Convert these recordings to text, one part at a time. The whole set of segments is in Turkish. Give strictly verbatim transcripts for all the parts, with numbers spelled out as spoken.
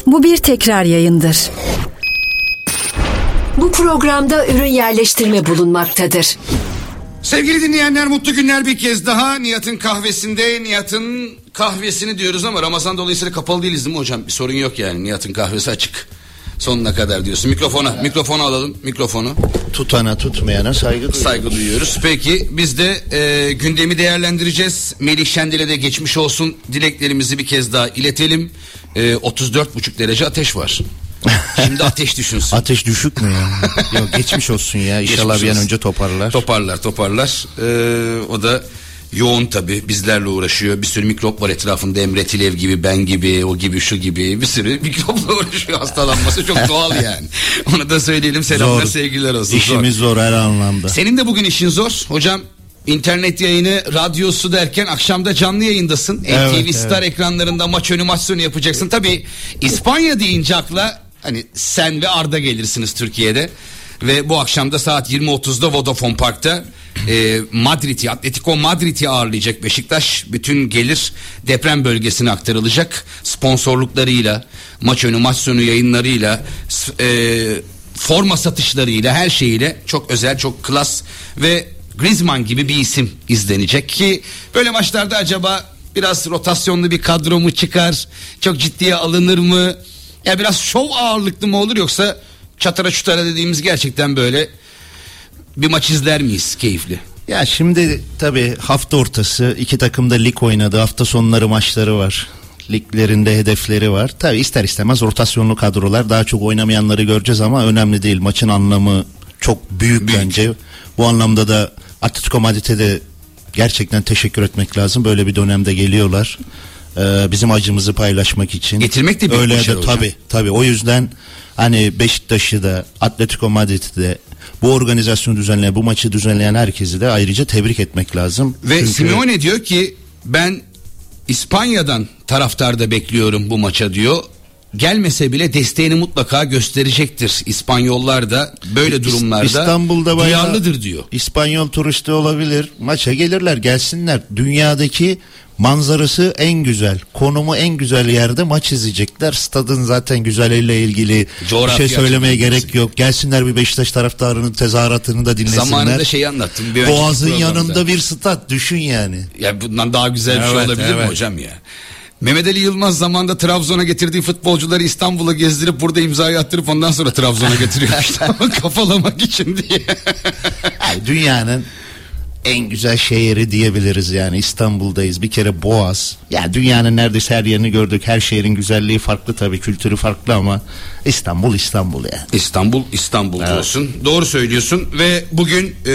Bu bir tekrar yayındır. Bu programda ürün yerleştirme bulunmaktadır. Sevgili dinleyenler, mutlu günler bir kez daha. Nihat'ın kahvesinde, Nihat'ın kahvesini diyoruz ama Ramazan dolayısıyla kapalı değiliz değil mi hocam? Bir sorun yok yani, Nihat'ın kahvesi açık. Sonuna kadar diyorsun. Mikrofona, mikrofonu alalım, mikrofonu. Tutana tutmayana saygı duyuyoruz. Saygı duyuyoruz. Peki biz de e, gündemi değerlendireceğiz. Melih Şendil'e de geçmiş olsun dileklerimizi bir kez daha iletelim. E, otuz dört buçuk derece ateş var. Şimdi ateş düşünsün. Ateş düşük mü ya? Yok, geçmiş olsun ya. İnşallah geçmiş bir an önce toparlar. Toparlar toparlar. Ee, o da yoğun tabii, bizlerle uğraşıyor. Bir sürü mikrop var etrafında. Emre Tilev gibi, ben gibi, o gibi, şu gibi. Bir sürü mikropla uğraşıyor. Hastalanması çok doğal yani. Onu da söyleyelim. Selamlar, zor. Sevgiler olsun. İşimiz zor. zor her anlamda. Senin de bugün işin zor. Hocam internet yayını, radyosu derken akşamda canlı yayındasın. Evet, M T V Star evet. ekranlarında maç önü maç sonu yapacaksın. Tabii İspanya deyince akla hani sen ve Arda gelirsiniz Türkiye'de. Ve bu akşam da saat yirmi otuzda Vodafone Park'ta e, Madrid'i, Atletico Madrid'i ağırlayacak Beşiktaş. Bütün gelir deprem bölgesine aktarılacak. Sponsorluklarıyla, maç önü maç sonu yayınlarıyla, e, forma satışlarıyla, her şeyiyle çok özel, çok klas ve Griezmann gibi bir isim izlenecek ki böyle maçlarda acaba biraz rotasyonlu bir kadro mu çıkar, çok ciddiye alınır mı, ya biraz şov ağırlıklı mı olur, yoksa çatara çutara dediğimiz gerçekten böyle bir maç izler miyiz keyifli? Ya şimdi tabii hafta ortası iki takım da lig oynadı, hafta sonları maçları var, liglerinde hedefleri var. Tabii ister istemez rotasyonlu kadrolar, daha çok oynamayanları göreceğiz ama önemli değil, maçın anlamı çok büyük, büyük. Bence bu anlamda da Atletico Madrid'e de gerçekten teşekkür etmek lazım. Böyle bir dönemde geliyorlar. Ee, bizim acımızı paylaşmak için. Getirmek de büyük öyle başarı de tabii hocam. Tabii o yüzden hani Beşiktaş'ı da, Atletico Madrid'i de, bu organizasyonu düzenleyen, bu maçı düzenleyen herkesi de ayrıca tebrik etmek lazım. Ve Çünkü... Simeone diyor ki ben İspanya'dan taraftarda bekliyorum bu maça diyor. Gelmese bile desteğini mutlaka gösterecektir. İspanyollar da böyle durumlarda İstanbul'da duyarlıdır diyor. İspanyol turisti olabilir, maça gelirler, gelsinler. Dünyadaki manzarası en güzel, konumu en güzel yerde maç izleyecekler. Stadın zaten güzelliğiyle ilgili bir şey söylemeye gerek yok. Gelsinler, bir Beşiktaş taraftarının tezahüratını da dinlesinler. Zamanında şeyi anlattım. Boğaz'ın yanında bir stat düşün yani. Ya bundan daha güzel bir evet, şey olabilir evet. mi hocam ya? Mehmet Ali Yılmaz zamanında Trabzon'a getirdiği futbolcuları İstanbul'a gezdirip burada imzayı attırıp ondan sonra Trabzon'a getiriyor işte kafalamak için diye. Yani dünyanın en güzel şehri diyebiliriz yani, İstanbul'dayız. Bir kere Boğaz. Ya dünyanın neredeyse her yerini gördük. Her şehrin güzelliği farklı tabii, kültürü farklı ama İstanbul İstanbul yani. İstanbul İstanbul evet. diyorsun. Doğru söylüyorsun ve bugün e,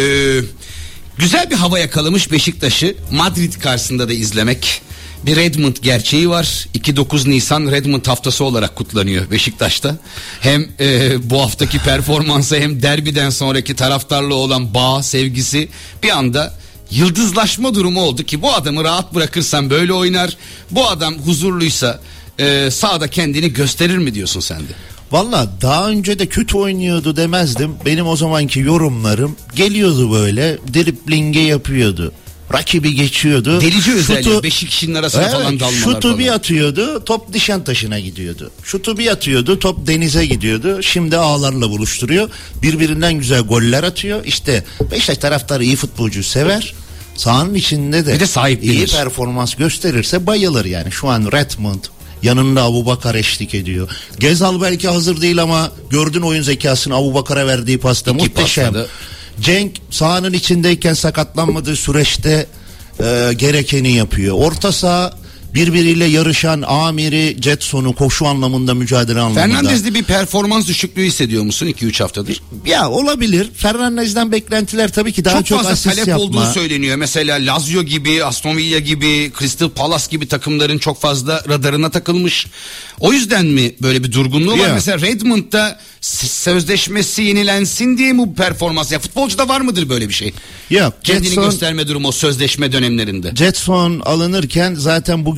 güzel bir hava yakalamış Beşiktaş'ı Madrid karşısında da izlemek. Bir Redmond gerçeği var. iki dokuz Nisan Redmond haftası olarak kutlanıyor Beşiktaş'ta. Hem e, bu haftaki performansı hem derbiden sonraki taraftarlığı olan bağ, sevgisi bir anda yıldızlaşma durumu oldu ki bu adamı rahat bırakırsan böyle oynar. Bu adam huzurluysa e, sahada kendini gösterir mi diyorsun sen de? Valla daha önce de kötü oynuyordu demezdim. Benim o zamanki yorumlarım geliyordu böyle, driblinge yapıyordu. Rakibi geçiyordu. Delici özelliği, beş kişinin arasına evet, falan dalmalar şutu falan. bir atıyordu, top Nişantaşı'na gidiyordu. Şutu bir atıyordu, top denize gidiyordu. Şimdi ağlarla buluşturuyor. Birbirinden güzel goller atıyor. İşte Beşiktaş taraftarı iyi futbolcu sever. Sahanın içinde de, bir de sahiplenir. İyi performans gösterirse bayılır yani. Şu an Redmond, yanında Abubakar eşlik ediyor. Gezal belki hazır değil ama gördün oyun zekasını, Abubakar'a verdiği pasta İki muhteşem. Pastada. Cenk sahanın içindeyken sakatlanmadığı süreçte e, gerekeni yapıyor. Orta saha birbiriyle yarışan Amiri, Jetson'u koşu anlamında, mücadele anlamında. Fernandez'de bir performans düşüklüğü hissediyor musun iki üç haftadır? Ya olabilir. Fernandez'den beklentiler tabii ki daha çok, çok asist talep yapma. olduğu söyleniyor. Mesela Lazio gibi, Aston Villa gibi, Crystal Palace gibi takımların çok fazla radarına takılmış. O yüzden mi böyle bir durgunluğu ya var? Mesela Redmond'da sözleşmesi yenilensin diye mi bu performans? Ya futbolcuda var mıdır böyle bir şey? Yok. Kendini Jetson, gösterme durumu o sözleşme dönemlerinde. Jetson alınırken zaten bugün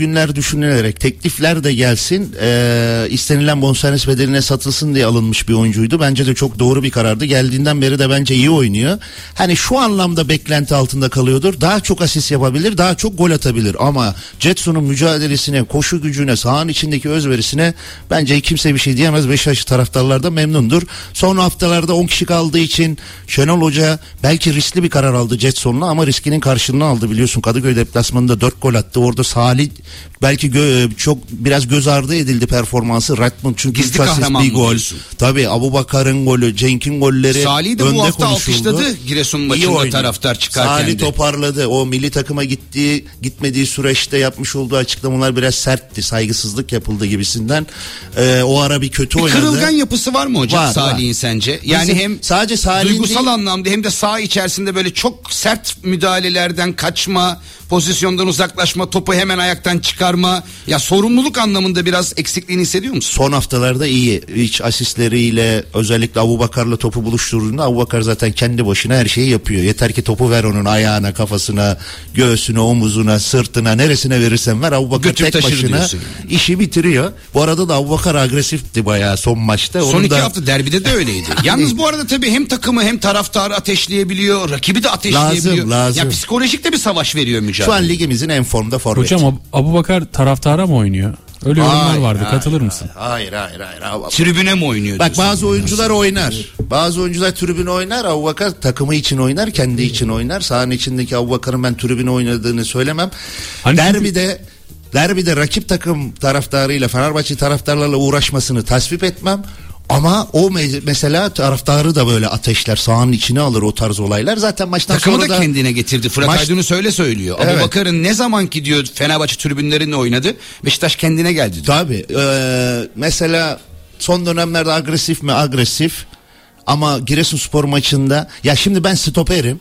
günler düşünülerek teklifler de gelsin, e, istenilen bonservis bedeline satılsın diye alınmış bir oyuncuydu. Bence de çok doğru bir karardı. Geldiğinden beri de bence iyi oynuyor. Hani şu anlamda beklenti altında kalıyordur. Daha çok asist yapabilir, daha çok gol atabilir. Ama Getson'un mücadelesine, koşu gücüne, sahanın içindeki özverisine bence kimse bir şey diyemez. Beşiktaş taraftarlar da memnundur. Son haftalarda on kişi kaldığı için Şenol Hoca belki riskli bir karar aldı Getson'la ama riskinin karşılığını aldı. Biliyorsun Kadıköy deplasmanında dört gol attı. Orada Salih belki gö- çok biraz göz ardı edildi performansı. Redmond çünkü gizli kahraman bir gol. Diyorsun. Tabii Abubakar'ın golü, Cenk'in golleri Salih de önde bu hafta konuşuldu. alkışladı Giresun maçında taraftar çıkarken Salih de. toparladı. O milli takıma gittiği gitmediği süreçte yapmış olduğu açıklamalar biraz sertti. Saygısızlık yapıldı gibisinden. Ee, o ara bir kötü bir oynadı. Kırılgan yapısı var mı hocam Var, Salih'in var. sence? Yani Bizim hem sadece Salih'in duygusal değil, anlamda hem de saha içerisinde böyle çok sert müdahalelerden kaçma, pozisyondan uzaklaşma, topu hemen ayaktan çıkarma. Ya sorumluluk anlamında biraz eksikliğini hissediyor musun? son haftalarda iyi. İç asistleriyle özellikle Abubakar'la topu buluşturduğunda Abubakar zaten kendi başına her şeyi yapıyor. Yeter ki topu ver onun ayağına, kafasına, göğsüne, omuzuna, sırtına, neresine verirsen ver. Abubakar Götür tek başına yani. işi bitiriyor. Bu arada da Abubakar agresifti bayağı son maçta. Son Onun iki da... hafta derbide de öyleydi. Yalnız bu arada tabii hem takımı hem taraftarı ateşleyebiliyor, rakibi de ateşleyebiliyor. Lazım, lazım. Ya psikolojik de bir savaş veriyor mücadele. Şu an ligimizin en formda forveti. Hocam Ab- Abubakar taraftara mı oynuyor? Öyle yorumlar vardı. hayır, Katılır mısın? Hayır hayır hayır. hayır. Tribüne mi oynuyor? Bak diyorsun? bazı oyuncular oynar. Bazı oyuncular tribüne oynar. Abubakar takımı için oynar, kendi için oynar. Sahanın içindeki Abubakar'ın ben tribüne oynadığını söylemem. Hani Derbide derbide rakip takım taraftarıyla, Fenerbahçe taraftarlarla uğraşmasını tasvip etmem. Ama o me- mesela taraftarı da böyle ateşler, sahanın içine alır o tarz olaylar. Zaten maçtan Takımı sonra da, da kendine getirdi. Fırat Maç- Aydın'ı söyle söylüyor. Evet. Abubakar'ın ne zaman ki diyor Fenerbahçe tribünlerinde oynadı, Beşiktaş kendine geldi diyor. Tabii. Ee, mesela son dönemlerde agresif mi? Agresif. Ama Giresunspor maçında ya şimdi ben stoperim.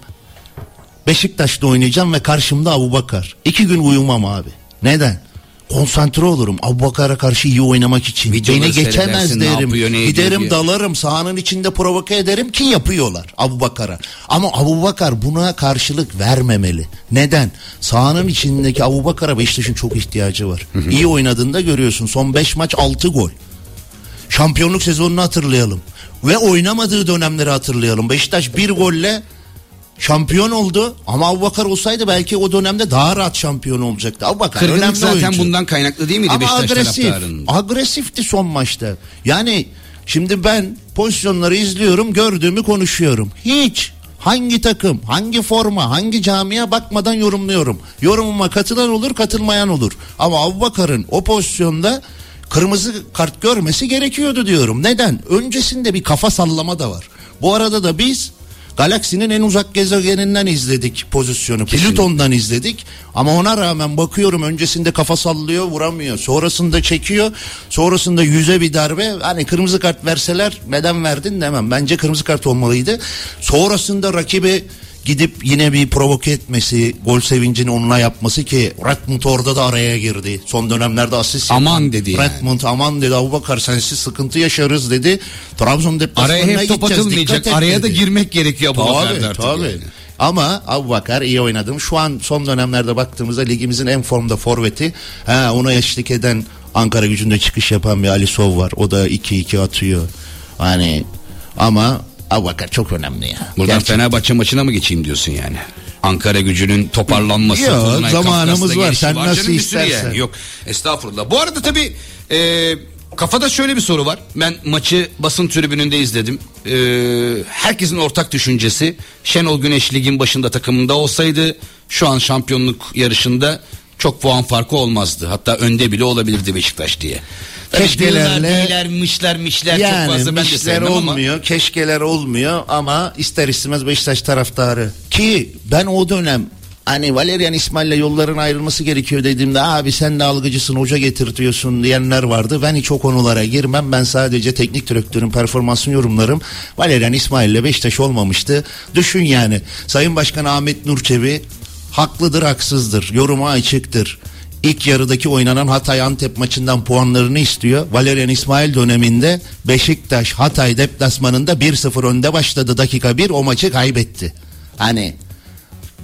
Beşiktaş'ta oynayacağım ve karşımda Abubakar. İki gün uyumam abi. Neden? Konsantre olurum Abubakar'a karşı iyi oynamak için. Videoları Beni geçemez seyredersin, ne derim. yapıyor, ne ediyor Giderim diye. dalarım, sahanın içinde provoke ederim ki yapıyorlar Abubakar'a. Ama Abubakar buna karşılık vermemeli. Neden? Sahanın içindeki Abubakar'a Beşiktaş'ın çok ihtiyacı var. Hı hı. İyi oynadığında görüyorsun. Son beş maç altı gol. Şampiyonluk sezonunu hatırlayalım. Ve oynamadığı dönemleri hatırlayalım. Beşiktaş bir golle şampiyon oldu ama Abubakar olsaydı belki o dönemde daha rahat şampiyon olacaktı. Abubakar Kırgınlık önemli zaten oyuncu. bundan kaynaklı değil miydi Ama Beşiktaş agresif, taraftarının? agresifti son maçta. Yani şimdi ben pozisyonları izliyorum, gördüğümü konuşuyorum. Hiç hangi takım, hangi forma, hangi camiye bakmadan yorumluyorum. Yorumuma katılan olur, katılmayan olur. Ama Abubakar'ın o pozisyonda kırmızı kart görmesi gerekiyordu diyorum. Neden? Öncesinde bir kafa sallama da var. Bu arada da biz Galaksinin en uzak gezegeninden izledik pozisyonu. Plüton'dan izledik. Ama ona rağmen bakıyorum öncesinde kafa sallıyor, vuramıyor. Sonrasında çekiyor. Sonrasında yüze bir darbe. Hani kırmızı kart verseler neden verdin demem. Bence kırmızı kart olmalıydı. Sonrasında rakibi gidip yine bir provoke etmesi, gol sevincini onunla yapması ki Redmond orada da araya girdi. Son dönemlerde asist Aman yapan dedi yani. Redmond aman dedi, Abubakar sensiz sıkıntı yaşarız dedi. Trabzon deplasmanına Araya hep top gideceğiz, atılmayacak. dikkat et Araya da dedi. girmek gerekiyor Abubakar'da Tabii artık. tabii. Yani. Ama Abubakar iyi oynadım. Şu an son dönemlerde baktığımızda ligimizin en formda forveti. Ha, ona eşlik eden Ankara Gücü'nde çıkış yapan bir Ali Sov var. O da iki iki atıyor. Hani ama Abubakar çok önemli ya. Buradan Gerçekten. Fenerbahçe maçına mı geçeyim diyorsun yani? Ankara Gücü'nün toparlanması. Yok, Tolunay zamanımız Kafkas'la var. gelişi Sen canım, nasıl bir sürü istersen. yani. Yok estağfurullah. Bu arada tabii e, kafada şöyle bir soru var. Ben maçı basın tribününde izledim. E, herkesin ortak düşüncesi Şenol Güneş ligin başında takımında olsaydı şu an şampiyonluk yarışında çok puan farkı olmazdı. Hatta önde bile olabilirdi Beşiktaş diye. Keşkelerle Diyorlar, mişler mişler yani çok fazla ben de mişler sevmem ama. olmuyor, keşkeler olmuyor ama ister istemez Beşiktaş taraftarı ki ben o dönem hani Valerian İsmail'le yolların ayrılması gerekiyor dediğimde abi sen de algıcısın, hoca getirtiyorsun diyenler vardı. Ben hiç o konulara girmem. Ben sadece teknik direktörün performansını yorumlarım. Valerian İsmail'le Beşiktaş olmamıştı. Düşün yani. Sayın Başkan Ahmet Nur Çebi haklıdır, haksızdır. Yoruma açıktır. İlk yarıdaki oynanan Hatay Antep maçından puanlarını istiyor. Valerian İsmail döneminde Beşiktaş Hatay deplasmanında bir sıfır önde başladı, dakika bir o maçı kaybetti. Hani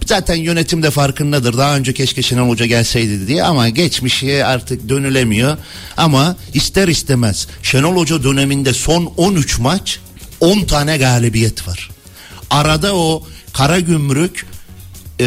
Zaten yönetim de farkındadır. Daha önce keşke Şenol Hoca gelseydi diye ama geçmişe artık dönülemiyor. Ama ister istemez Şenol Hoca döneminde son on üç maç on tane galibiyet var. Arada o Karagümrük, ee,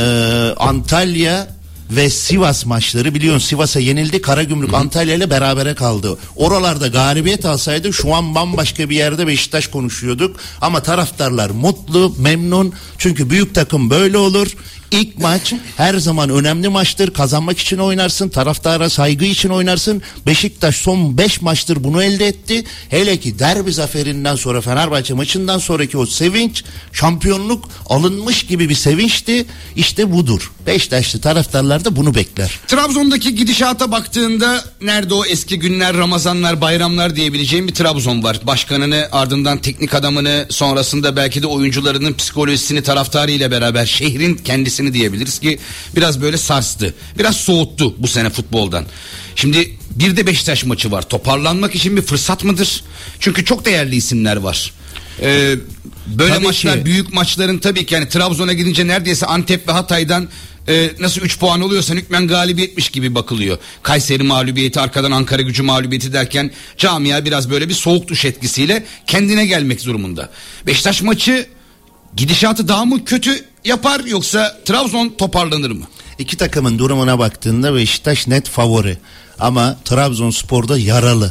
Antalya ve Sivas maçları, biliyorsun Sivas'a yenildi, Karagümrük Antalya ile berabere kaldı. Oralarda galibiyet alsaydı şu an bambaşka bir yerde Beşiktaş konuşuyorduk. Ama taraftarlar mutlu, memnun. Çünkü büyük takım böyle olur. İlk maç her zaman önemli maçtır. Kazanmak için oynarsın, taraftara saygı için oynarsın. Beşiktaş son beş maçtır bunu elde etti. Hele ki derbi zaferinden sonra, Fenerbahçe maçından sonraki o sevinç, şampiyonluk alınmış gibi bir sevinçti. İşte budur. Beşiktaşlı taraftarlar da bunu bekler. Trabzon'daki gidişata baktığında nerede o eski günler, Ramazanlar, bayramlar diyebileceğim bir Trabzon var. Başkanını, ardından teknik adamını, sonrasında belki de oyuncularının psikolojisini, taraftarıyla beraber şehrin kendisini diyebiliriz ki biraz böyle sarstı. Biraz soğuttu bu sene futboldan. Şimdi bir de Beşiktaş maçı var. Toparlanmak için bir fırsat mıdır? Çünkü çok değerli isimler var. Ee, böyle tabii maçlar ki. Büyük maçların tabii ki yani Trabzon'a gidince neredeyse Antep ve Hatay'dan e, nasıl üç puan oluyorsa hükmen galibiyetmiş gibi bakılıyor. Kayseri mağlubiyeti, arkadan Ankara Gücü mağlubiyeti derken camia biraz böyle bir soğuk duş etkisiyle kendine gelmek durumunda. Beşiktaş maçı gidişatı daha mı kötü yapar yoksa Trabzon toparlanır mı? İki takımın durumuna baktığında Beşiktaş net favori. Ama Trabzonspor'da yaralı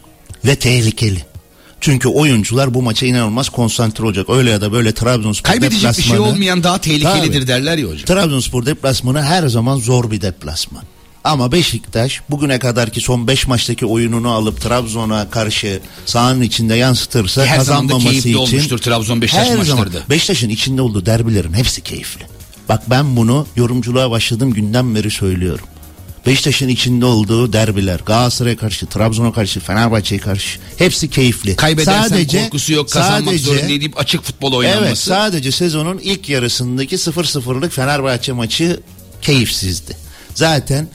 ve tehlikeli. Çünkü oyuncular bu maça inanılmaz konsantre olacak. Öyle ya da böyle Trabzonspor kaybedecek deplasmanı, bir şey olmayan daha tehlikelidir tabii, derler ya hocam. Trabzonspor deplasmanı her zaman zor bir deplasman. Ama Beşiktaş bugüne kadarki son beş maçtaki oyununu alıp Trabzon'a karşı sahanın içinde yansıtırsa her kazanmaması için keyifli olmuştur Trabzon Beşiktaş her maçları da. Beşiktaş'ın içinde olduğu derbilerin hepsi keyifli. Bak ben bunu yorumculuğa başladığım günden beri söylüyorum. Beşiktaş'ın içinde olduğu derbiler, Galatasaray'a karşı, Trabzon'a karşı, Fenerbahçe'ye karşı hepsi keyifli. Kaybedersen sadece, korkusu yok, kazanmak sadece, zorunda deyip açık futbol oynanması. Evet, sadece sezonun ilk yarısındaki sıfır sıfırlık Fenerbahçe maçı keyifsizdi. Zaten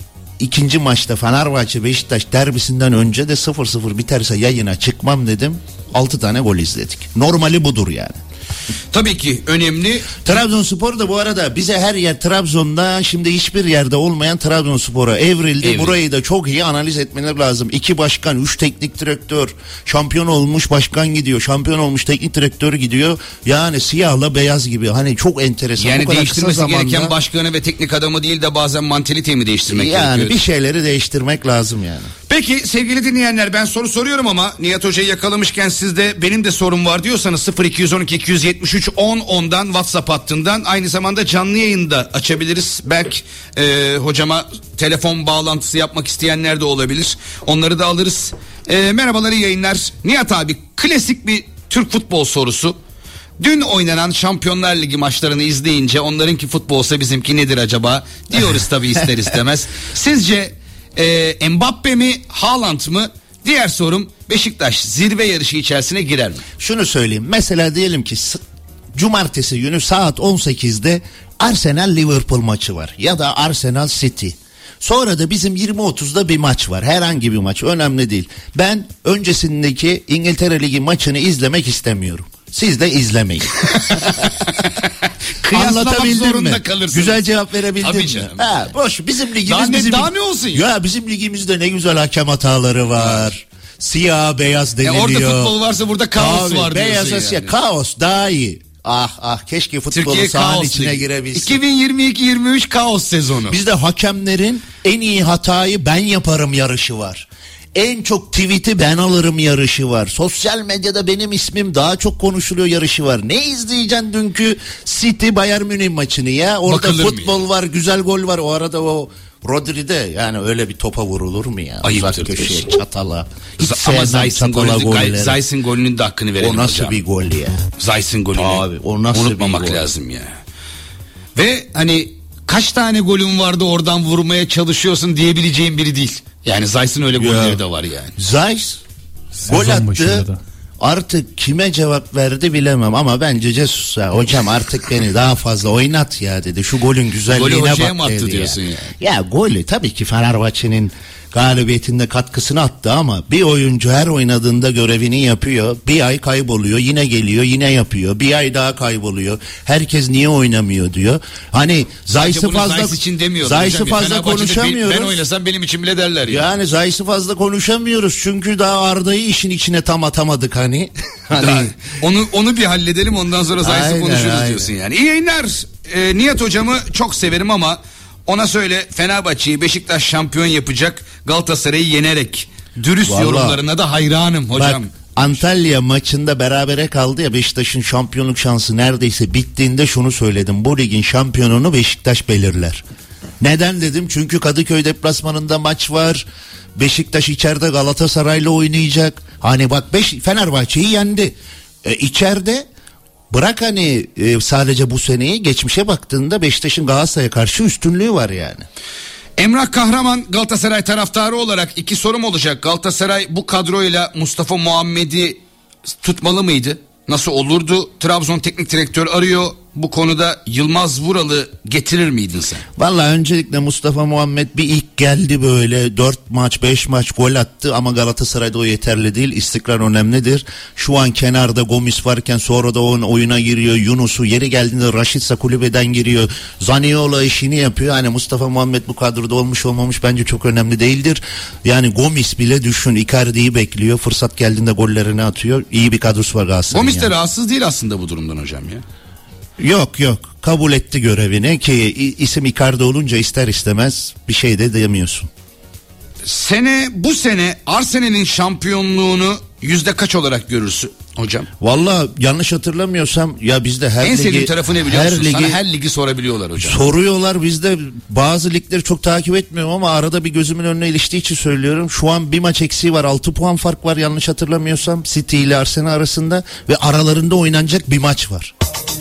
ikinci maçta Fenerbahçe Beşiktaş derbisinden önce de sıfır sıfır biterse yayına çıkmam dedim. altı tane gol izledik. Normali budur yani. Tabii ki önemli. Trabzonspor da bu arada bize her yer Trabzon'da, şimdi hiçbir yerde olmayan Trabzonspor'a evrildi. Evrildi. Burayı da çok iyi analiz etmeleri lazım. İki başkan, üç teknik direktör, şampiyon olmuş başkan gidiyor, şampiyon olmuş teknik direktör gidiyor. Yani siyahla beyaz gibi, hani çok enteresan. Yani bu kadar değiştirmesi kısa zamanda, gereken başkanı ve teknik adamı değil de bazen mantaliteyi mi değiştirmek yani gerekiyor? Yani bir şeyleri değiştirmek lazım yani. Peki sevgili dinleyenler, ben soru soruyorum ama Nihat Hoca'yı yakalamışken sizde benim de sorum var diyorsanız sıfır iki yüz on iki iki yüz yetmiş üç on ondan WhatsApp hattından, aynı zamanda canlı yayında açabiliriz. Belki e, hocama telefon bağlantısı yapmak isteyenler de olabilir. Onları da alırız. E, merhabalar, iyi yayınlar. Nihat abi, klasik bir Türk futbol sorusu. Dün oynanan Şampiyonlar Ligi maçlarını izleyince onlarınki futbolsa bizimki nedir acaba diyoruz tabii ister istemez. Sizce e, Mbappe mi, Haaland mı? Diğer sorum, Beşiktaş zirve yarışı içerisine girer mi? Şunu söyleyeyim. Mesela diyelim ki cumartesi günü saat on sekizde Arsenal Liverpool maçı var ya da Arsenal City. Sonra da bizim yirmi otuzda bir maç var. Herhangi bir maç, önemli değil. Ben öncesindeki İngiltere Ligi maçını izlemek istemiyorum. Siz de izlemeyin. Anlatabildim mi? Kalırsınız. Güzel cevap verebildim Tabii mi? canım. Ha, boş. Bizim ligimiz daha ne, bizim daha ne olsun ya? Ya bizim ligimizde ne güzel hakem hataları var. Siyah beyaz deniliyor. E orada futbol varsa burada kaos Abi, var diyorsun beyaz yani. siyah kaos daha iyi. Ah ah, keşke futbolun sahanın içine girebilsin. iki bin yirmi iki yirmi üç kaos sezonu. Bizde hakemlerin en iyi hatayı ben yaparım yarışı var. En çok tweet'i ben alırım yarışı var. Sosyal medyada benim ismim daha çok konuşuluyor yarışı var. Ne izleyeceksin dünkü City Bayern Münih maçını ya? Orada bakılır futbol mı? Var, güzel gol var. O arada o Rodri'de yani öyle bir topa vurulur mu ya? Ayıptır. Uzak köşeye, çatala. Hiç Z- ama Zayt'ın golünün, Zayt'ın golünün de hakkını verelim hocam. O nasıl hocam. Bir gol ya? Zayt'ın golünü abi, o nasıl unutmamak bir gol? lazım ya. Ve hani kaç tane golün vardı oradan vurmaya çalışıyorsun diyebileceğim biri değil. Yani Zayt'ın öyle ya, golleri de var yani. Zayt gol attı. Artık kime cevap verdi bilemem ama bence Jesus ya, hocam artık beni daha fazla oynat ya dedi. Şu golün güzelliğine golü bak hocaya mı attı dedi diyorsun ya. Yani. Ya golü tabii ki Fenerbahçe'nin galibiyetinde katkısını attı ama bir oyuncu her oynadığında görevini yapıyor. Bir ay kayboluyor, yine geliyor, yine yapıyor. Bir ay daha kayboluyor. Herkes niye oynamıyor diyor. Hani Zayis'i fazla Zayis için demiyorum. Zayis'i fazla konuşamıyoruz. Ben oynasam benim için bile derler ya. Yani Zayis'i fazla konuşamıyoruz çünkü daha Arda'yı işin içine tam atamadık hani. hani daha, onu onu bir halledelim, ondan sonra Zayis'i konuşuruz aynen. diyorsun yani. İyi yayınlar. Ee, Nihat hocamı çok severim ama ona söyle, Fenerbahçe'yi Beşiktaş şampiyon yapacak, Galatasaray'ı yenerek. Dürüst vallahi, yorumlarına da hayranım hocam. Bak, Antalya maçında berabere kaldı ya, Beşiktaş'ın şampiyonluk şansı neredeyse bittiğinde şunu söyledim: bu ligin şampiyonunu Beşiktaş belirler. Neden dedim? Çünkü Kadıköy deplasmanında maç var. Beşiktaş içeride Galatasaray'la oynayacak. Hani bak beş, Fenerbahçe'yi yendi. E, içeride bırak hani e, sadece bu seneyi, geçmişe baktığında Beşiktaş'ın Galatasaray'a karşı üstünlüğü var yani. Emrah Kahraman Galatasaray taraftarı olarak iki sorum olacak. Galatasaray bu kadroyla Mustafa Muhammed'i tutmalı mıydı? Nasıl olurdu? Trabzon teknik direktör arıyor. Bu konuda Yılmaz Vural'ı getirir miydin sen? Vallahi öncelikle Mustafa Muhammed bir ilk geldi, böyle dört maç beş maç gol attı ama Galatasaray'da o yeterli değil. İstikrar önemlidir. Şu an kenarda Gomis varken sonra da onun oyuna giriyor. Yunus'u, yeri geldiğinde Raşitsa kulübeden giriyor. Zaniola işini yapıyor. Hani Mustafa Muhammed bu kadroda olmuş olmamış bence çok önemli değildir. Yani Gomis bile düşün, Icardi'yi bekliyor. Fırsat geldiğinde gollerini atıyor. İyi bir kadrosu var Galatasaray'ın. Gomis de yani rahatsız değil aslında bu durumdan hocam ya. Yok yok, kabul etti görevini ki isim Icardi olunca ister istemez bir şey de diyemiyorsun. Sene bu sene Arsenal'in şampiyonluğunu yüzde kaç olarak görürsün hocam? Vallahi yanlış hatırlamıyorsam ya bizde her en ligi, sevdiğim tarafı ne biliyor her musun? ligi, Sana her ligi sorabiliyorlar hocam. Soruyorlar, bizde bazı ligleri çok takip etmiyorum ama arada bir gözümün önüne iliştiği için söylüyorum. Şu an bir maç eksiği var, altı puan fark var yanlış hatırlamıyorsam City ile Arsenal arasında ve aralarında oynanacak bir maç var.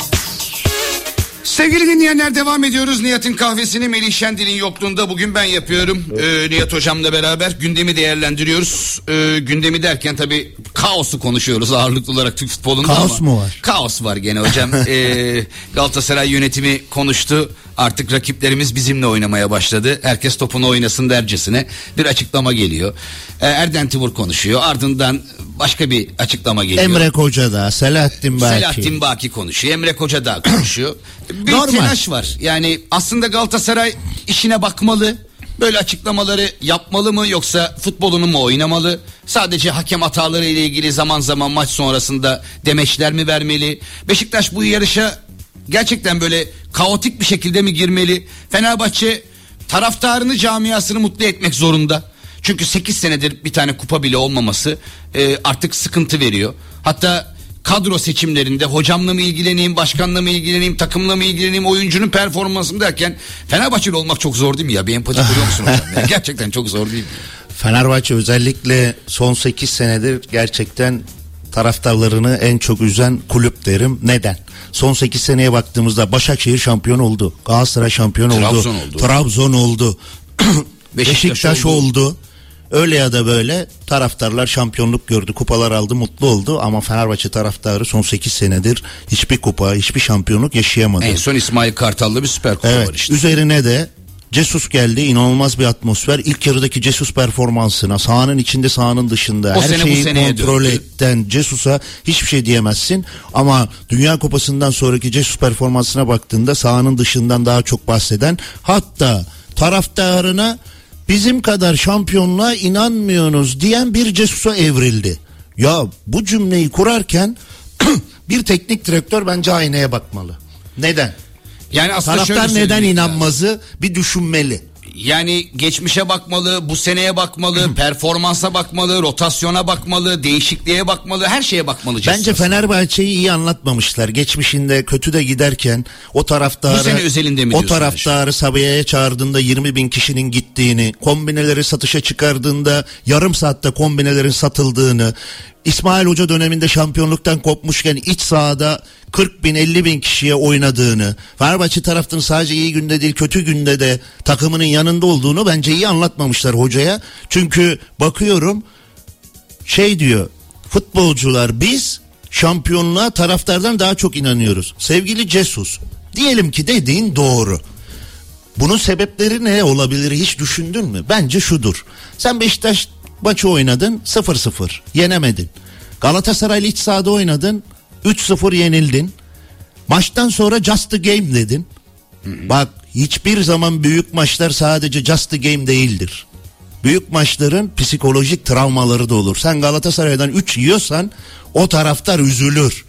Sevgili dinleyenler, devam ediyoruz. Nihat'ın kahvesini Melih Şendil'in yokluğunda bugün ben yapıyorum. Ee, Nihat hocamla beraber gündemi değerlendiriyoruz. Ee, gündemi derken tabii kaosu konuşuyoruz ağırlıklı olarak Türk futbolunda. Kaos ama mu var? Kaos var gene hocam. ee, Galatasaray yönetimi konuştu. Artık rakiplerimiz bizimle oynamaya başladı. Herkes topunu oynasın dercesine bir açıklama geliyor. Ee, Erden Timur konuşuyor. Ardından başka bir açıklama geliyor. Emre Koca da, Selahattin Baki. Selahattin Baki konuşuyor. Emre Koca da konuşuyor. Bir normal telaş var. Yani aslında Galatasaray işine bakmalı. Böyle açıklamaları yapmalı mı, yoksa futbolunu mu oynamalı? Sadece hakem hataları ile ilgili zaman zaman maç sonrasında demeçler mi vermeli? Beşiktaş bu yarışa gerçekten böyle kaotik bir şekilde mi girmeli? Fenerbahçe taraftarını, camiasını mutlu etmek zorunda. Çünkü sekiz senedir bir tane kupa bile olmaması e, artık sıkıntı veriyor. Hatta kadro seçimlerinde hocamla mı ilgileneyim, başkanla mı ilgileneyim, takımla mı ilgileneyim, oyuncunun performansı mı derken Fenerbahçeli olmak çok zor değil mi ya? Bir empati kuruyor musun hocam? Ya gerçekten çok zor değil mi? Fenerbahçe özellikle son sekiz senedir gerçekten taraftarlarını en çok üzen kulüp derim. Neden? Son sekiz seneye baktığımızda Başakşehir şampiyon oldu. Galatasaray şampiyon Trabzon oldu. oldu. Trabzon oldu. Beşiktaş, Beşiktaş oldu. oldu. Öyle ya da böyle taraftarlar şampiyonluk gördü, kupalar aldı, mutlu oldu ama Fenerbahçe taraftarı son sekiz senedir hiçbir kupa, hiçbir şampiyonluk yaşayamadı. En son İsmail Kartal'da bir süper kupa evet, var işte. Üzerine de Jesus geldi, inanılmaz bir atmosfer. İlk yarıdaki Jesus performansına, sahanın içinde sahanın dışında o her sene, şeyi kontrol etten Jesus'a hiçbir şey diyemezsin. Ama Dünya Kupası'ndan sonraki Jesus performansına baktığında sahanın dışından daha çok bahseden, hatta taraftarına bizim kadar şampiyonluğa inanmıyorsunuz diyen bir Jesus'a evrildi. Ya bu cümleyi kurarken bir teknik direktör bence aynaya bakmalı. Neden? Yani aslında taraftar neden inanmazı lazım. Bir düşünmeli. Yani geçmişe bakmalı, bu seneye bakmalı, performansa bakmalı, rotasyona bakmalı, değişikliğe bakmalı, her şeye bakmalı. Bence Fenerbahçe'yi iyi anlatmamışlar. Geçmişinde kötü de giderken o taraftarı, bu sene özelinde mi o taraftarı Sabiha'ya çağırdığında yirmi bin kişinin gittiğini, kombineleri satışa çıkardığında yarım saatte kombinelerin satıldığını, İsmail Hoca döneminde şampiyonluktan kopmuşken iç sahada kırk bin elli bin kişiye oynadığını, Fenerbahçe taraftarının sadece iyi günde değil kötü günde de takımının yanında olduğunu bence iyi anlatmamışlar hocaya. Çünkü bakıyorum şey diyor, futbolcular biz şampiyonluğa taraftardan daha çok inanıyoruz. Sevgili Jesus, diyelim ki dediğin doğru. Bunun sebepleri ne olabilir hiç düşündün mü? Bence şudur. Sen Beşiktaş maçı oynadın sıfır sıfır yenemedin. Galatasaray'la iç sahada oynadın üç sıfır yenildin. Maçtan sonra just the game dedin. Hı-hı. Bak hiçbir zaman büyük maçlar sadece just the game değildir. Büyük maçların psikolojik travmaları da olur. Sen Galatasaray'dan üç yiyorsan o taraftar üzülür.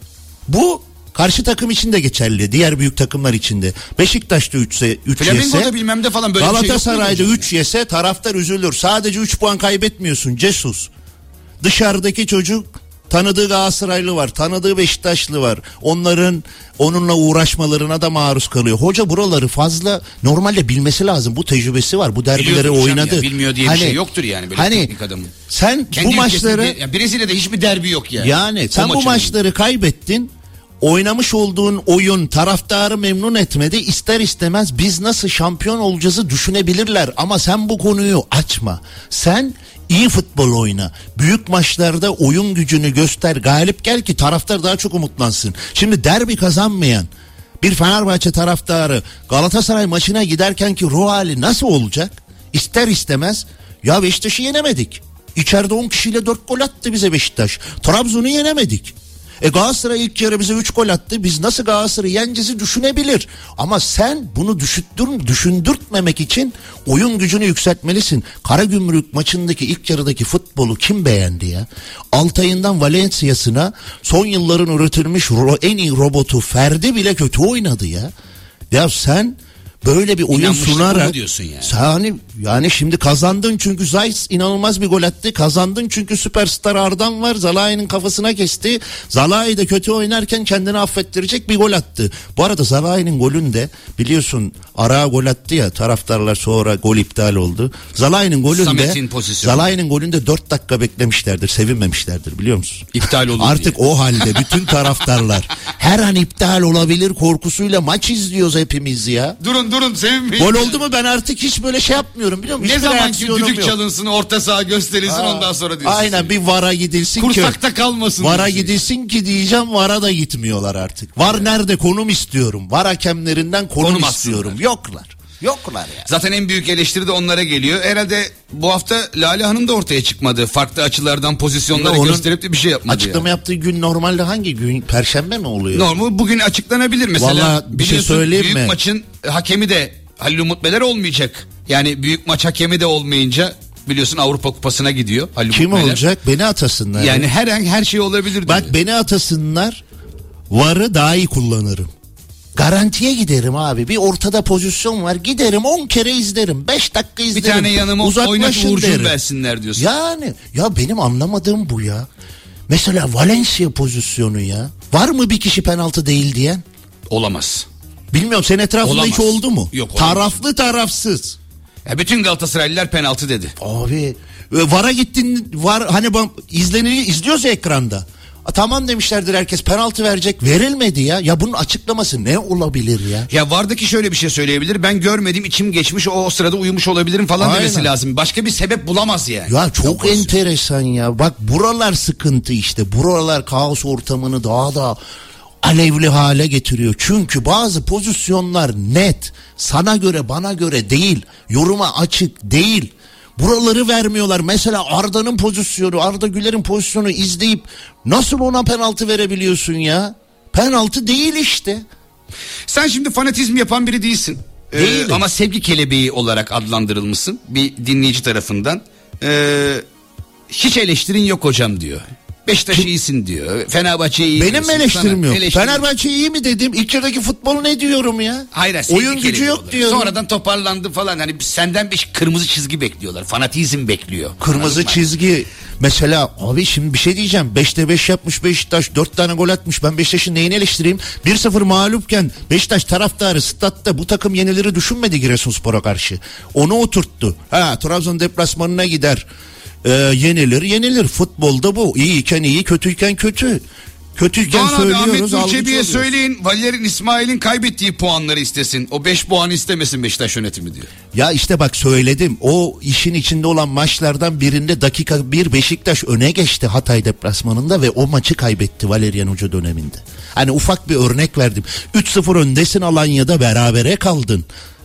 Bu karşı takım için de geçerli. Diğer büyük takımlar için de. Beşiktaş'ta üç yese, bilmem de falan böyle Galatasaray'da şey üç yese taraftar üzülür. Sadece üç puan kaybetmiyorsun Jesus. Dışarıdaki çocuk tanıdığı Galatasaraylı var, tanıdığı Beşiktaşlı var. Onların onunla uğraşmalarına da maruz kalıyor. Hoca buraları fazla normalde bilmesi lazım. Bu tecrübesi var. Bu derbileri oynadı. Ya, bilmiyor diye hani, bir şey yoktur yani böyle hani, teknik adamın. Sen kendi bu maçları ya Brezilya'da hiçbir derbi yok yani. Yani sen o bu maçları mi? kaybettin. Oynamış olduğun oyun taraftarı memnun etmedi. İster istemez biz nasıl şampiyon olacağızı düşünebilirler. Ama sen bu konuyu açma. Sen iyi futbol oyna. Büyük maçlarda oyun gücünü göster. Galip gel ki taraftar daha çok umutlansın. Şimdi derbi kazanmayan bir Fenerbahçe taraftarı Galatasaray maçına giderken ki ruh hali nasıl olacak? İster istemez ya Beşiktaş'ı yenemedik. İçeride on kişiyle dört gol attı bize Beşiktaş. Trabzon'u yenemedik. E Galatasaray ilk yarı bize üç gol attı. Biz nasıl Galatasaray'ı yeneceğizi düşünebilir. Ama sen bunu düşündür, düşündürtmemek için oyun gücünü yükseltmelisin. Karagümrük maçındaki ilk yarıdaki futbolu kim beğendi ya? Altay'ından Valencia'sına son yılların üretilmiş en iyi robotu Ferdi bile kötü oynadı ya. Ya sen böyle bir oyun sunarak diyorsun yani. Yani, yani şimdi kazandın çünkü Zayt inanılmaz bir gol attı. Kazandın çünkü süperstar Ardan var. Zalai'nin kafasına kesti. Zalai de kötü oynarken kendini affettirecek bir gol attı. Bu arada Zalai'nin golünde biliyorsun ara gol attı ya, taraftarlar sonra gol iptal oldu. Zalai'nin golünde Zalai'nin golünde dört dakika beklemişlerdir. Sevinmemişlerdir biliyor musun? İptal oldu Artık diye. O halde bütün taraftarlar her an iptal olabilir korkusuyla maç izliyoruz hepimiz ya. Durun durun sevinmeyin. Gol oldu mu ben artık hiç böyle şey yapmıyorum biliyor musun? Ne zaman ki düdük çalınsın, orta saha gösterilsin, Aa, ondan sonra diyorsun. Aynen bir vara gidilsin Kursakta ki. Kursakta kalmasın. Vara diyorsun. Gidilsin ki diyeceğim, vara da gitmiyorlar artık. Var evet. Nerede konum istiyorum. Var hakemlerinden konum, konum istiyorum. Aslında. Yoklar. Yoklar yani. Zaten en büyük eleştiri de onlara geliyor. Herhalde bu hafta Lale Hanım da ortaya çıkmadı. Farklı açılardan pozisyonları Onun gösterip de bir şey yapmadı. Açıklama yani. Yaptığı gün normalde hangi gün? Perşembe mi oluyor? Normal bugün açıklanabilir mesela. Vallahi bir şey söyleyeyim büyük mi? Maçın hakemi de Halil Umut Meler olmayacak. Yani büyük maç hakemi de olmayınca biliyorsun Avrupa Kupası'na gidiyor Halil Kim Umut Meler. olacak? Beni atasınlar. Yani her an her şey olabilir. Bak diyor. Beni atasınlar. Varı daha iyi kullanırım. Garantiye giderim abi. Bir ortada pozisyon var. Giderim on kere izlerim. beş dakika izlerim. Bir tane yanıma oynat Uğurcuğum versinler diyorsun. Yani ya benim anlamadığım bu ya. Mesela Valencia pozisyonu ya. Var mı bir kişi penaltı değil diyen? Olamaz. Bilmiyorum, senin etrafında olamaz. Hiç oldu mu? Yok. Taraflı olamaz. Tarafsız. Ya bütün Galatasaraylılar penaltı dedi. Abi vara gittin, var hani izlenir izliyoruz ya ekranda. Tamam demişlerdir, herkes penaltı verecek, verilmedi ya. Ya bunun açıklaması ne olabilir ya? Ya vardaki şöyle bir şey söyleyebilir. Ben görmedim, içim geçmiş, o, o sırada uyumuş olabilirim falan Aynen. demesi lazım. Başka bir sebep bulamaz yani. Ya çok Yok enteresan ya. Bak buralar sıkıntı işte. Buralar kaos ortamını daha da alevli hale getiriyor. Çünkü bazı pozisyonlar net. Sana göre bana göre değil. Yoruma açık değil. Buraları vermiyorlar. Mesela Arda'nın pozisyonu, Arda Güler'in pozisyonu izleyip nasıl ona penaltı verebiliyorsun ya? Penaltı değil işte. Sen şimdi fanatizm yapan biri değilsin. Ee, ama sevgi kelebeği olarak adlandırılmışsın bir dinleyici tarafından. Ee, hiç eleştirin yok hocam diyor. Beşiktaş iyisin diyor. Fenerbahçe iyi. Benim mi eleştirim yok? Eleştirim. Fenerbahçe iyi mi dedim? İlk yarıdaki futbolu ne diyorum ya? Hayır, oyun gücü yok olarak. Diyorum. Sonradan toparlandı falan. Hani senden bir kırmızı çizgi bekliyorlar. Fanatizm bekliyor. Kırmızı Anladın çizgi. Mi? Mesela abi şimdi bir şey diyeceğim. beşte beş yapmış Beşiktaş. dört tane gol atmış. Ben Beşiktaş'ın neyini eleştireyim? bir sıfır mağlupken Beşiktaş taraftarı statta bu takım yenileri düşünmedi Giresunspor'a karşı. Onu oturttu. Ha, Trabzon deplasmanına gider. Ee, yenilir yenilir, futbolda bu. İyiyken iyi, kötüyken kötü. Kötüyken Doğan söylüyoruz. Ahmet Nurçebi'ye söyleyin, Valerian İsmail'in kaybettiği puanları istesin. O beş puanı istemesin Beşiktaş yönetimi diyor. Ya işte bak söyledim, o işin içinde olan maçlardan birinde dakika bir Beşiktaş öne geçti Hatay deplasmanında ve o maçı kaybetti Valerian Hoca döneminde. Hani ufak bir örnek verdim. üç sıfır öndesin, Alanya'da berabere kaldın.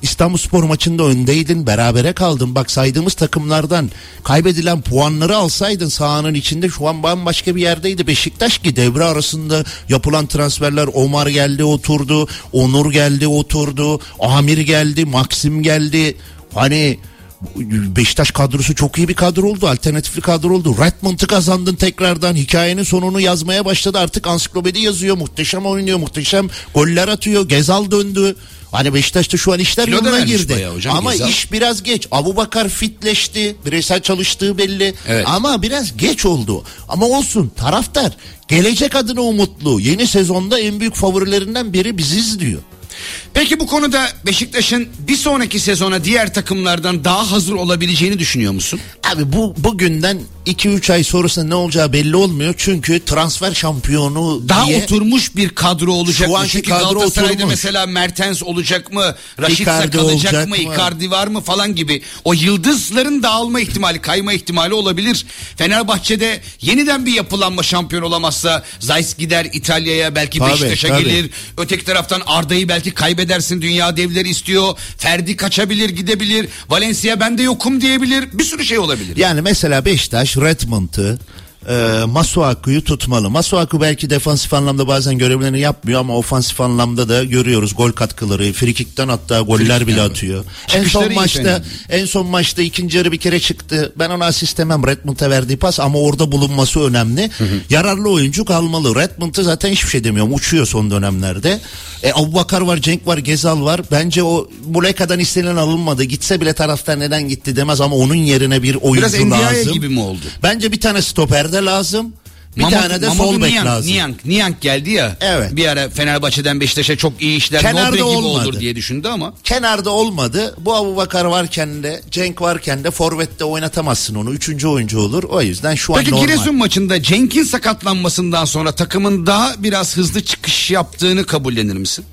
İstanbulspor maçında öndeydin, berabere kaldın. Bak saydığımız takımlardan kaybedilen puanları alsaydın sahanın içinde şu an bambaşka bir yerdeydi Beşiktaş ki devre arasında yapılan transferler, Omar geldi oturdu, Onur geldi oturdu, Amir geldi, Maxim geldi. Hani Beşiktaş kadrosu çok iyi bir kadro oldu. Alternatifli kadro oldu. Redmond'u kazandın tekrardan. Hikayenin sonunu yazmaya başladı. Artık ansiklopedi yazıyor. Muhteşem oynuyor. Muhteşem goller atıyor. Gezal döndü. Hani Beşiktaş'ta şu an işler Kilo yoluna girdi. Hocam, ama Gezal. iş biraz geç. Abubakar fitleşti. Bireysel çalıştığı belli. Evet. Ama biraz geç oldu. Ama olsun, taraftar gelecek adına umutlu. Yeni sezonda en büyük favorilerinden biri biziz diyor. Peki bu konuda Beşiktaş'ın bir sonraki sezona diğer takımlardan daha hazır olabileceğini düşünüyor musun? Abi bu bugünden iki üç ay sonrasında ne olacağı belli olmuyor. Çünkü transfer şampiyonu Daha diye oturmuş bir kadro olacak Şu mı? anki Çünkü kadro Galatasaray'da oturmuş. mesela Mertens olacak mı? Rashica Icardi kalacak olacak mı? mı? Icardi var mı falan gibi. O yıldızların dağılma ihtimali, kayma ihtimali olabilir. Fenerbahçe'de yeniden bir yapılanma, şampiyon olamazsa Zayt gider İtalya'ya, belki Tabii, Beşiktaş'a tabii. gelir. Öteki taraftan Arda'yı belki kaybedersin. Dünya devleri istiyor. Ferdi kaçabilir, gidebilir. Valencia ben de yokum diyebilir. Bir sürü şey olabilir. yani mesela Beşiktaş Redmond'u e, Masuaku'yu tutmalı. Masuaku belki defansif anlamda bazen görevlerini yapmıyor ama ofansif anlamda da görüyoruz gol katkıları. Frikikten hatta goller Frikik bile yani. atıyor. En Çıkışları son iyi maçta fena. en son maçta ikinci yarı bir kere çıktı. Ben ona asist demem. Redmond'a verdiği pas ama orada bulunması önemli. Hı hı. Yararlı oyuncu kalmalı. Redmond'a zaten hiçbir şey demiyorum. Uçuyor son dönemlerde. E, Abubakar var, Cenk var, Gezal var. Bence o Muleka'dan istenilen alınmadı. Gitse bile taraftar neden gitti demez ama onun yerine bir oyuncu Biraz Ndiaye lazım. gibi mi oldu? Bence bir tane stoperde lazım. Bir Mamadou- tane de Mamadou sol bek Niang, lazım. Niang, Niang geldi ya. Evet. Bir ara Fenerbahçe'den Beşiktaş'a çok iyi işler, Kenarda Nobre gibi olmadı. olur diye düşündü ama. Kenarda olmadı. Bu Abubakar varken de Cenk varken de forvette oynatamazsın onu. Üçüncü oyuncu olur. O yüzden şu Peki an normal. Giresun maçında Cenk'in sakatlanmasından sonra takımın daha biraz hızlı çıkış yaptığını kabullenir misin?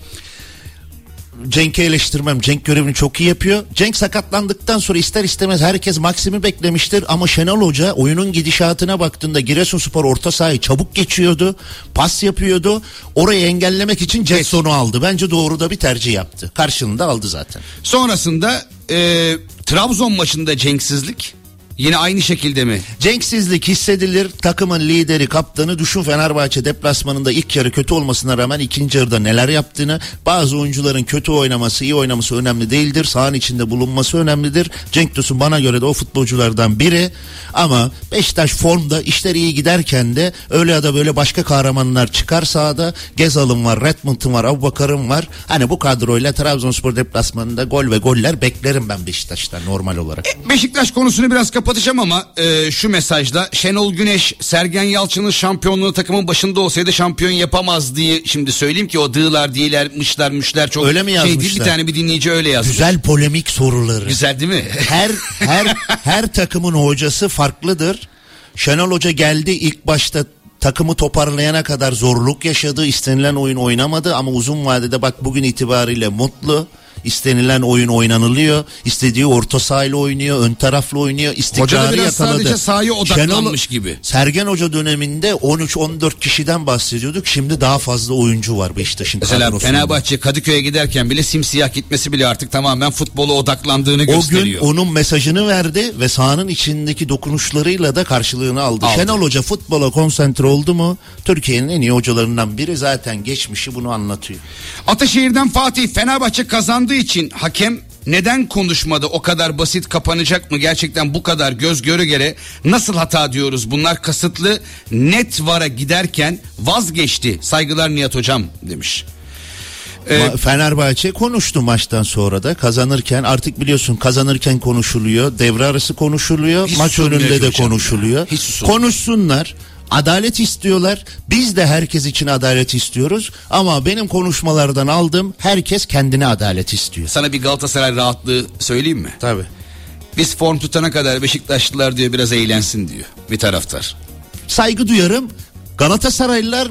Cenk'i eleştirmem. Cenk görevini çok iyi yapıyor. Cenk sakatlandıktan sonra ister istemez herkes Maxim'i beklemiştir. Ama Şenol Hoca oyunun gidişatına baktığında Giresunspor orta sahayı çabuk geçiyordu. Pas yapıyordu. Orayı engellemek için Jetson'u aldı. Bence doğru da bir tercih yaptı. Karşılığında aldı zaten. Sonrasında e, Trabzon maçında Cenksizlik yine aynı şekilde mi? Cenksizlik hissedilir. Takımın lideri, kaptanı, düşün Fenerbahçe deplasmanında ilk yarı kötü olmasına rağmen ikinci yarıda neler yaptığını. Bazı oyuncuların kötü oynaması, iyi oynaması önemli değildir. Sahanın içinde bulunması önemlidir. Cenk Tosun bana göre de o futbolculardan biri. Ama Beşiktaş formda, işler iyi giderken de öyle ya da böyle başka kahramanlar çıkar sahada. Gezal'ın var, Redmond'un var, Abubakar'ın var. Hani bu kadroyla Trabzonspor deplasmanında gol ve goller beklerim ben Beşiktaş'tan normal olarak. E, Beşiktaş konusunu biraz kapatacağım ama e, şu mesajla Şenol Güneş Sergen Yalçın'ın şampiyonluğu takımın başında olsaydı şampiyon yapamaz diye şimdi söyleyeyim ki o dığlar değiller mışlar müşler çok Öyle mi şey değil, yazmışlar? bir tane bir dinleyici öyle yazmış. Güzel polemik soruları. Güzel değil mi? Her her her takımın hocası farklıdır. Şenol Hoca geldi ilk başta takımı toparlayana kadar zorluk yaşadı. İstenilen oyun oynamadı ama uzun vadede bak bugün itibariyle mutlu. İstenilen oyun oynanılıyor. İstediği orta sahayla oynuyor. Ön taraflı oynuyor. İstikrarı Hoca da biraz yakaladı. sadece sahaya odaklanmış Şenol, gibi. Sergen Hoca döneminde on üç on dört kişiden bahsediyorduk. Şimdi daha fazla oyuncu var Beşiktaş'ın Mesela kadrosunda. Fenerbahçe Kadıköy'e giderken bile simsiyah gitmesi bile artık tamamen futbola odaklandığını O gün gösteriyor. onun mesajını verdi ve sahanın içindeki dokunuşlarıyla da karşılığını aldı. Aldı. Şenol Hoca futbola konsantre oldu mu? Türkiye'nin en iyi hocalarından biri, zaten geçmişi bunu anlatıyor. Ataşehir'den Fatih, Fenerbahçe kazandığı için hakem neden konuşmadı, o kadar basit kapanacak mı, gerçekten bu kadar göz göre göre nasıl hata diyoruz, bunlar kasıtlı, net vara giderken vazgeçti, saygılar Nihat hocam demiş. Ee, Ma- Fenerbahçe konuştu maçtan sonra da, kazanırken artık biliyorsun kazanırken konuşuluyor, devre arası konuşuluyor, Hiç maç susulmuyor önünde ki de hocam konuşuluyor. ya. Hiç susulmuyor. Konuşsunlar. Adalet istiyorlar. Biz de herkes için adalet istiyoruz. Ama benim konuşmalardan aldığım, herkes kendine adalet istiyor. Sana bir Galatasaray rahatlığı söyleyeyim mi? Tabii. Biz form tutana kadar Beşiktaşlılar diyor biraz eğlensin diyor bir taraftar. Saygı duyarım. Galatasaraylılar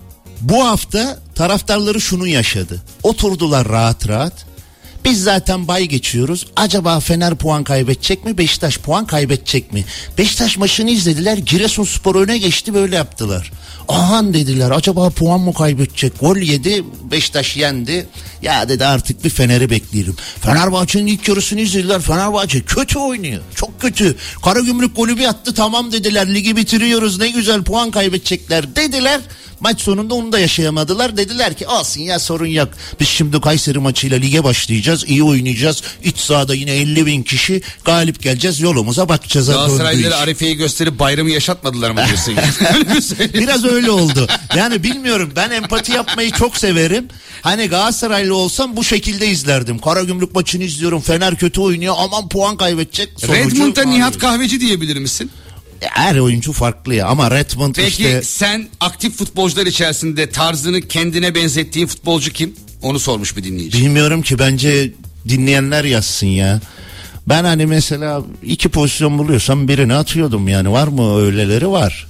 bu hafta taraftarları şunu yaşadı. Oturdular rahat rahat. Biz zaten bay geçiyoruz. Acaba Fener puan kaybedecek mi? Beşiktaş puan kaybedecek mi? Beşiktaş maçını izlediler. Giresunspor öne geçti, böyle yaptılar. Ahan dediler, acaba puan mı kaybedecek? Gol yedi, Beşiktaş yendi. Ya dedi artık bir Fener'i bekleyelim. Fenerbahçe'nin ilk yarısını izlediler. Fenerbahçe kötü oynuyor. Çok kötü. Karagümrük golü bir attı, tamam dediler. Ligi bitiriyoruz, ne güzel, puan kaybedecekler dediler. Maç sonunda onu da yaşayamadılar. Dediler ki olsun ya, sorun yok. Biz şimdi Kayseri maçıyla lige başlayacağız. İyi oynayacağız. İç sahada yine elli bin kişi, galip geleceğiz. Yolumuza bakacağız. Galatasaraylıları Arife'yi gösterip bayramı yaşatmadılar mı diyorsun? Biraz öyle oldu. Yani bilmiyorum, ben empati yapmayı çok severim. Hani Galatasaraylı olsam bu şekilde izlerdim. Karagümrük maçını izliyorum. Fener kötü oynuyor. Aman puan kaybedecek. Sonucu Redmond'a Nihat Kahveci diyebilir misin? Her oyuncu farklı ya, ama Redmond Peki işte... Peki sen aktif futbolcular içerisinde tarzını kendine benzettiğin futbolcu kim? Onu sormuş bir dinleyici. Bilmiyorum ki, bence dinleyenler yazsın ya. Ben hani mesela iki pozisyon buluyorsam birini atıyordum yani. Var mı öyleleri? Var.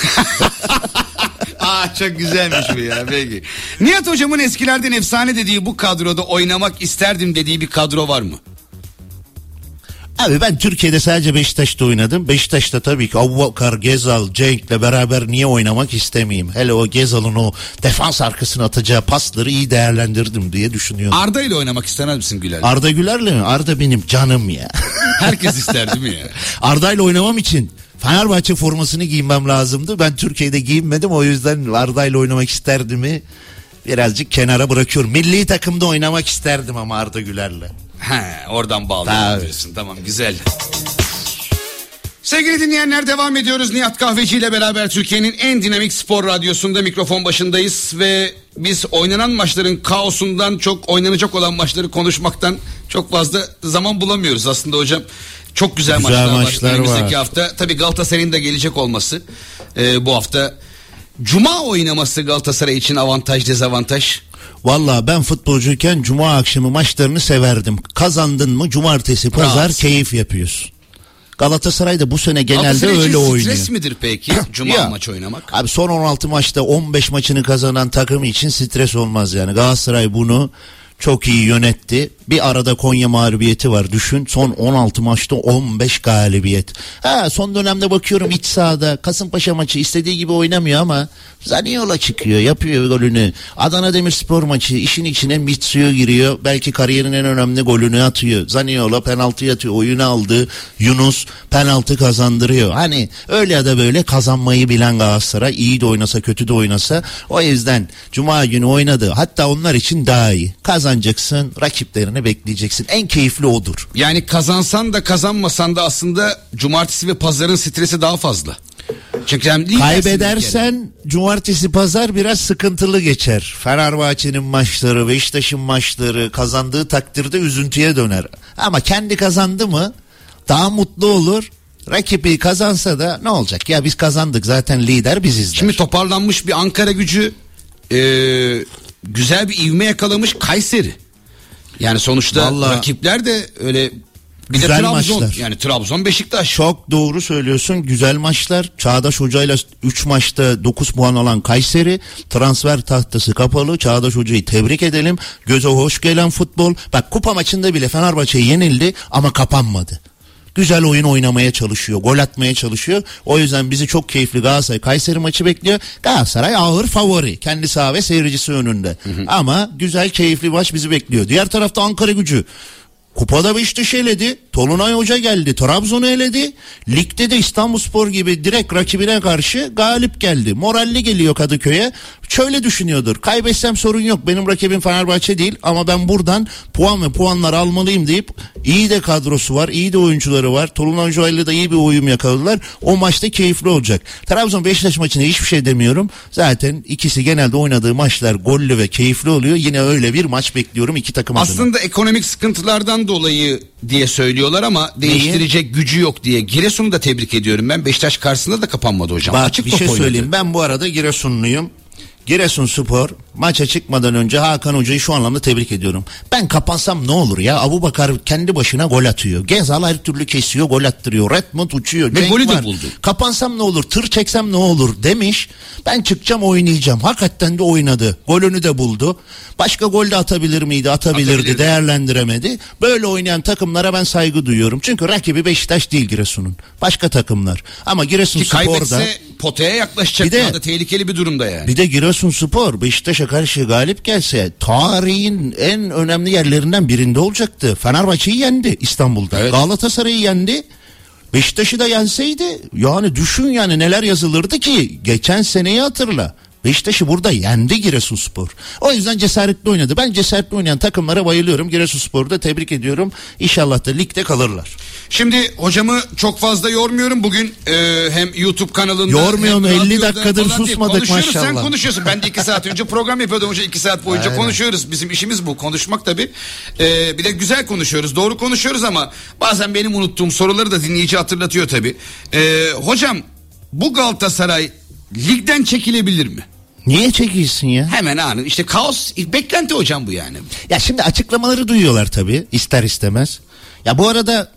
Aa, çok güzelmiş bu ya. Peki. Nihat hocamın eskilerden efsane dediği bu kadroda oynamak isterdim dediği bir kadro var mı? Abi ben Türkiye'de sadece Beşiktaş'ta oynadım. Beşiktaş'ta tabii ki Abubakar, Gezal, Cenk'le beraber niye oynamak istemeyeyim? Hele o Gezal'ın o defans arkasına atacağı pasları iyi değerlendirdim diye düşünüyorum. Arda ile oynamak istemez misin Güler'le? Arda Güler'le mi? Arda benim canım ya. Herkes ister değil mi ya? Arda ile oynamam için Fenerbahçe formasını giymem lazımdı. Ben Türkiye'de giyinmedim, o yüzden Arda ile oynamak isterdim mi? Birazcık kenara bırakıyorum. Milli takımda oynamak isterdim ama Arda Güler'le. He, oradan bağlayalım diyorsun. Tamam, güzel. Sevgili dinleyenler, devam ediyoruz. Nihat Kahveci ile beraber Türkiye'nin en dinamik spor radyosunda mikrofon başındayız ve biz oynanan maçların kaosundan çok oynanacak olan maçları konuşmaktan çok fazla zaman bulamıyoruz aslında hocam. Çok güzel, güzel maçlar, maçlar var önümüzdeki hafta. Tabii Galatasaray'ın da gelecek olması e, bu hafta. Cuma oynaması Galatasaray için avantaj, dezavantaj. Vallahi ben futbolcuyken cuma akşamı maçlarını severdim. Kazandın mı cumartesi pazar rahat, keyif yapıyorsun. Galatasaray da bu sene genelde öyle oynuyor. Stres midir peki cuma ya, maç oynamak? Abi son on altı maçta on beş maçını kazanan takım için stres olmaz yani. Galatasaray bunu çok iyi yönetti. Bir arada Konya mağlubiyeti var, düşün. Son on altı maçta on beş galibiyet. Ha, son dönemde bakıyorum iç sahada Kasımpaşa maçı istediği gibi oynamıyor ama Zaniolo çıkıyor, yapıyor golünü. Adana Demirspor maçı işin içine Mitsu'ya giriyor. Belki kariyerin en önemli golünü atıyor. Zaniolo penaltı atıyor, oyunu aldı. Yunus penaltı kazandırıyor. Hani öyle ya da böyle kazanmayı bilen Galatasaray, iyi de oynasa kötü de oynasa. O yüzden cuma günü oynadı. Hatta onlar için daha iyi. Kazanacaksın, rakiplerini bekleyeceksin. En keyifli odur. Yani kazansan da kazanmasan da aslında cumartesi ve pazarın stresi daha fazla. Çünkü hem kaybedersen yani, cumartesi pazar biraz sıkıntılı geçer. Fenerbahçe'nin maçları, Beşiktaş'ın maçları, kazandığı takdirde üzüntüye döner. Ama kendi kazandı mı daha mutlu olur. Rakibi kazansa da ne olacak ya, biz kazandık zaten, lider biziz der. Şimdi toparlanmış bir Ankara Gücü, e, güzel bir ivme yakalamış Kayseri. Yani sonuçta vallahi rakipler de öyle. Bir güzel de Trabzon maçlar. Yani Trabzon, Beşiktaş. Çok doğru söylüyorsun, güzel maçlar. Çağdaş Hoca'yla üç maçta dokuz puan alan Kayseri, transfer tahtası kapalı. Çağdaş Hoca'yı tebrik edelim. Göze hoş gelen futbol. Bak kupa maçında bile Fenerbahçe yenildi ama kapanmadı. Güzel oyun oynamaya çalışıyor, gol atmaya çalışıyor. O yüzden bizi çok keyifli Galatasaray Kayseri maçı bekliyor. Galatasaray ağır favori, kendi saha ve seyircisi önünde. Hı hı. Ama güzel keyifli maç bizi bekliyor. Diğer tarafta Ankara Gücü kupada Beşiktaş'ı eledi. Tolunay Hoca geldi, Trabzon'u eledi. Ligde de İstanbulspor gibi direkt rakibine karşı galip geldi. Moralli geliyor Kadıköy'e. Şöyle düşünüyordur: kaybetsem sorun yok, benim rakibim Fenerbahçe değil ama ben buradan puan ve puanlar almalıyım deyip, iyi de kadrosu var, iyi de oyuncuları var. Tolunay Hoca'yla da iyi bir uyum yakaladılar. O maçta keyifli olacak. Trabzon Beşiktaş maçına hiçbir şey demiyorum. Zaten ikisi genelde oynadığı maçlar gollü ve keyifli oluyor. Yine öyle bir maç bekliyorum iki takım adına. Aslında ekonomik sıkıntılardan dolayı diye söylüyorlar ama değiştirecek Neyi? gücü yok diye. Giresun'u da tebrik ediyorum ben. Beşiktaş karşısında da kapanmadı hocam. Bak, açık bir top şey oynadı. söyleyeyim. Ben bu arada Giresunluyum. Giresunspor maça çıkmadan önce Hakan Hoca'yı şu anlamda tebrik ediyorum. Ben kapansam ne olur ya? Abubakar kendi başına gol atıyor. Gezal her türlü kesiyor, gol attırıyor. Redmond uçuyor. Ve golü de buldu. Kapansam ne olur? Tır çeksem ne olur demiş. Ben çıkacağım, oynayacağım. Hakikaten de oynadı. Golünü de buldu. Başka gol de atabilir miydi? Atabilirdi. Atabilirdi. Değerlendiremedi. Böyle oynayan takımlara ben saygı duyuyorum. Çünkü rakibi Beşiktaş değil Giresun'un. Başka takımlar. Ama Giresunspor'da potaya yaklaşacak. Bir de- Daha da tehlikeli bir durumda yani. Bir de Giresunspor Beşiktaş'a karşı galip gelse tarihin en önemli yerlerinden birinde olacaktı. Fenerbahçe'yi yendi İstanbul'da. Evet. Galatasaray'ı yendi. Beşiktaş'ı da yenseydi yani düşün yani neler yazılırdı ki, geçen seneyi hatırla. Beşiktaş'ı burada yendi Giresunspor. O yüzden cesaretli oynadı. Ben cesaretli oynayan takımlara bayılıyorum. Giresunspor'u da tebrik ediyorum. İnşallah da ligde kalırlar. Şimdi hocamı çok fazla yormuyorum. Bugün e, hem YouTube kanalında Yormuyorum, hem elli radyoda dakikadır falan diye susmadık konuşuyoruz. Sen maşallah. konuşuyorsun. Ben de iki saat önce program yapıyordum hoca. iki saat boyunca Aynen. konuşuyoruz. Bizim işimiz bu. Konuşmak tabii. E, bir de güzel konuşuyoruz. Doğru konuşuyoruz ama bazen benim unuttuğum soruları da dinleyici hatırlatıyor tabii. E, hocam bu Galatasaray ligden çekilebilir mi? Niye çekilsin ya? Hemen anın. İşte kaos beklenti hocam bu yani. Ya şimdi açıklamaları duyuyorlar tabii ister istemez. Ya bu arada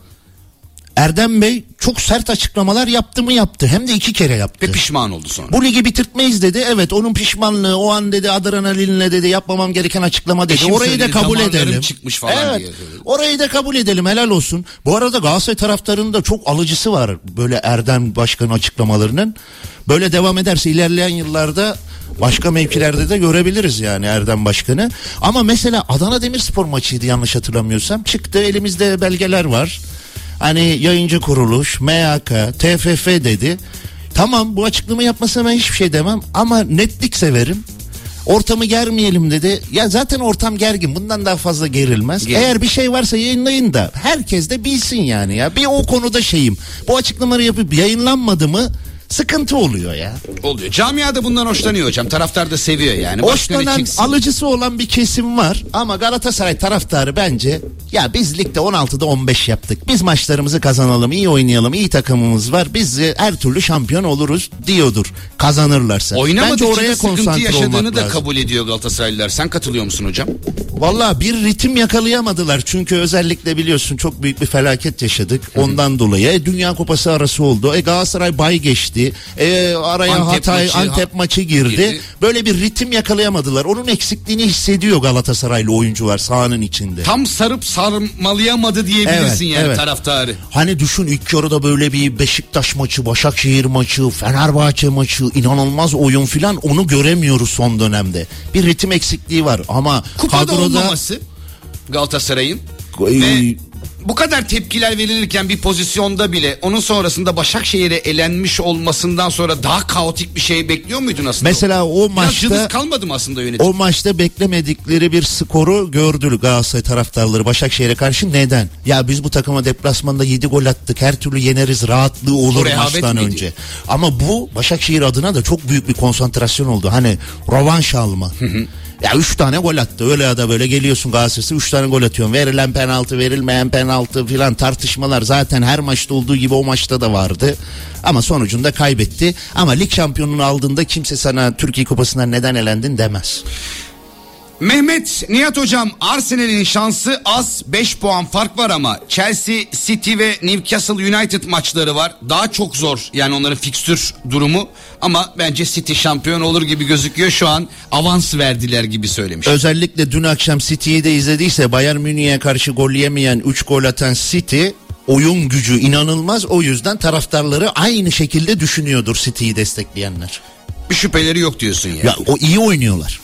Erdem Bey çok sert açıklamalar yaptı mı yaptı. Hem de iki kere yaptı. Ve pişman oldu sonra. Bu ligi bitirtmeyiz dedi. Evet, onun pişmanlığı o an dedi, adrenalinle dedi, yapmamam gereken açıklama dedi. Eşim Orayı da söyledi, kabul damarlarım edelim. çıkmış falan evet, diye. orayı da kabul edelim, helal olsun. Bu arada Galatasaray taraftarının da çok alıcısı var böyle Erdem Başkan'ın açıklamalarının. Böyle devam ederse ilerleyen yıllarda başka mevkilerde de görebiliriz yani Erdem Başkan'ı. Ama mesela Adana Demirspor maçıydı yanlış hatırlamıyorsam. Çıktı, elimizde belgeler var. Hani yayıncı kuruluş, M H K, T F F dedi. Tamam, bu açıklama yapmasına ben hiçbir şey demem ama netlik severim. Ortamı germeyelim dedi. Ya zaten ortam gergin, bundan daha fazla gerilmez. Geril. Eğer bir şey varsa yayınlayın da herkes de bilsin yani ya. Bir o konuda şeyim. Bu açıklamaları yapıp yayınlanmadı mı sıkıntı oluyor ya. Oluyor. Camiada bundan hoşlanıyor hocam. Taraftar da seviyor yani. Başkanı Hoşlanan, çıksın. alıcısı olan bir kesim var ama Galatasaray taraftarı bence ya biz ligde on altıda on beş yaptık. Biz maçlarımızı kazanalım, iyi oynayalım, iyi takımımız var. Biz her türlü şampiyon oluruz diyordur. Kazanırlarsa. Oynamadığı Bence için oraya de sıkıntı konsantre yaşadığını olmak da lazım. kabul ediyor Galatasaraylılar. Sen katılıyor musun hocam? Valla bir ritim yakalayamadılar çünkü özellikle biliyorsun çok büyük bir felaket yaşadık. Ondan dolayı e, Dünya Kupası arası oldu. E, Galatasaray bay geçti. E, araya Antep Hatay maçı, Antep ha- maçı girdi. girdi. Böyle bir ritim yakalayamadılar. Onun eksikliğini hissediyor Galatasaraylı oyuncular sahanın içinde. Tam sarıp sarmalayamadı diyebilirsin Evet, yani evet. taraftarı. Hani düşün, ilk yarıda böyle bir Beşiktaş maçı, Başakşehir maçı, Fenerbahçe maçı, inanılmaz oyun filan, onu göremiyoruz son dönemde. Bir ritim eksikliği var ama Kupada kadroda olmaması Galatasaray'ın e, ve bu kadar tepkiler verilirken bir pozisyonda bile onun sonrasında Başakşehir'e elenmiş olmasından sonra daha kaotik bir şey bekliyor muydun aslında? mesela o Biraz maçta cılız kalmadı mı aslında yönetim? o maçta beklemedikleri bir skoru gördü Galatasaray taraftarları Başakşehir'e karşı. Neden? Ya biz bu takıma deplasmanda yedi gol attık, her türlü yeneriz rahatlığı olur O rehavet maçtan miydi? önce. Ama bu Başakşehir adına da çok büyük bir konsantrasyon oldu. Hani rövanş alma. Ya üç tane gol attı, öyle ya da böyle geliyorsun Galatasaray'a üç tane gol atıyorsun. Verilen penaltı, verilmeyen penaltı filan tartışmalar zaten her maçta olduğu gibi o maçta da vardı. Ama sonucunda kaybetti. Ama lig şampiyonluğunu aldığında kimse sana Türkiye Kupası'ndan neden elendin demez. Mehmet Nihat hocam, Arsenal'in şansı az, beş puan fark var ama Chelsea, City ve Newcastle United maçları var. Daha çok zor yani onların fikstür durumu ama bence City şampiyon olur gibi gözüküyor. Şu an avans verdiler gibi söylemiş. Özellikle dün akşam City'yi de izlediyse Bayern Münih'e karşı gol yemeyen, üç gol atan City, oyun gücü inanılmaz. O yüzden taraftarları aynı şekilde düşünüyordur City'yi destekleyenler. Bir şüpheleri yok diyorsun yani. Ya o iyi oynuyorlar.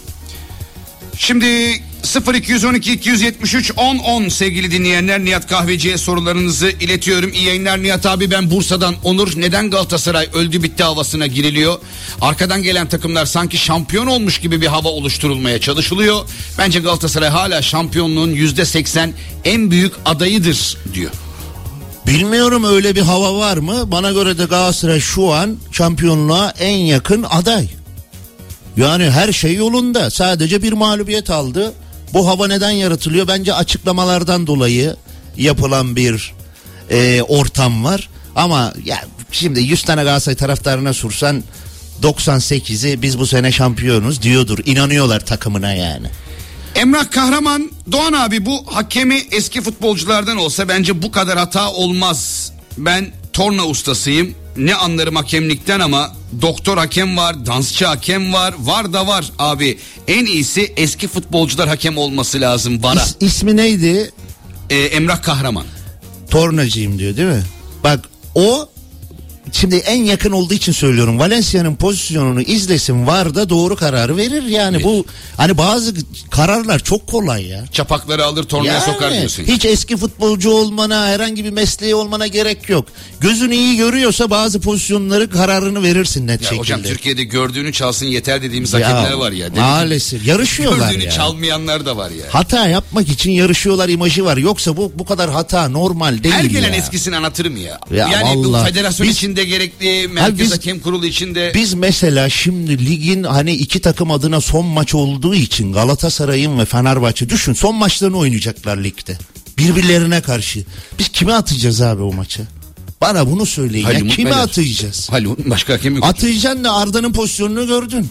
Şimdi sıfır iki on iki iki yetmiş üç on on sevgili dinleyenler, Nihat Kahveci'ye sorularınızı iletiyorum. İyi yayınlar Nihat abi, ben Bursa'dan Onur. Neden Galatasaray öldü bitti havasına giriliyor? Arkadan gelen takımlar sanki şampiyon olmuş gibi bir hava oluşturulmaya çalışılıyor. Bence Galatasaray hala şampiyonluğun yüzde seksen en büyük adayıdır diyor. Bilmiyorum, öyle bir hava var mı? Bana göre de Galatasaray şu an şampiyonluğa en yakın aday. Yani her şey yolunda. Sadece bir mağlubiyet aldı. Bu hava neden yaratılıyor? Bence açıklamalardan dolayı yapılan bir e, ortam var. Ama ya şimdi yüz tane Galatasaray taraftarına sorsan doksan sekizi biz bu sene şampiyonuz diyordur. İnanıyorlar takımına yani. Emrah Kahraman, Doğan abi bu hakemi eski futbolculardan olsa bence bu kadar hata olmaz. Ben torna ustasıyım. Ne anlarım hakemlikten ama doktor hakem var, dansçı hakem var, var da var abi. En iyisi eski futbolcular hakem olması lazım vara. İs, ismi neydi? Ee, Emrah Kahraman. Tornacıyım diyor değil mi? Bak o şimdi en yakın olduğu için söylüyorum. Valencia'nın pozisyonunu izlesin, V A R'da doğru kararı verir. Yani bu hani bazı kararlar çok kolay ya. Çapakları alır tornaya Yani, sokar diyorsun. hiç eski futbolcu olmana, herhangi bir mesleği olmana gerek yok. Gözün iyi görüyorsa bazı pozisyonları kararını verirsin net Ya şekilde. hocam Türkiye'de gördüğünü çalsın yeter dediğimiz hakemler var ya. Dedim, maalesef yarışıyorlar gördüğünü ya. çalmayanlar da var ya. Hata yapmak için yarışıyorlar imajı var. Yoksa bu bu kadar hata normal değil Her gelen ya. eskisini anlatırım ya. Ya yani bu vallahi. federasyon Biz- içinde gerekli, merkez biz- hakem kurulu içinde. Biz mesela şimdi ligin hani iki takım adına son maç olduğu için Galatasaray'ın ve Fenerbahçe, düşün son maçlarını oynayacaklar ligde. Birbirlerine karşı. Biz kime atacağız abi o maçı? Bana bunu söyleyin Halil ya. Umut Kime Beyler. atacağız? Halil Umut, başka hakem yok. Atacaksın da Arda'nın pozisyonunu gördün.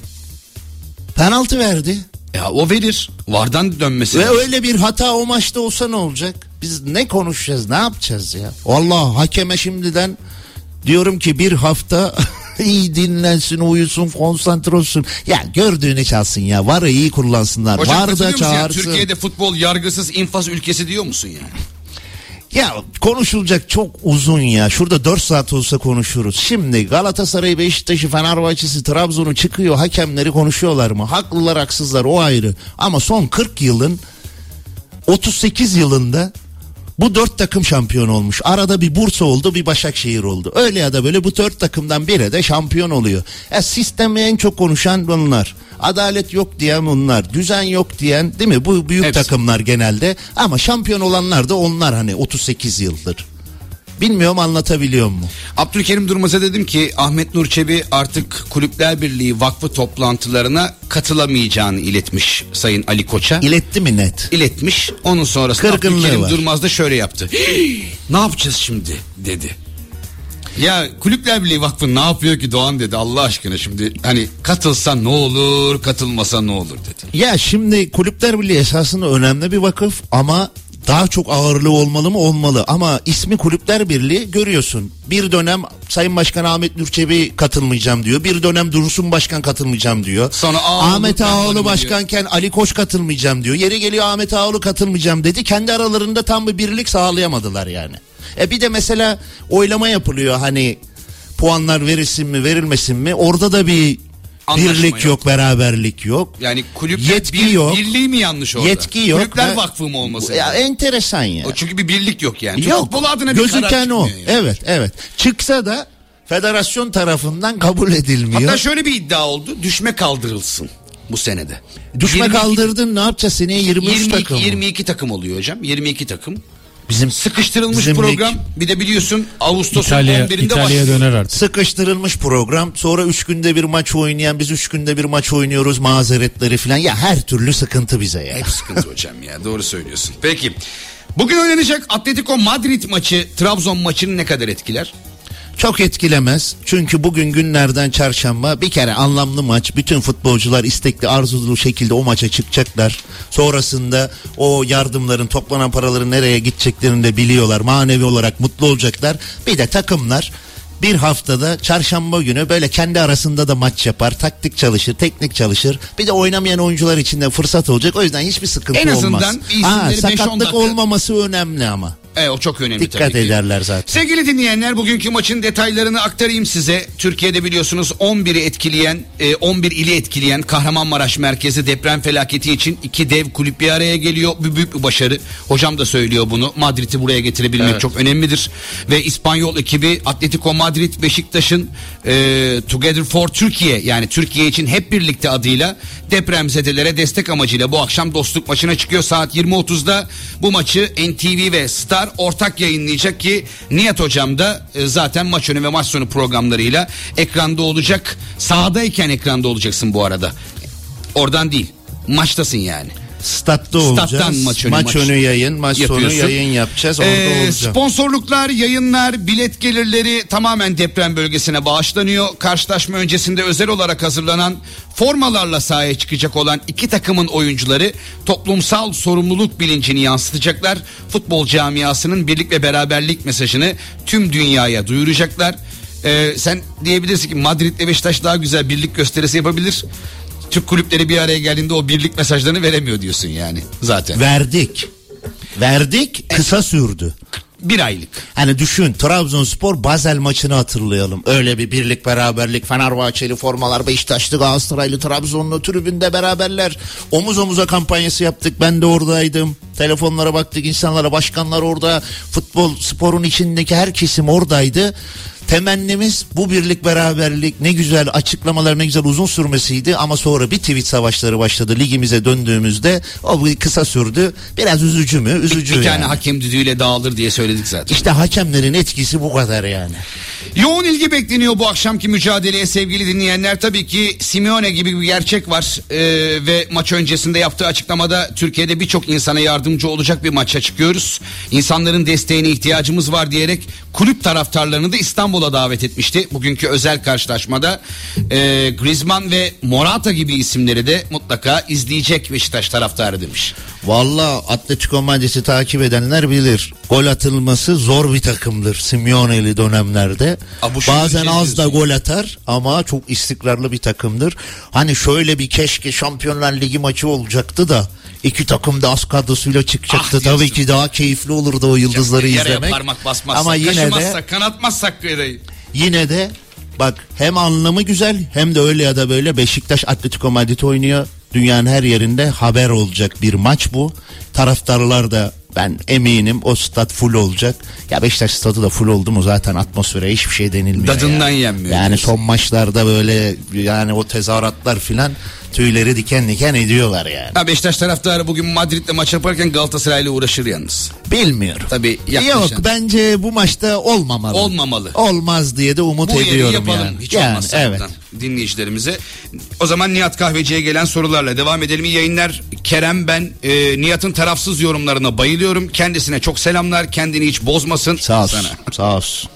Penaltı verdi. Ya o verir. Vardan dönmesi. Ve lazım. öyle bir hata o maçta olsa ne olacak? Biz ne konuşacağız, ne yapacağız ya? Vallahi hakeme şimdiden diyorum ki bir hafta iyi dinlensin, uyusun, konsantre olsun. Ya gördüğünü çalsın ya. V A R'ı iyi kullansınlar. Hocam V A R'ı katılıyor da musun ya? çağırsın. Türkiye'de futbol yargısız infaz ülkesi diyor musun yani? Ya konuşulacak çok uzun ya. Şurada dört saat olsa konuşuruz. Şimdi Galatasaray, Beşiktaş'ı, Fenerbahçe'si, Trabzon'u çıkıyor. Hakemleri konuşuyorlar mı? Haklılar, haksızlar, o ayrı. Ama son kırk yılın otuz sekiz yılında bu dört takım şampiyon olmuş. Arada bir Bursa oldu, bir Başakşehir oldu. Öyle ya da böyle bu dört takımdan biri de şampiyon oluyor. Ya sistemi en çok konuşan bunlar. Adalet yok diyen bunlar. Düzen yok diyen, değil mi? Bu büyük Hepsi. takımlar genelde. Ama şampiyon olanlar da onlar, hani otuz sekiz yıldır. Bilmiyorum anlatabiliyor mu? Abdülkerim Durmaz'a dedim ki Ahmet Nur Çebi artık Kulüpler Birliği vakfı toplantılarına katılamayacağını iletmiş Sayın Ali Koç'a. İletti mi net? İletmiş. Onun sonrasında Kırgınlığı Abdülkerim var. Durmaz da şöyle yaptı. Ne yapacağız şimdi dedi. Ya Kulüpler Birliği Vakfı ne yapıyor ki Doğan dedi, Allah aşkına şimdi hani katılsa ne olur, katılmasa ne olur dedi. Ya şimdi Kulüpler Birliği esasında önemli bir vakıf ama daha çok ağırlığı olmalı mı? Olmalı. Ama ismi Kulüpler Birliği, görüyorsun. Bir dönem Sayın Başkan Ahmet Nur Çebi katılmayacağım diyor. Bir dönem Dursun Başkan katılmayacağım diyor. Sonra Ağoğlu Ahmet ben Ağoğlu varım başkanken Ali Koç katılmayacağım diyor. Yeri geliyor Ahmet Ağoğlu katılmayacağım dedi. Kendi aralarında tam bir birlik sağlayamadılar yani. E bir de mesela oylama yapılıyor, hani puanlar verilsin mi verilmesin mi? Orada da bir Anlaşma birlik yok. yok, beraberlik yok. Yani kulüpler Yetki bir, yok. birliği mi yanlış orada? Yetki yok. Kulüpler ve- Vakfı mı olması? Ya lazım? enteresan ya. O çünkü bir birlik yok yani. Çünkü Yok. futbol adına bir karar Gözüken o. çıkmıyor yani. Evet, evet. Çıksa da federasyon tarafından kabul edilmiyor. Hatta şöyle bir iddia oldu. Düşme kaldırılsın bu senede. Düşme yirmi iki kaldırdın, ne yapacağız seneye? yirmi üç yirmi iki, takım. yirmi iki takım oluyor hocam. yirmi iki takım. Bizim Sıkıştırılmış bizim program. lig Bir de biliyorsun Ağustos'un İtalya, on birinde İtalya'ya başlıyor. döner artık. sıkıştırılmış program. Sonra üç günde bir maç oynayan, biz üç günde bir maç oynuyoruz, mazeretleri falan. Ya her türlü sıkıntı bize ya. Hep sıkıntı hocam ya, doğru söylüyorsun. Peki bugün oynanacak Atletico Madrid maçı Trabzon maçını ne kadar etkiler? Çok etkilemez. Çünkü bugün günlerden çarşamba, bir kere anlamlı maç. Bütün futbolcular istekli, arzulu şekilde o maça çıkacaklar. Sonrasında o yardımların, toplanan paraların nereye gideceklerini de biliyorlar. Manevi olarak mutlu olacaklar. Bir de takımlar bir haftada çarşamba günü böyle kendi arasında da maç yapar. Taktik çalışır, teknik çalışır. Bir de oynamayan oyuncular için de fırsat olacak. O yüzden hiçbir sıkıntı En azından olmaz. isimleri Ha, beş on sakatlık dakika- olmaması önemli ama. Evet, o çok önemli Dikkat tabii ki. ederler zaten. Sevgili dinleyenler, bugünkü maçın detaylarını aktarayım size. Türkiye'de biliyorsunuz on biri etkileyen, on bir ili etkileyen Kahramanmaraş merkezi deprem felaketi için iki dev kulüp bir araya geliyor. Bu büyük bir başarı. Hocam da söylüyor bunu. Madrid'i buraya getirebilmek Evet. çok önemlidir. Ve İspanyol ekibi Atletico Madrid, Beşiktaş'ın e, Together for Türkiye, yani Türkiye için hep birlikte adıyla depremzedelere destek amacıyla bu akşam dostluk maçına çıkıyor. Saat yirmi otuzda bu maçı N T V ve Star ortak yayınlayacak ki Nihat Hocam da e, zaten maç önü ve maç sonu programlarıyla ekranda olacak. Sahadayken ekranda olacaksın bu arada. Oradan değil. Maçtasın yani. Statta Stat'tan olacağız. maç önü, maç maç önü yayın, maç sonu yapıyorsun. yayın yapacağız. Orada Ee, olacağım. Sponsorluklar, yayınlar, bilet gelirleri tamamen deprem bölgesine bağışlanıyor. Karşılaşma öncesinde özel olarak hazırlanan formalarla sahaya çıkacak olan iki takımın oyuncuları toplumsal sorumluluk bilincini yansıtacaklar. Futbol camiasının birlik ve beraberlik mesajını tüm dünyaya duyuracaklar. Ee, sen diyebilirsin ki Madrid ile Beşiktaş daha güzel birlik gösterisi yapabilir. Türk kulüpleri bir araya geldiğinde o birlik mesajlarını veremiyor diyorsun yani zaten. Verdik. Verdik, kısa sürdü. Bir aylık. Hani düşün, Trabzonspor Basel maçını hatırlayalım. Öyle bir birlik beraberlik, Fenerbahçeli formalar, Beşiktaşlı, Galatasaraylı, Trabzonlu tribünde beraberler. Omuz omuza kampanyası yaptık. Ben de oradaydım. Telefonlara baktık, insanlara, başkanlar orada. Futbol sporun içindeki her kesim oradaydı. Temennimiz bu birlik beraberlik, ne güzel açıklamalar, ne güzel uzun sürmesiydi ama sonra bir tweet savaşları başladı. Ligimize döndüğümüzde o kısa sürdü. Biraz üzücü mü? Üzücü bir, bir yani. tane hakem düdüğüyle dağılır diye söyledik zaten. İşte hakemlerin etkisi bu kadar yani. Yoğun ilgi bekleniyor bu akşamki mücadeleye sevgili dinleyenler. Tabii ki Simeone gibi bir gerçek var ee, ve maç öncesinde yaptığı açıklamada Türkiye'de birçok insana yardımcı olacak bir maça çıkıyoruz. İnsanların desteğine ihtiyacımız var diyerek kulüp taraftarlarını da İstanbul'a davet etmişti. Bugünkü özel karşılaşmada e, Griezmann ve Morata gibi isimleri de mutlaka izleyecek Beşiktaş taraftarı demiş. Valla Atletico Madrid'i takip edenler bilir. Gol atılması zor bir takımdır Simeone'li dönemlerde. A, Bazen şey az da gol atar ama çok istikrarlı bir takımdır. Hani şöyle bir keşke Şampiyonlar Ligi maçı olacaktı da iki takım da az kadrosuyla çıkacaktı. Ah, tabii ki daha keyifli olurdu o yıldızları yaraya izlemek. Parmak basmazsak, ama yine kaşımazsak, de, kanatmazsak yarayı. Yine de bak, hem anlamı güzel hem de öyle ya da böyle Beşiktaş Atletico Madrid oynuyor. Dünyanın her yerinde haber olacak bir maç bu. Taraftarlar da, ben eminim o stat full olacak. Ya Beşiktaş stadı da full oldu mu zaten atmosfere hiçbir şey denilmiyor. Dadından ya. yenmiyor. Yani diyorsun. son maçlarda böyle yani o tezahüratlar filan tüyleri diken diken ediyorlar yani. Ha, Beşiktaş taraftarı bugün Madrid'le maç yaparken Galatasaray'la uğraşır yalnız. Bilmiyorum. Tabii yaklaşan. Yok, bence bu maçta olmamalı. Olmamalı. Olmaz diye de umut bu ediyorum yapalım, yani. Hiç yani, olmazsa evet. dinleyicilerimize. O zaman Nihat Kahveci'ye gelen sorularla devam edelim. İyi yayınlar. Kerem, ben e, Nihat'ın tarafsız yorumlarına bayılıyorum. Kendisine çok selamlar. Kendini hiç bozmasın. Sağ olsun. Sana. Sağ olsun.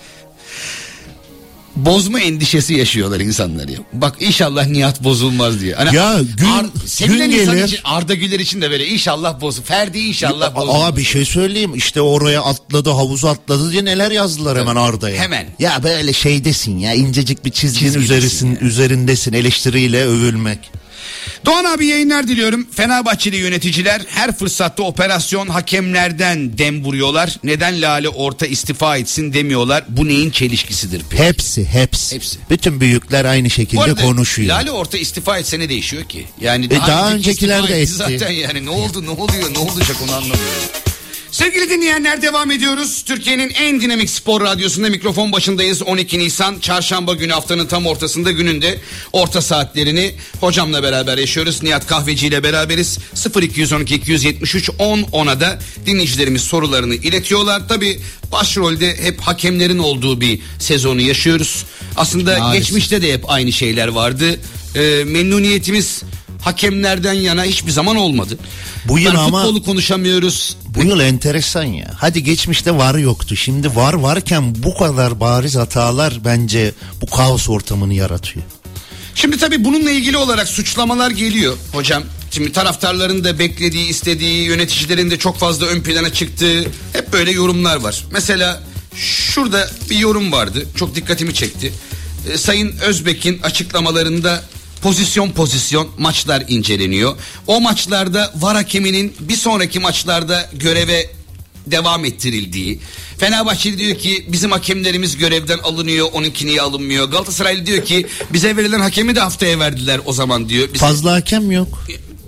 Bozma endişesi yaşıyorlar insanlar ya. Bak inşallah Nihat bozulmaz diye. Hani ya gün, Ar- sevilen gün insan gelir. için, Arda Güler için de böyle inşallah bozul. Ferdi inşallah bozulmaz. Aa, bir şey söyleyeyim, işte oraya atladı, havuza atladı diye neler yazdılar hemen Arda'ya. Hemen. Ya böyle şeydesin ya, incecik bir çizginin üzerisin, yani. üzerindesin, eleştiriyle övülmek. Doğan abi yayınlar diliyorum. Fenerbahçeli yöneticiler her fırsatta operasyon hakemlerden dem vuruyorlar. Neden Lale Orta istifa etsin demiyorlar. Bu neyin çelişkisidir peki? Hepsi, hepsi. Hepsi. Bütün büyükler aynı Bu şekilde arada konuşuyor. Lale Orta istifa etse ne değişiyor ki? Yani daha, E, daha önceki öncekiler istifa de etti etti. zaten yani ne oldu ne oluyor ne olacak onu anlamıyorum. Sevgili dinleyenler, devam ediyoruz. Türkiye'nin en dinamik spor radyosunda mikrofon başındayız. on iki Nisan Çarşamba günü, haftanın tam ortasında, gününde orta saatlerini hocamla beraber yaşıyoruz. Nihat Kahveci ile beraberiz. sıfır iki on iki iki yetmiş üç on ona da dinleyicilerimiz sorularını iletiyorlar. Tabii başrolde hep hakemlerin olduğu bir sezonu yaşıyoruz. Aslında Maalesef. geçmişte de hep aynı şeyler vardı. Ee, memnuniyetimiz hakemlerden yana hiçbir zaman olmadı. Bu yıl yani ama futbolu konuşamıyoruz. Bu yıl enteresan ya. Hadi geçmişte var yoktu. Şimdi var varken bu kadar bariz hatalar bence bu kaos ortamını yaratıyor. Şimdi tabii bununla ilgili olarak suçlamalar geliyor hocam. Şimdi taraftarların da beklediği, istediği, yöneticilerin de çok fazla ön plana çıktığı hep böyle yorumlar var. Mesela şurada bir yorum vardı. Çok dikkatimi çekti. Ee, Sayın Özbek'in açıklamalarında pozisyon pozisyon maçlar inceleniyor. O maçlarda V A R hakeminin bir sonraki maçlarda göreve devam ettirildiği. Fenerbahçeli diyor ki bizim hakemlerimiz görevden alınıyor, onunki niye alınmıyor? Galatasaraylı diyor ki bize verilen hakemi de haftaya verdiler o zaman diyor. Bize... Fazla hakem yok.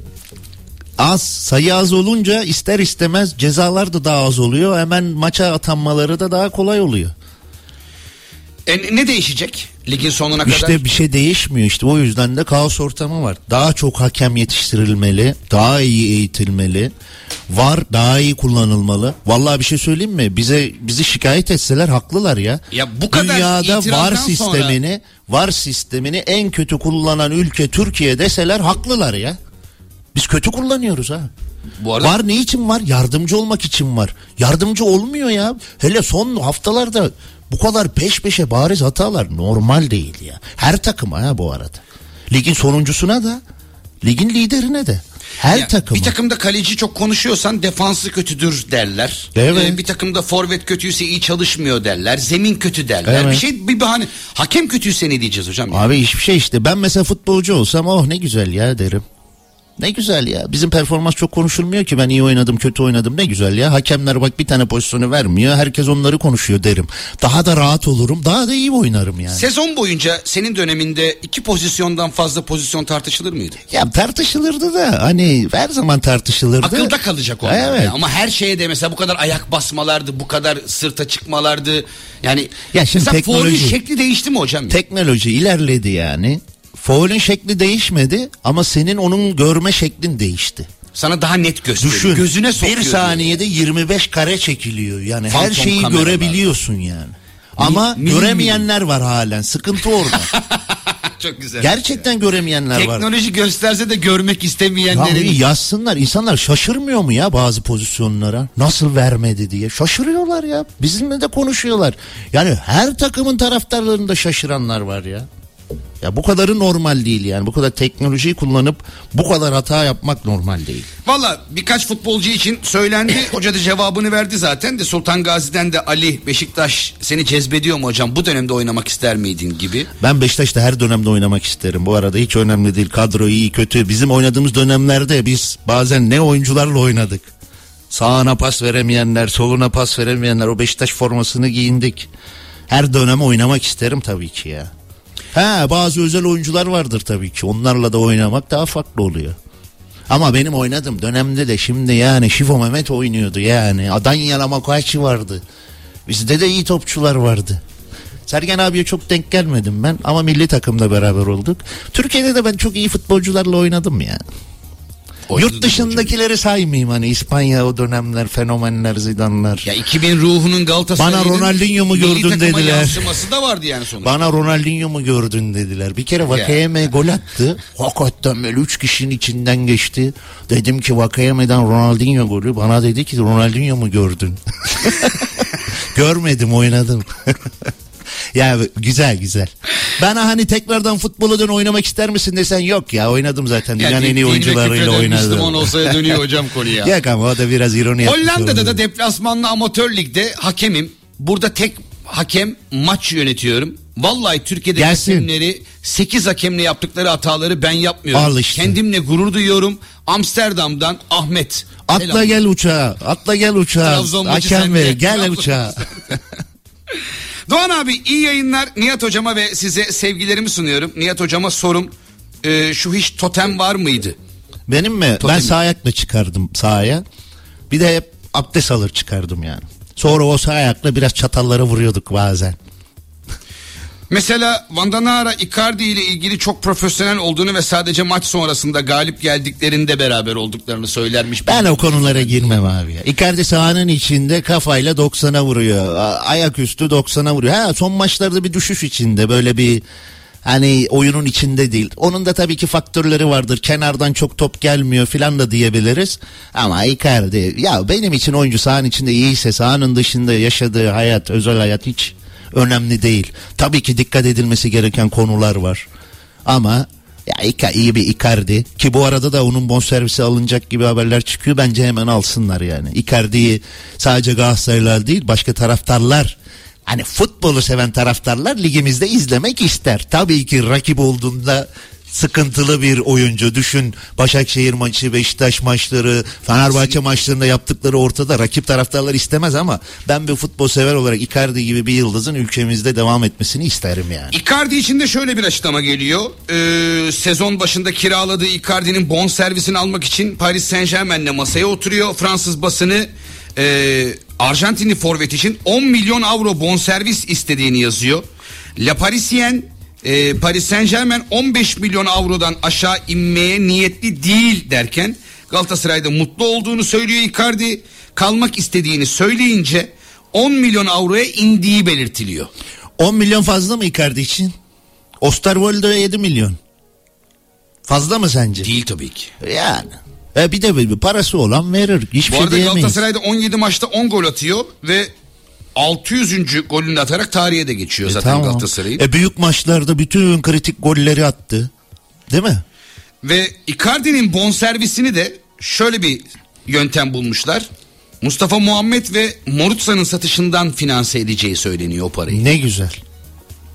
Az, sayı az olunca ister istemez cezalar da daha az oluyor. Hemen maça atanmaları da daha kolay oluyor. E, ne değişecek ligin sonuna İşte kadar? bir şey değişmiyor, işte o yüzden de kaos ortamı var. Daha çok hakem yetiştirilmeli, daha iyi eğitilmeli, var daha iyi kullanılmalı. Vallahi bir şey söyleyeyim mi? Bize bizi şikayet etseler haklılar ya. Ya bu kadar Dünyada var itirazdan sistemini, sonra... var sistemini en kötü kullanan ülke Türkiye deseler haklılar ya. Biz kötü kullanıyoruz ha. Bu arada... Var ne için var? Yardımcı olmak için var. Yardımcı olmuyor ya. Hele son haftalarda bu kadar peş peşe bariz hatalar normal değil ya. Her takıma ha bu arada. Ligin sonuncusuna da, ligin liderine de. Her ya, takıma. Bir takımda kaleci çok konuşuyorsan defansı kötüdür derler. Evet. Ee, bir takımda forvet kötüyse iyi çalışmıyor derler. Zemin kötü derler. Evet. Bir şey bir bahane. Hakem kötüyse ne diyeceğiz hocam? Ya? Abi hiçbir şey işte. Ben mesela futbolcu olsam oh ne güzel ya derim. Ne güzel ya. Bizim performans çok konuşulmuyor ki, ben iyi oynadım kötü oynadım, ne güzel ya. Hakemler bak bir tane pozisyonu vermiyor, herkes onları konuşuyor derim. Daha da rahat olurum, daha da iyi oynarım yani. Sezon boyunca senin döneminde iki pozisyondan fazla pozisyon tartışılır mıydı? Ya tartışılırdı da hani her zaman tartışılırdı. Akılda kalacak onlar. Evet. Yani. Ama her şeye de mesela bu kadar ayak basmalardı, bu kadar sırta çıkmalardı. Yani ya şimdi mesela teknoloji, faulün şekli değişti mi hocam? Teknoloji ilerledi yani. Faulün şekli değişmedi ama senin onun görme şeklin değişti. Sana daha net gösteriyor. Düşün, gözüne sokuyor. Bir saniyede yirmi beş kare çekiliyor. Yani Phantom her şeyi kameralar. Görebiliyorsun yani. Ama Mi, göremeyenler mi? var halen. Sıkıntı orada. Çok güzel. Gerçekten göremeyenler Teknoloji var. Teknoloji gösterse de görmek istemeyenlerin. Ya yazsınlar. İnsanlar şaşırmıyor mu ya bazı pozisyonlara? Nasıl vermedi diye. Şaşırıyorlar ya. Bizimle de konuşuyorlar. Yani her takımın taraftarlarında şaşıranlar var ya. Ya bu kadarı normal değil yani. Bu kadar teknolojiyi kullanıp bu kadar hata yapmak normal değil. Valla birkaç futbolcu için söylendi. Hoca da cevabını verdi zaten de. Sultan Gazi'den de Ali, Beşiktaş seni cezbediyor mu hocam? Bu dönemde oynamak ister miydin gibi. Ben Beşiktaş'ta her dönemde oynamak isterim. Bu arada hiç önemli değil. Kadro iyi kötü. Bizim oynadığımız dönemlerde biz bazen ne oyuncularla oynadık. Sağına pas veremeyenler, soluna pas veremeyenler, o Beşiktaş formasını giyindik. Her dönem oynamak isterim tabii ki ya. Ha, bazı özel oyuncular vardır tabii ki. Onlarla da oynamak daha farklı oluyor. Ama benim oynadığım dönemde de şimdi yani Şifo Mehmet oynuyordu yani. Adanya Makachi vardı. Bizde de iyi topçular vardı. Sergen abiye çok denk gelmedim ben ama milli takımda beraber olduk. Türkiye'de de ben çok iyi futbolcularla oynadım ya. Oynadım. Yurt dışındakileri saymayayım, hani İspanya o dönemler, fenomenler, Zidane'lar. Ya iki bin ruhunun Galatasaray'ın bana Ronaldinho mu gördün dediler. Yansıması da vardı yani sonuçta. Bana Ronaldinho mu gördün dediler. Bir kere Vakayeme gol attı. Hakikaten böyle üç kişinin içinden geçti. Dedim ki Vakayeme'den Ronaldinho golü. Bana dedi ki Ronaldinho mu gördün? Görmedim, oynadım. Ya güzel güzel. Bana hani tekrardan futbola dön oynamak ister misin desen, yok ya oynadım zaten. Dünyanın yani en iyi oyuncularıyla oynadım. Müslüman olsaya dönüyor hocam konu ya. Yok ama o da biraz ironi yapmış. Hollanda'da da deplasmanlı amatör ligde hakemim. Burada tek hakem, maç yönetiyorum. Vallahi Türkiye'de Gelsin. hakemleri sekiz hakemle yaptıkları hataları ben yapmıyorum. Al işte. Kendimle gurur duyuyorum. Amsterdam'dan Ahmet. Atla selam. Gel uçağa. Atla gel uçağa. Hakem ver. Gel uçağa. Doğan abi iyi yayınlar. Nihat hocama ve size sevgilerimi sunuyorum. Nihat hocama sorum e, şu hiç totem var mıydı? Benim mi? Totem. Ben sağ ayakla çıkardım sahaya. Bir de hep abdest alır çıkardım yani. Sonra o sağ ayakla biraz çatallara vuruyorduk bazen. Mesela Vandanara Icardi ile ilgili çok profesyonel olduğunu ve sadece maç sonrasında galip geldiklerinde beraber olduklarını söylermiş. Ben o konulara girmem abi ya. Icardi sahanın içinde kafayla doksana vuruyor. Ayaküstü doksana vuruyor. Ha, son maçlarda bir düşüş içinde, böyle bir hani oyunun içinde değil. Onun da tabii ki faktörleri vardır. Kenardan çok top gelmiyor filan da diyebiliriz. Ama Icardi ya benim için oyuncu sahanın içinde iyiyse sahanın dışında yaşadığı hayat, özel hayat hiç önemli değil. Tabii ki dikkat edilmesi gereken konular var. Ama ya iyi bir Icardi, ki bu arada da onun bonservisi alınacak gibi haberler çıkıyor. Bence hemen alsınlar yani. Icardi'yi sadece Galatasaraylılar değil, başka taraftarlar, hani futbolu seven taraftarlar ligimizde izlemek ister. Tabii ki rakip olduğunda sıkıntılı bir oyuncu. Düşün, Başakşehir maçı, Beşiktaş maçları, Fenerbahçe maçlarında yaptıkları ortada. Rakip taraftarlar istemez ama ben bir futbol sever olarak Icardi gibi bir yıldızın ülkemizde devam etmesini isterim yani. Icardi için de şöyle bir açıklama geliyor. Ee, sezon başında kiraladığı Icardi'nin bonservisini almak için Paris Saint-Germain'le masaya oturuyor. Fransız basını e, Arjantinli forvet için on milyon avro bonservis istediğini yazıyor. La Parisien Ee, Paris Saint-Germain on beş milyon avrodan aşağı inmeye niyetli değil derken Galatasaray'da mutlu olduğunu söylüyor Icardi. Kalmak istediğini söyleyince on milyon avroya indiği belirtiliyor. on milyon fazla mı Icardi için? Osterwolde'ye yedi milyon. Fazla mı sence? Değil tabii ki. Yani. E bir de bir parası olan verir. Hiçbir Bu şey arada diyemeyiz. Galatasaray'da on yedi maçta on gol atıyor ve altı yüzüncü golünü atarak tarihe de geçiyor e zaten tamam. Galatasaray'ın. E büyük maçlarda bütün kritik golleri attı. Değil mi? Ve Icardi'nin bonservisini de şöyle bir yöntem bulmuşlar. Mustafa Muhammed ve Morutsa'nın satışından finanse edeceği söyleniyor o parayı. Ne güzel.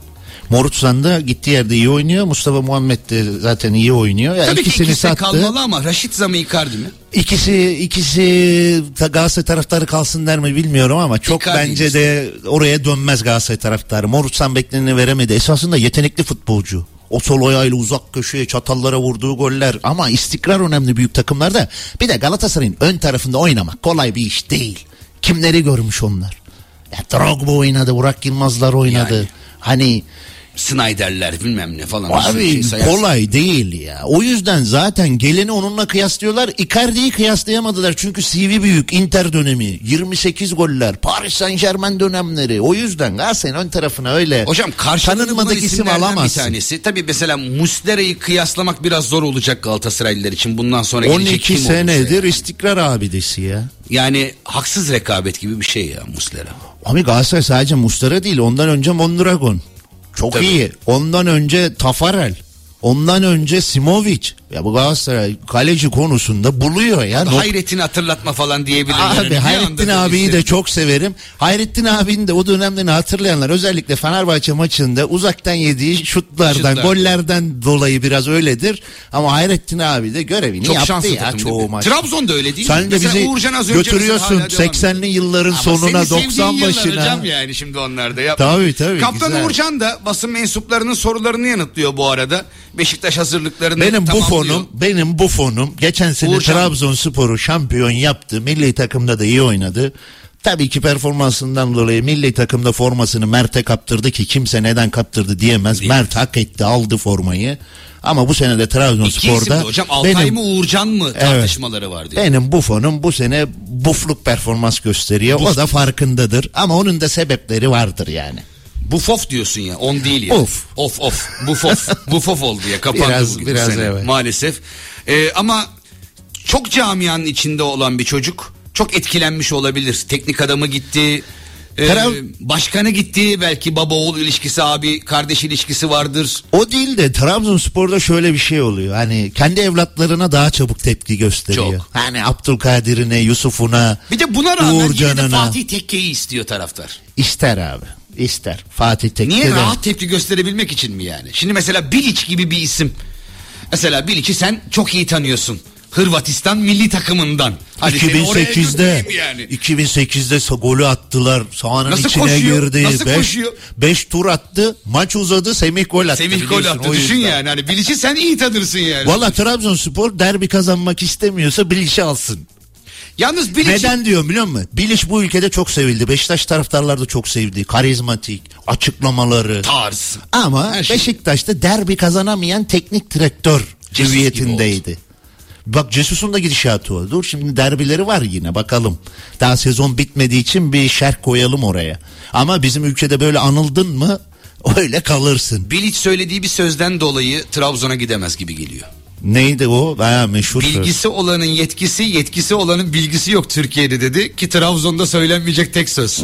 Morutsan da gittiği yerde iyi oynuyor. Mustafa Muhammed de zaten iyi oynuyor. Ya Tabii ki ikisini ikisi sattı. kalmalı ama Rashica mı Icardi mi? İkisi ikisi da Galatasaray taraftarı kalsın der mi bilmiyorum ama çok Icardi bence işte. de oraya dönmez Galatasaray taraftarı. Morutsan bekleneni veremedi. Esasında yetenekli futbolcu. O sol ayağıyla uzak köşeye çatallara vurduğu goller ama istikrar önemli büyük takımlarda. Bir de Galatasaray'ın ön tarafında oynamak kolay bir iş değil. Kimleri görmüş onlar? Ya Drogba oynadı, Burak Yılmazlar oynadı. Yani. Hani Snyder'ler bilmem ne falan. abi şey kolay değil ya. O yüzden zaten geleni onunla kıyaslıyorlar. Icardi'yi kıyaslayamadılar. Çünkü C V büyük. Inter dönemi. yirmi sekiz goller. Paris Saint Germain dönemleri. O yüzden Galatasaray'ın ön tarafına öyle hocam tanınmadık isim alamazsın. Bir tanesi. Tabii mesela Muslera'yı kıyaslamak biraz zor olacak Galatasaraylılar için. Bundan sonra gelecek on iki kim senedir yani. istikrar abidesi ya. Yani haksız rekabet gibi bir şey ya Muslera. Abi Galatasaray sadece Muslera değil. Ondan önce Mondragon. Çok Tabii. iyi. Ondan önce Tafarel. Ondan önce Simovic. Ya bu Galatasaray kaleci konusunda buluyor ya. Hayrettin'i hatırlatma falan diyebilirler. Abi Yani bir Hayrettin anda abiyi de böyle çok severim. Hayrettin abinin de o dönemlerini hatırlayanlar özellikle Fenerbahçe maçında uzaktan yediği şutlardan, Şutlar. gollerden dolayı biraz öyledir. Ama Hayrettin abi de görevini çok yaptı şanslı ya takım çoğu değil mi? maç. Trabzon'da öyle değil mi? Sen de Mesela bizi Uğurcan az önce götürüyorsun mesela hala devam seksenli yılların Ama sonuna seni doksan sevdiğin yıllar başına. hocam yani şimdi onlarda yap. Tabii tabii. Kaptan güzel. Uğurcan da basın mensuplarının sorularını yanıtlıyor bu arada. Beşiktaş hazırlıklarını Benim bu tamamlıyor. fonum, benim bu fonum geçen sene Uğurcan. Trabzonspor'u şampiyon yaptı. Milli takımda da iyi oynadı. Tabii ki performansından dolayı milli takımda formasını Mert'e kaptırdı ki kimse neden kaptırdı diyemez. Değil. Mert hak etti, aldı formayı. Ama bu sene de İki isim Trabzonspor'da de hocam Altay benim, mı Uğurcan mı tartışmaları var diyor. benim bu fonum bu sene bufluk performans gösteriyor. Buf. O da farkındadır ama onun da sebepleri vardır yani. Bufof diyorsun ya, on değil ya. Of. Of of. Bufof. Bufof oldu ya, kapandı Biraz- bugün biraz bu sene. evet. Maalesef. Ee, ama çok camianın içinde olan bir çocuk çok etkilenmiş olabilir. Teknik adamı gitti. Ee, Trab- başkanı gitti. Belki baba oğul ilişkisi, abi kardeş ilişkisi vardır. O değil de Trabzonspor'da şöyle bir şey oluyor. Hani kendi evlatlarına daha çabuk tepki gösteriyor. Çok. Hani Abdülkadir'ine, Yusuf'una, Bir de buna rağmen yine de Uğurcan'ına. Fatih Tekke'yi istiyor taraftar. ister abi. İster. Fatih Tekke Niye? de. Rahat tepki gösterebilmek için mi yani? Şimdi mesela Bilic gibi bir isim. Mesela Bilic'i sen çok iyi tanıyorsun. Hırvatistan milli takımından. Hadi seni oraya iki bin sekizde götüreyim yani. iki bin sekizde golü attılar. Sahanın Nasıl içine koşuyor? girdi. Nasıl beş, koşuyor? beş tur attı. Maç uzadı. Semih gol attı. Semih gol biliyorsun, attı. o Düşün yüzden. yani. Hani Bilic'i sen iyi tanırsın yani. Valla Trabzonspor derbi kazanmak istemiyorsa Bilic'i alsın. Yalnız Bilic'i... Neden diyorum biliyor musun? Bilic bu ülkede çok sevildi. Beşiktaş taraftarları da çok sevdi. Karizmatik, açıklamaları. Tarz. Ama Her şey. Beşiktaş'ta derbi kazanamayan teknik direktör Jesus hüviyetindeydi. Bak Jesus'un da gidişatı o. Dur şimdi derbileri var yine bakalım. Daha sezon bitmediği için bir şerh koyalım oraya. Ama bizim ülkede böyle anıldın mı öyle kalırsın. Bilic söylediği bir sözden dolayı Trabzon'a gidemez gibi geliyor. Neydi o? Bayağı meşhur söz. Bilgisi olanın yetkisi, yetkisi olanın bilgisi yok Türkiye'de dedi ki Trabzon'da söylenmeyecek tek söz.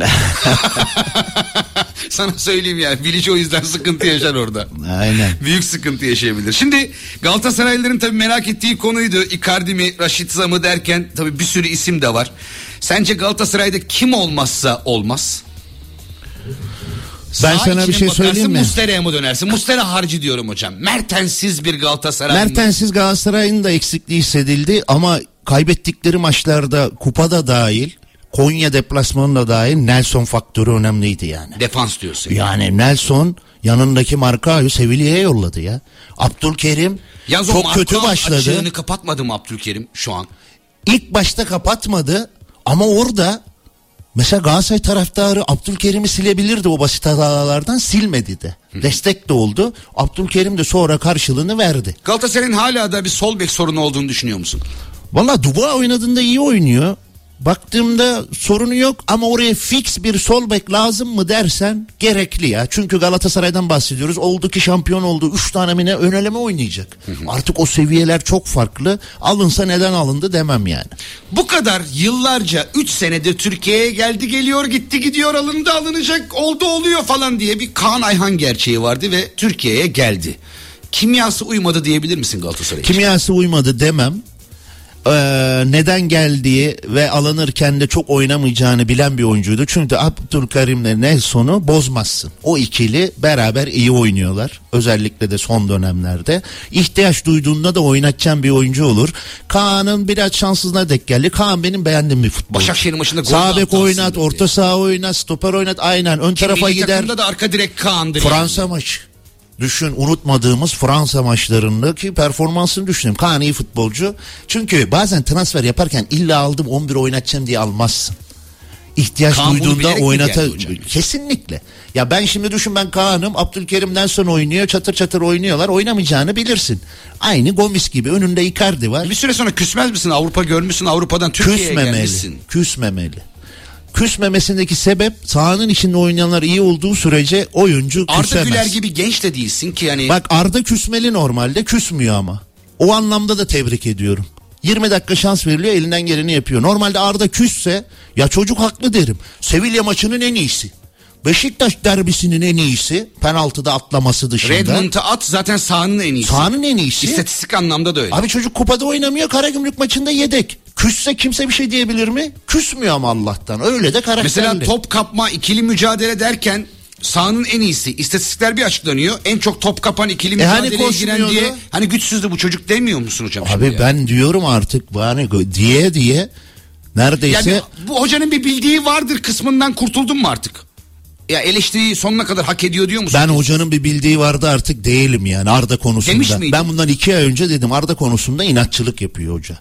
Sana söyleyeyim yani, Bilic o yüzden sıkıntı yaşar orada. Aynen. Büyük sıkıntı yaşayabilir. Şimdi Galatasaraylıların tabii merak ettiği konuydu. Icardi mi, Rashica mı derken tabii bir sürü isim de var. Sence Galatasaray'da kim olmazsa olmaz? Ben Sağ sana bir içine şey bakarsın, söyleyeyim mi? Muslera'ya mı dönersin? Muslera harcı diyorum hocam. Mertensiz bir Galatasaray. Mertensiz Galatasaray'ın da eksikliği hissedildi ama kaybettikleri maçlarda kupada dahil, Konya deplasmanında dahil Nelson faktörü önemliydi yani. Defans diyorsun. Yani Nelson yanındaki Markao'yu Sevilla'ya yolladı ya. Abdülkerim Yalnız o çok Marko kötü başladı. açığını kapatmadı mı Abdülkerim şu an? İlk başta kapatmadı ama orada mesela Galatasaray taraftarı Abdülkerim'i silebilirdi o basit hatalardan, silmedi de. Destek de oldu. Abdülkerim de sonra karşılığını verdi. Galatasaray'ın hala da bir sol bek sorunu olduğunu düşünüyor musun? Valla Dubois oynadığında iyi oynuyor. Baktığımda sorunu yok ama oraya fix bir sol bek lazım mı dersen gerekli ya. Çünkü Galatasaray'dan bahsediyoruz. Oldu ki şampiyon oldu. Üç tane mi ne öneleme oynayacak. Artık o seviyeler çok farklı. Alınsa neden alındı demem yani. Bu kadar yıllarca üç senedir Türkiye'ye geldi geliyor gitti gidiyor alındı alınacak oldu oluyor falan diye bir Kaan Ayhan gerçeği vardı ve Türkiye'ye geldi. Kimyası uymadı diyebilir misin Galatasaray için? Kimyası uymadı demem. Ee, neden geldiği ve alınırken de çok oynamayacağını bilen bir oyuncuydu. Çünkü Abdülkerim'le Nelson'u bozmazsın. O ikili beraber iyi oynuyorlar. Özellikle de son dönemlerde. İhtiyaç duyduğunda da oynatacağım bir oyuncu olur. Kaan'ın biraz şanssızlığına denk geldi. Kaan benim beğendiğim bir futbolcu. Başakşehir'in maçında gol sağ bek attı oynat, orta diye. saha oynat, stoper oynat. Aynen ön tarafa Milli gider. takımda da arka direkt Kaan'dır. Fransa yani. maçı. Düşün, unutmadığımız Fransa maçlarındaki performansını düşünün. Kaan iyi futbolcu. Çünkü bazen transfer yaparken illa aldım on bir oynatacağım diye almazsın. İhtiyaç Kaan bunu duyduğunda bilerek mi oynata geldi hocam? kesinlikle. Ya ben şimdi düşün, ben Kaan'ım, Abdülkerim'den sonra oynuyor, çatır çatır oynuyorlar, oynamayacağını bilirsin. Aynı Gomis gibi, önünde Icardi var. Bir süre sonra küsmez misin? Avrupa görmüşsün, Avrupa'dan Türkiye'ye Küsmemeli. gelmişsin. Küsmemeli. Küsmemesindeki sebep sahanın içinde oynayanlar iyi olduğu sürece oyuncu küsemez. Arda Güler gibi genç de değilsin ki yani. Bak Arda küsmeli, normalde küsmüyor ama. O anlamda da tebrik ediyorum. yirmi dakika şans veriliyor, elinden geleni yapıyor. Normalde Arda küsse ya çocuk haklı derim. Sevilla maçının en iyisi. Beşiktaş derbisinin en iyisi. Penaltıda atlaması dışında. Redmond'a at, zaten sahanın en iyisi. Sahanın en iyisi. İstatistik anlamda da öyle. Abi çocuk kupada oynamıyor, Karagümrük maçında yedek. Küsse kimse bir şey diyebilir mi? Küsmüyor ama Allah'tan. Öyle de karakterli. Mesela top kapma, ikili mücadele derken sahanın en iyisi. İstatistikler bir açıklanıyor. En çok top kapan, ikili E hani mücadeleye giren koşmuyordu? diye. Hani güçsüzdü bu çocuk demiyor musun hocam? Abi şimdi ben diyorum artık yani diye diye neredeyse. yani bu hocanın bir bildiği vardır kısmından kurtuldun mu artık? Ya eleştiriyi sonuna kadar hak ediyor diyor musun? Ben hocanın bir bildiği vardı artık değilim yani Arda konusunda. Demiş miydin? Ben bundan iki ay önce dedim Arda konusunda inatçılık yapıyor hoca.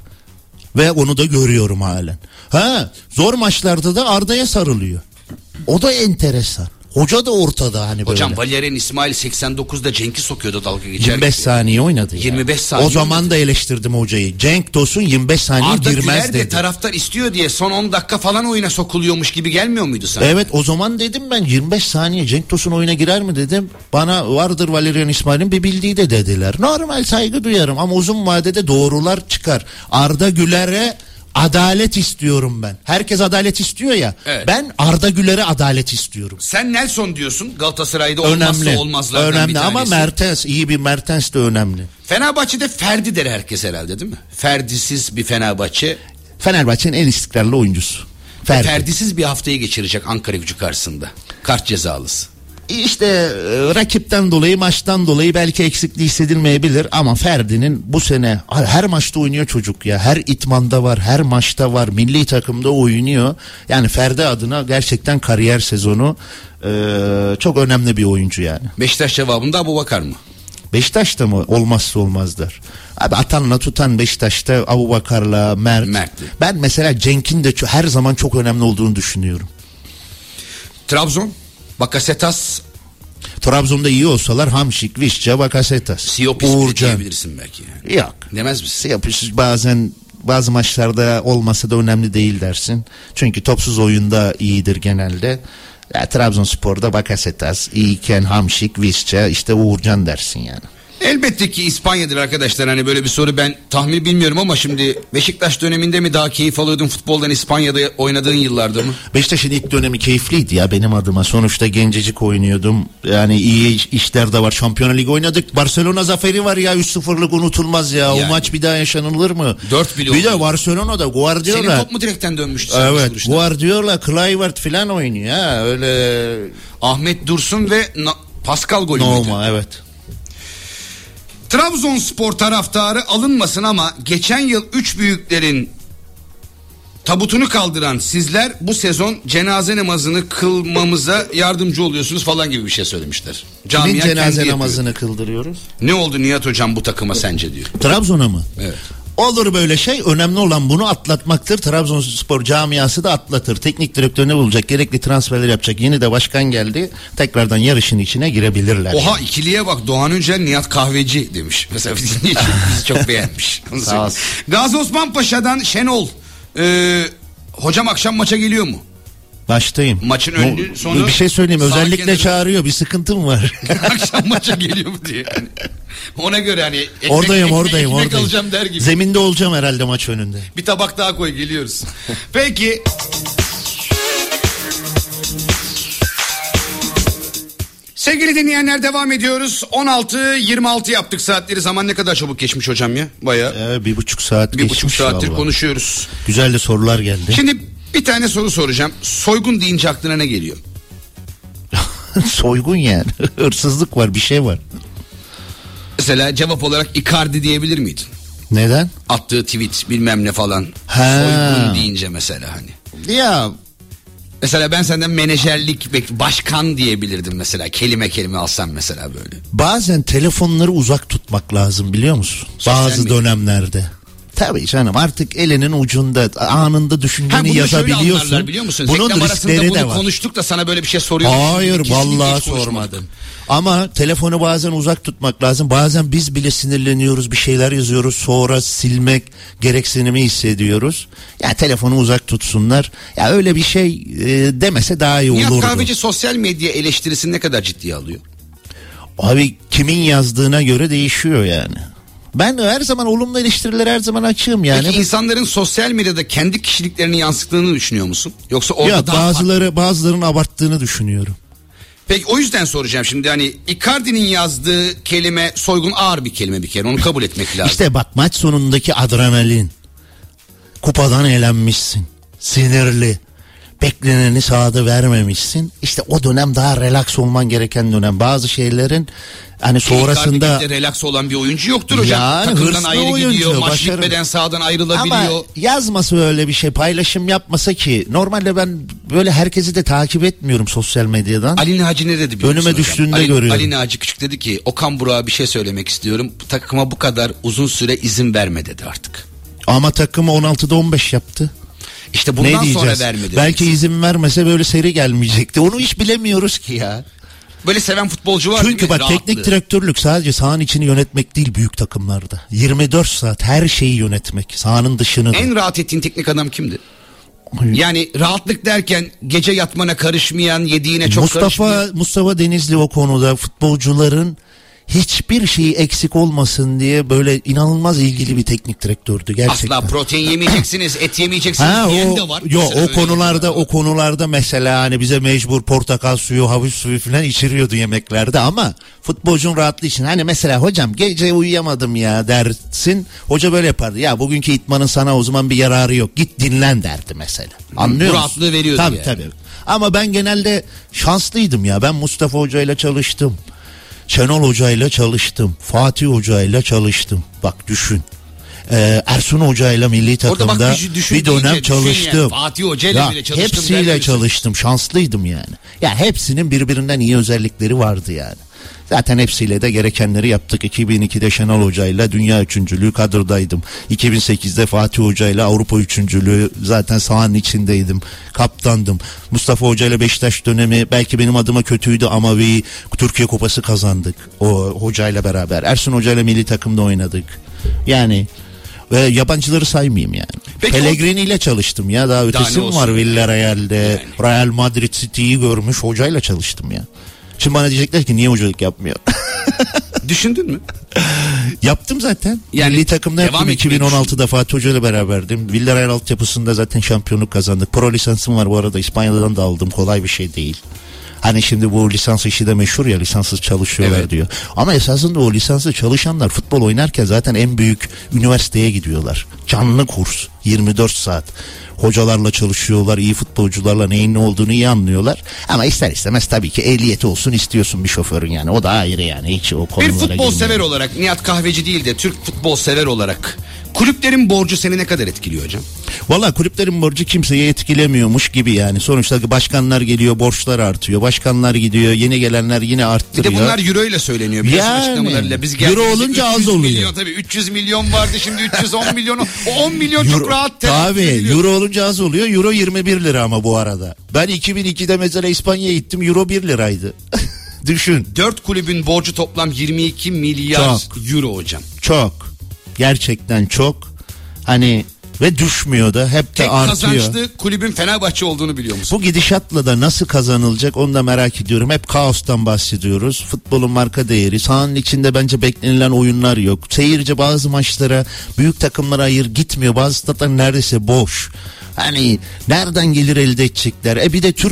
Ve onu da görüyorum halen. Ha, zor maçlarda da Arda'ya sarılıyor. O da enteresan. Hoca da ortada hani böyle. Hocam Valerian İsmail seksen dokuzda Cenk'i sokuyordu dalga geçerken. yirmi beş saniye oynadı ya. yirmi beş saniye O zaman oynadı. da eleştirdim hocayı. Cenk Tosun yirmi beş saniye Arda girmez Güler de dedi. taraftar istiyor diye son on dakika falan oyuna sokuluyormuş gibi gelmiyor muydu sana? Evet, o zaman dedim ben yirmi beş saniye Cenk Tosun oyuna girer mi dedim. Bana vardır Valerian İsmail'in bir bildiği de dediler. Normal, saygı duyarım ama uzun vadede doğrular çıkar. Arda Güler'e adalet istiyorum ben. Herkes adalet istiyor ya. Evet. Ben Arda Güler'e adalet istiyorum. Sen Nelson diyorsun, Galatasaray'da olmazsa Önemli. olmazlardan Önemli bir tanesi. ama Mertens, iyi bir Mertens de önemli. Fenerbahçe'de Ferdi der herkes herhalde, değil mi? Ferdisiz bir Fenerbahçe. Fenerbahçe'nin en istikrarlı oyuncusu. Ferdi. Ferdisiz bir haftayı geçirecek Ankara Gücü karşısında. Kart cezalısı. İşte e, rakipten dolayı, maçtan dolayı belki eksikliği hissedilmeyebilir ama Ferdi'nin bu sene her maçta oynuyor çocuk ya. Her itmanda var, her maçta var, milli takımda oynuyor. Yani Ferdi adına gerçekten kariyer sezonu e, çok önemli bir oyuncu yani. Beşiktaş cevabında Abubakar mı? Beşiktaş'ta mı olmazsa olmazlar. Abi atanla tutan Beşiktaş'ta Abubakar'la Mert. Mert'ti. Ben mesela Cenk'in de ço- her zaman çok önemli olduğunu düşünüyorum. Trabzon, Bakasetas, Trabzon'da iyi olsalar Hamşik, Vişça, Bakasetas, Siopis bile Uğurcan. diyebilirsin belki. Yani. Yok. Demez misin? Yapış bazen bazı maçlarda olmasa da önemli değil dersin. Çünkü topsuz oyunda iyidir genelde. Ya, Trabzonspor'da Bakasetas, iyiken Hamşik, Vişça, işte Uğurcan dersin yani. Elbette ki İspanya'dır arkadaşlar, hani böyle bir soru ben tahmin bilmiyorum ama şimdi Beşiktaş döneminde mi daha keyif alıyordun futboldan, İspanya'da oynadığın yıllarda mı? Beşiktaş'ın ilk dönemi keyifliydi ya benim adıma. Sonuçta gencecik oynuyordum. Yani iyi işler de var. Şampiyonlar Ligi oynadık. Barcelona zaferi var ya, üç sıfırlık unutulmaz ya. Yani. O maç bir daha yaşanılır mı? dört bile Bir oldu. de Barcelona'da Guardiola. Senin top mu direkten dönmüştü? Evet, Guardiola, Kluivert falan oynuyor ha. Öyle Ahmet Dursun ve Na- Pascal golü müydü? normal, evet. Trabzonspor taraftarı alınmasın ama geçen yıl üç büyüklerin tabutunu kaldıran sizler bu sezon cenaze namazını kılmamıza yardımcı oluyorsunuz falan gibi bir şey söylemişler. Kimin Camia kendi cenaze yapıyor. namazını kıldırıyoruz? Ne oldu Nihat hocam bu takıma sence diyor. Trabzon'a mı? Evet. Olur böyle şey. Önemli olan bunu atlatmaktır. Trabzonspor camiası da atlatır. Teknik direktörünü bulacak, gerekli transferler yapacak. Yeni de başkan geldi. Tekrardan yarışın içine girebilirler. Oha, ikiliye bak, Doğan Öncel Nihat Kahveci demiş. Mesela bir dinleyici bizi çok beğenmiş. Sağ olsun. Gazi Osman Paşa'dan Şenol. Ee, hocam akşam maça geliyor mu? Baştayım. Maçın Bu- önlü sonu. Bir şey söyleyeyim. sağ Özellikle kenarı- çağırıyor. Bir sıkıntım var. Akşam maça geliyor mu diye. Yani ona göre hani ekmek, oradayım ekmek, oradayım ekmek oradayım. alacağım der gibi. Zeminde olacağım herhalde maç önünde. Bir tabak daha koy, geliyoruz. Peki. Sevgili dinleyenler, devam ediyoruz. on altı yirmi altı yaptık saatleri. Zaman ne kadar çabuk geçmiş hocam ya. Bayağı. Ee, bir buçuk saat bir geçmiş. buçuk saattir vallahi. konuşuyoruz. Güzel de sorular geldi. Şimdi bir tane soru soracağım. Soygun deyince aklına ne geliyor? Soygun yani. Hırsızlık var, bir şey var. Mesela cevap olarak Icardi diyebilir miydin? Neden? Attığı tweet bilmem ne falan. Ha. Soygun deyince mesela hani. Ya Mesela ben senden menajerlik, başkan diyebilirdim mesela. Kelime kelime alsam mesela böyle. bazen telefonları uzak tutmak lazım, biliyor musun? Sosyal Bazı medya. dönemlerde. Tabii canım, artık elinin ucunda anında Ha, düşündüğünü bunu şöyle anlarlar, yazabiliyorsun. biliyor musun? Bunun Reklam arasında riskleri bunu de var. konuştuk da sana böyle bir şey soruyorum. Hayır, Kesinlikle vallahi hiç konuşmadık. sormadım. Ama telefonu bazen uzak tutmak lazım. Bazen biz bile sinirleniyoruz, bir şeyler yazıyoruz, sonra silmek gereksinimi hissediyoruz. Ya telefonu uzak tutsunlar. Ya öyle bir şey e, demese daha iyi Nihat olurdu. Kahveci sosyal medya eleştirisini ne kadar ciddiye alıyor? Abi kimin yazdığına göre değişiyor yani. Ben her zaman olumlu eleştirilere her zaman açığım yani. Peki insanların sosyal medyada kendi kişiliklerini yansıttığını düşünüyor musun? Yoksa orada Ya daha bazıları bazılarının abarttığını düşünüyorum. Peki o yüzden soracağım şimdi, hani Icardi'nin yazdığı kelime soygun ağır bir kelime bir kere, onu kabul etmek lazım. İşte bak, maç sonundaki adrenalin, kupadan elenmişsin, sinirli, bekleneni sahada vermemişsin. İşte o dönem daha relax olman gereken dönem. Bazı şeylerin hani sonrasında Icardi gibi de relax olan bir oyuncu yoktur hocam. Yani Takımdan hırslı ayrı oyuncu, gidiyor, maç başarılı. bitmeden sahadan ayrılabiliyor. ama yazması öyle bir şey, paylaşım yapmasa ki. Normalde ben böyle herkesi de takip etmiyorum sosyal medyadan. Ali Naci ne dedi biliyor Önüme musun hocam? düştüğünde Ali, görüyorum. Ali Naci Küçük dedi ki Okan Burak'a bir şey söylemek istiyorum. Takıma bu kadar uzun süre izin verme dedi artık. Ama takımı on altıda on beş yaptı. İşte Ne bundan sonra diyeceğiz? vermedi. Belki izin vermese böyle seri gelmeyecekti. Onu hiç bilemiyoruz ki ya. Böyle seven futbolcu var. Çünkü değil mi? bak, Rahatlığı. teknik direktörlük sadece sahanın içini yönetmek değil büyük takımlarda. yirmi dört saat her şeyi yönetmek. Sahanın dışını da. En rahat ettiğin teknik adam kimdi? Yani rahatlık derken gece yatmana karışmayan, yediğine çok Mustafa karışmayan. Mustafa Denizli o konuda futbolcuların hiçbir şeyi eksik olmasın diye böyle inanılmaz ilgili bir teknik direktördü gerçekten. Asla protein yemeyeceksiniz, et yemeyeceksiniz Ha, diyen o, de var. yo, Mesela o öyle konularda yani. o konularda mesela hani bize mecbur portakal suyu, havuç suyu falan içiriyordu yemeklerde, ama futbolcunun rahatlığı için hani mesela hocam gece uyuyamadım ya dersin, hoca böyle yapardı. Ya bugünkü itmanın sana o zaman bir yararı yok, git dinlen derdi mesela. Anlıyor Bu musun? rahatlığı veriyordu Tabii yani. tabii. Ama ben genelde şanslıydım ya. Ben Mustafa Hoca ile çalıştım. Şenol Hoca ile çalıştım. Fatih Hoca ile çalıştım. Bak düşün. Ee, Ersun Hoca ile milli Orada bak takımda düşün- düşün bir dönem deyince düşün çalıştım. yani. Fatih Hoca ile Ya, bile çalıştım der hepsiyle misin? çalıştım. Şanslıydım yani. Ya hepsinin birbirinden iyi özellikleri vardı yani. Zaten hepsiyle de gerekenleri yaptık. iki bin ikide Şenol Hoca ile dünya üçüncülüğü kadrodaydım. iki bin sekizde Fatih Hoca ile Avrupa üçüncülüğü zaten sahanın içindeydim. Kaptandım. Mustafa Hoca ile Beşiktaş dönemi belki benim adıma kötüydü ama bir Türkiye Kupası kazandık. O Hoca ile beraber. Ersun Hoca ile milli takımda oynadık. Yani ve yabancıları saymayayım yani. Peki Pellegrini ile çalıştım ya. Daha ötesi mi olsun? var Villarreal'de? Yani. Real Madrid City'yi görmüş hocayla çalıştım ya. Şimdi bana diyecekler ki niye hocalık yapmıyor? Düşündün mü? Yaptım zaten. Yani Milli takımda devam yaptım. etmeyi iki bin on altıda Fatih Hoca ile beraberdim. Villarreal altyapısında zaten şampiyonluk kazandık. Pro lisansım var bu arada. İspanya'dan da aldım. Kolay bir şey değil. Hani şimdi bu lisans işi de meşhur ya, lisanssız çalışıyorlar Evet. diyor. Ama esasında o lisanssız çalışanlar futbol oynarken zaten en büyük üniversiteye gidiyorlar. Canlı kurs yirmi dört saat. Hocalarla çalışıyorlar, iyi futbolcularla neyin ne olduğunu iyi anlıyorlar. Ama ister istemez tabii ki ehliyeti olsun istiyorsun bir şoförün yani. O da ayrı yani, hiç o konulara Bir futbol girmiyorum. sever olarak, Nihat Kahveci değil de Türk futbol sever olarak kulüplerin borcu seni ne kadar etkiliyor hocam? Valla kulüplerin borcu kimseyi etkilemiyormuş gibi yani. Sonuçta başkanlar geliyor, borçlar artıyor. Başkanlar gidiyor, yeni gelenler yine Bir arttırıyor. de bunlar euro ile söyleniyor. Biliyorsun Yani, açıklamalarıyla. Biz euro geldiğimizde olunca üç yüz az oluyor. Milyon, tabii üç yüz milyon vardı, şimdi üç yüz on milyon. O on milyon Euro- çok rahat telaffuz Tabii ediliyor. euro olunca az oluyor. Euro yirmi bir lira ama bu arada. Ben iki bin ikide mesela İspanya'ya gittim, euro bir liraydı. Düşün. Dört kulübün borcu toplam yirmi iki milyar euro hocam. Çok. Gerçekten çok. Hani ve düşmüyor da, hep de Tek artıyor. kazançlı kulübün Fenerbahçe olduğunu biliyor musun? Bu gidişatla da nasıl kazanılacak onu da merak ediyorum. Hep kaostan bahsediyoruz. Futbolun marka değeri. Sahanın içinde bence beklenilen oyunlar yok. Seyirci bazı maçlara, büyük takımlara hayır gitmiyor. Bazı statlar neredeyse boş. Hani nereden gelir elde edecekler? E bir de Türk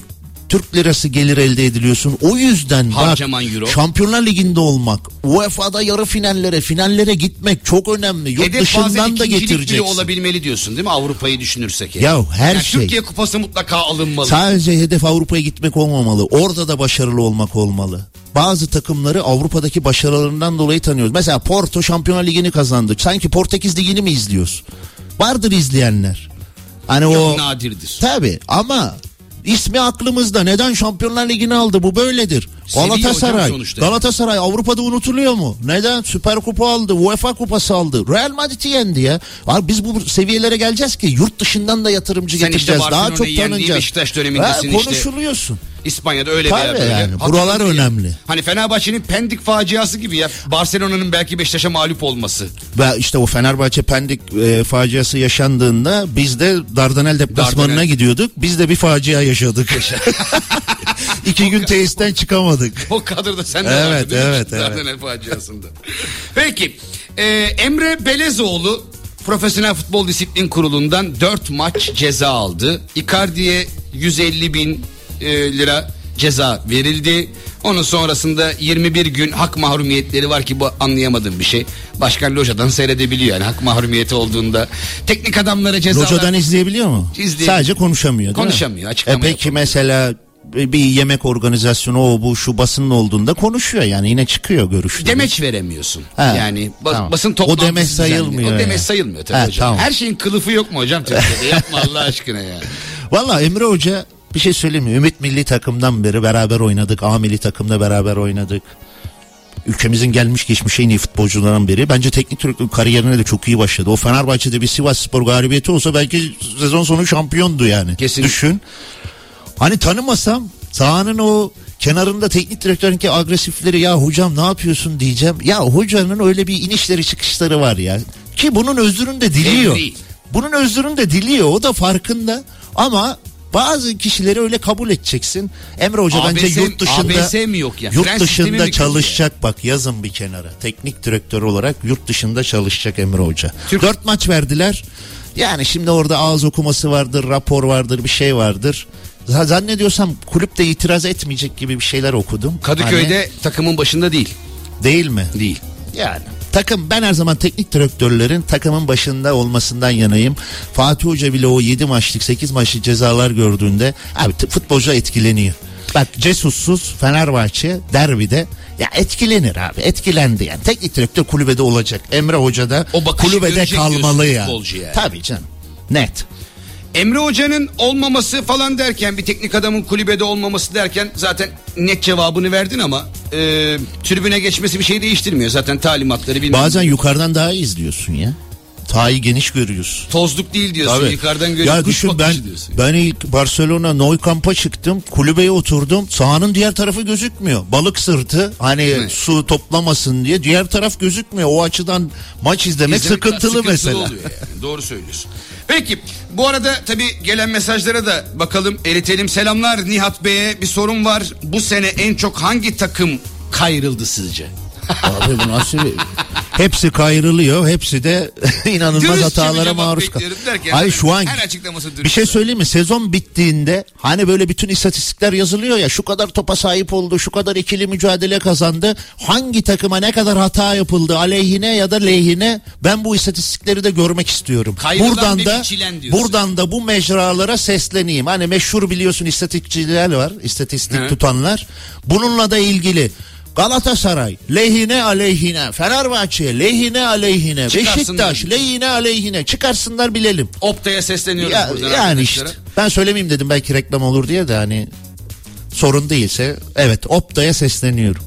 Türk lirası gelir elde ediliyorsun. O yüzden harcaman bak, euro. Şampiyonlar Ligi'nde olmak, U E F A'da yarı finallere, finallere gitmek çok önemli. Yurt Hedef dışından da getireceksin. bile olabilmeli diyorsun değil mi? Avrupa'yı düşünürsek. Yani. Ya her yani şey. Türkiye Kupası mutlaka alınmalı. Sadece hedef Avrupa'ya gitmek olmamalı. Orada da başarılı olmak olmalı. Bazı takımları Avrupa'daki başarılarından dolayı tanıyoruz. Mesela Porto Şampiyonlar Ligi'ni kazandı. Sanki Portekiz Ligi'ni mi izliyoruz? Vardır izleyenler. Hani çok o nadirdir. Tabii ama ismi aklımızda. Neden Şampiyonlar Ligi'ni aldı? Bu böyledir. Seviye Galatasaray. sonuçta. Galatasaray Avrupa'da unutuluyor mu? Neden? Süper Kupa aldı. UEFA Kupası aldı. Real Madrid'i yendi ya. Abi biz bu seviyelere geleceğiz ki yurt dışından da yatırımcı Sen getireceğiz. işte Daha çok tanınacağız. Beşiktaş dönemindesin ha, işte. Konuşuluyorsun. İspanya'da öyle Tabii veya böyle. yani, buralar önemli. Hani Fenerbahçe'nin Pendik faciası gibi ya. Barcelona'nın belki Beşiktaş'a mağlup olması. Ve işte o Fenerbahçe Pendik e, faciası yaşandığında biz de Dardanel deplasmanına Dardanel. gidiyorduk. Biz de bir facia yaşadık. İki gün tesisten çıkamadık. O kadroda sen de Evet, vardın değil mi? evet, evet. Dardanel faciasında. Peki e, Emre Belezoğlu Profesyonel Futbol Disiplin Kurulu'ndan dört maç ceza aldı. Icardi'ye yüz elli bin e, lira ceza verildi. Onun sonrasında yirmi bir gün hak mahrumiyetleri var ki bu anlayamadığım bir şey. Başkan locadan seyredebiliyor yani hak mahrumiyeti olduğunda. Teknik adamlara cezalar. Locadan izleyebiliyor mu? İzleyebiliyor. Sadece konuşamıyor değil Konuşamıyor, mi? açıklama E peki yapamıyor. mesela bir yemek organizasyonu o bu şu basının olduğunda konuşuyor yani yine çıkıyor görüşleri. Demeç veremiyorsun. Ha, yani bas, tamam. basın O toplantısı demeç düzenliyor. sayılmıyor O demeç yani. sayılmıyor tabii Ha, hocam. tamam. Her şeyin kılıfı yok mu hocam Türkiye'de? Yapma Allah aşkına ya. Valla Emre Hoca bir şey söyleyeyim mi? Ümit milli takımdan beri beraber oynadık. A milli takımda beraber oynadık. Ülkemizin gelmiş geçmiş en iyi futbolcularından biri. Bence teknik direktör kariyerine de çok iyi başladı. O Fenerbahçe'de bir Sivasspor galibiyeti olsa belki sezon sonu şampiyondu yani. Kesin. Düşün. Hani tanımasam sahanın o kenarında teknik direktörünki agresifleri ya hocam ne yapıyorsun diyeceğim. Ya hocanın öyle bir inişleri çıkışları var ya. Ki bunun özrünü de diliyor. Devri. Bunun özrünü de diliyor. O da farkında. Ama bazı kişileri öyle kabul edeceksin. Emre Hoca A B S, bence yurt dışında A B S mi yok ya? yurt Fren sistemi dışında mi çalışacak ya? Bak yazın bir kenara. Teknik direktör olarak yurt dışında çalışacak Emre Hoca. Türk... Dört maç verdiler. Yani şimdi orada ağız okuması vardır, rapor vardır, bir şey vardır. Zannediyorsam kulüp de itiraz etmeyecek gibi bir şeyler okudum. Kadıköy'de Hani, takımın başında değil. değil mi? Değil. Yani takım, ben her zaman teknik direktörlerin takımın başında olmasından yanayım. Fatih Hoca bile o yedi maçlık sekiz maçlık cezalar gördüğünde abi futbolcu etkileniyor. Bak Cesussuz Fenerbahçe derbide ya etkilenir abi, etkilendi yani. Teknik direktör kulübede olacak. Emre Hoca da O bakışı kulübede görecek kalmalı ya. futbolcu yani. Tabii canım. Net. Emre Hoca'nın olmaması falan derken, bir teknik adamın kulübede olmaması derken zaten net cevabını verdin ama e, tribüne geçmesi bir şey değiştirmiyor. Zaten talimatları bilmiyorum. Bazen yukarıdan daha iyi izliyorsun ya. Sahayı geniş görüyorsun. Tozluk değil diyorsun. Tabii. Yukarıdan görüyorsun. Ya kuş düşün, ben bakışı diyorsun. ben ilk Barcelona Nou Camp'a çıktım. Kulübeye oturdum. Sahanın diğer tarafı gözükmüyor. Balık sırtı hani Evet. su toplamasın diye diğer taraf gözükmüyor. O açıdan maç izlemek, İzlemek sıkıntılı, sıkıntılı mesela. oluyor yani. Doğru söylüyorsun. Peki bu arada tabii gelen mesajlara da bakalım, eritelim. Selamlar Nihat Bey'e, bir sorun var. Bu sene en çok hangi takım kayrıldı sizce? Abi bu nasıl bir... Hepsi kayrılıyor. Hepsi de inanılmaz Dürüstçe bir hatalara cevap maruz kalıyor. bekliyorum derken, Ay şu an her açıklaması dürüst. bir şey söyleyeyim mi? Sezon bittiğinde hani böyle bütün istatistikler yazılıyor ya, şu kadar topa sahip oldu, şu kadar ikili mücadele kazandı. Hangi takıma ne kadar hata yapıldı aleyhine ya da lehine, ben bu istatistikleri de görmek istiyorum. Kayrılan buradan ve da biçilen diyorsun. buradan da bu mecralara sesleneyim. Hani meşhur biliyorsun istatistikçiler var, istatistik Hı. tutanlar. Bununla da ilgili Galatasaray lehine aleyhine, Fenerbahçe lehine aleyhine, Çıkarsınlar. Beşiktaş lehine aleyhine, çıkarsınlar bilelim. Opta'ya sesleniyoruz Ya, buradan yani işte arkadaşlara. ben söylemeyeyim dedim, belki reklam olur diye de, hani sorun değilse evet Opta'ya sesleniyorum.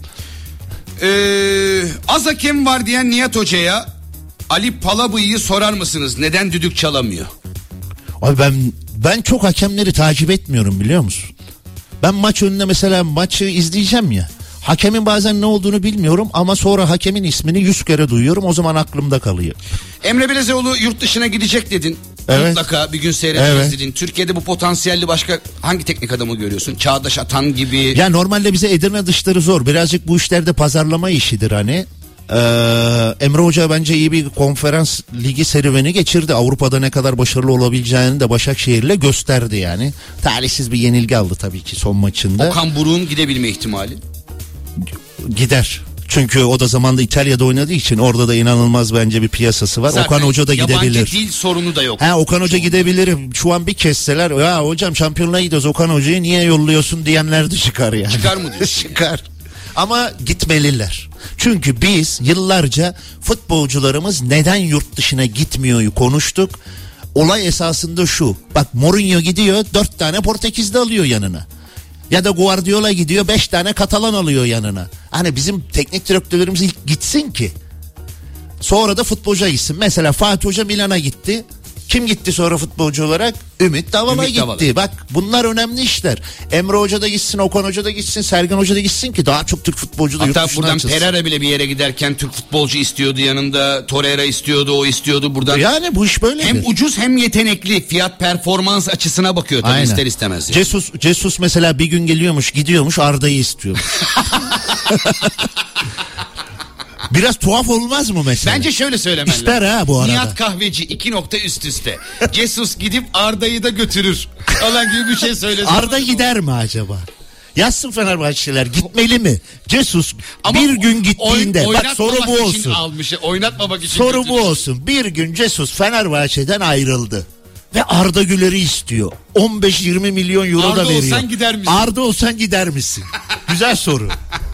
Ee, az hakem var diyen Nihat Hoca'ya Ali Palabıyık'ı sorar mısınız? Neden düdük çalamıyor? Abi ben ben çok hakemleri takip etmiyorum, biliyor musun? Ben maç önüne mesela maçı izleyeceğim ya. Hakemin bazen ne olduğunu bilmiyorum ama sonra hakemin ismini yüz kere duyuyorum, o zaman aklımda kalıyor. Emre Belezoğlu yurt dışına gidecek dedin. Evet. Mutlaka bir gün seyredeceğiz Evet. dedin. Türkiye'de bu potansiyelli başka hangi teknik adamı görüyorsun? Çağdaş Atan gibi. Ya normalde bize Edirne dışları zor. Birazcık bu işlerde pazarlama işidir hani. Ee, Emre Hoca bence iyi bir konferans ligi serüveni geçirdi. Avrupa'da ne kadar başarılı olabileceğini de Başakşehir'le gösterdi yani. Talihsiz bir yenilgi aldı tabii ki son maçında. Okan Buruk'un gidebilme ihtimali. Gider. Çünkü o da zamanda İtalya'da oynadığı için orada da inanılmaz bence bir piyasası var. Zaten Okan Hoca da gidebilir. Yabancı dil sorunu da yok. Ha, Okan Hoca gidebilir. Şu an bir kesseler ya hocam şampiyonluğa gidiyoruz, Okan Hoca'yı niye yolluyorsun diyenler de çıkar yani. Çıkar mı diyorsun? Çıkar. Ama gitmeliler. Çünkü biz yıllarca futbolcularımız neden yurt dışına gitmiyor'yu konuştuk. Olay esasında şu. Bak Mourinho gidiyor, dört tane Portekizli alıyor yanına. Ya da Guardiola gidiyor, beş tane Katalan alıyor yanına. Hani bizim teknik direktörlerimiz ilk gitsin ki sonra da futbolcuya gitsin. Mesela Fatih Hoca Milan'a gitti. Kim gitti sonra futbolcu olarak? Ümit Davala Ümit gitti. Davala. Bak bunlar önemli işler. Emre Hoca da gitsin, Okan Hoca da gitsin, Sergen Hoca da gitsin ki daha çok Türk futbolcu da yurt Hatta dışına buradan açılsın. Pereira bile bir yere giderken Türk futbolcu istiyordu yanında. Torreira istiyordu, o istiyordu buradan. Yani bu iş böyle. Hem ucuz hem yetenekli, fiyat performans açısına bakıyor tabii. Aynen. ister istemez. Yani. Jesus, Jesus mesela bir gün geliyormuş, gidiyormuş, Arda'yı istiyormuş. Biraz tuhaf olmaz mı mesela? Bence şöyle söylemen İster ha bu arada. Nihat Kahveci iki nokta üst üste. Jesus gidip Arda'yı da götürür. Olan gibi bir şey söylesin. Arda gider mi acaba? Yazsın Fenerbahçeliler, gitmeli mi? Jesus Ama bir gün gittiğinde oyn, bak soru bu olsun. Almış, oynatmamak için soru götürür. bu olsun. Bir gün Jesus Fenerbahçe'den ayrıldı. Ve Arda Güler'i istiyor. on beş yirmi milyon euro Arda da veriyor. olsan gider misin? Arda olsan gider misin? Güzel soru.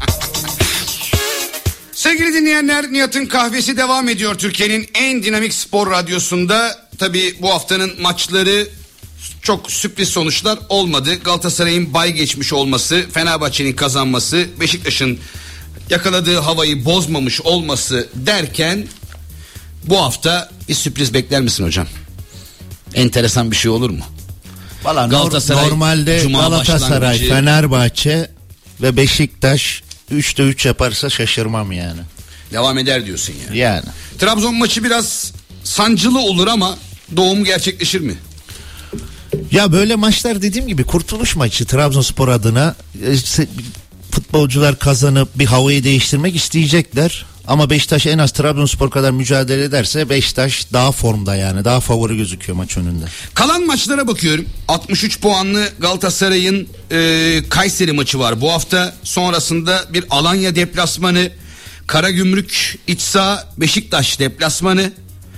Sevgili dinleyenler, Nihat'ın kahvesi devam ediyor Türkiye'nin en dinamik spor radyosunda. Tabii bu haftanın maçları çok sürpriz sonuçlar olmadı. Galatasaray'ın bay geçmiş olması, Fenerbahçe'nin kazanması, Beşiktaş'ın yakaladığı havayı bozmamış olması derken bu hafta bir sürpriz bekler misin hocam? Enteresan bir şey olur mu? Vallahi Galatasaray, normalde Cuma Galatasaray, başlangıcı. Fenerbahçe ve Beşiktaş üçte üç yaparsa şaşırmam yani. Devam eder diyorsun yani. Yani. Trabzon maçı biraz sancılı olur ama doğum gerçekleşir mi? Ya böyle maçlar dediğim gibi kurtuluş maçı Trabzonspor adına. Futbolcular kazanıp bir havayı değiştirmek isteyecekler. Ama Beşiktaş en az Trabzonspor kadar mücadele ederse Beşiktaş daha formda, yani daha favori gözüküyor maç önünde. Kalan maçlara bakıyorum. altmış üç puanlı Galatasaray'ın e, Kayseri maçı var bu hafta. Sonrasında bir Alanya deplasmanı, Karagümrük iç saha, Beşiktaş deplasmanı,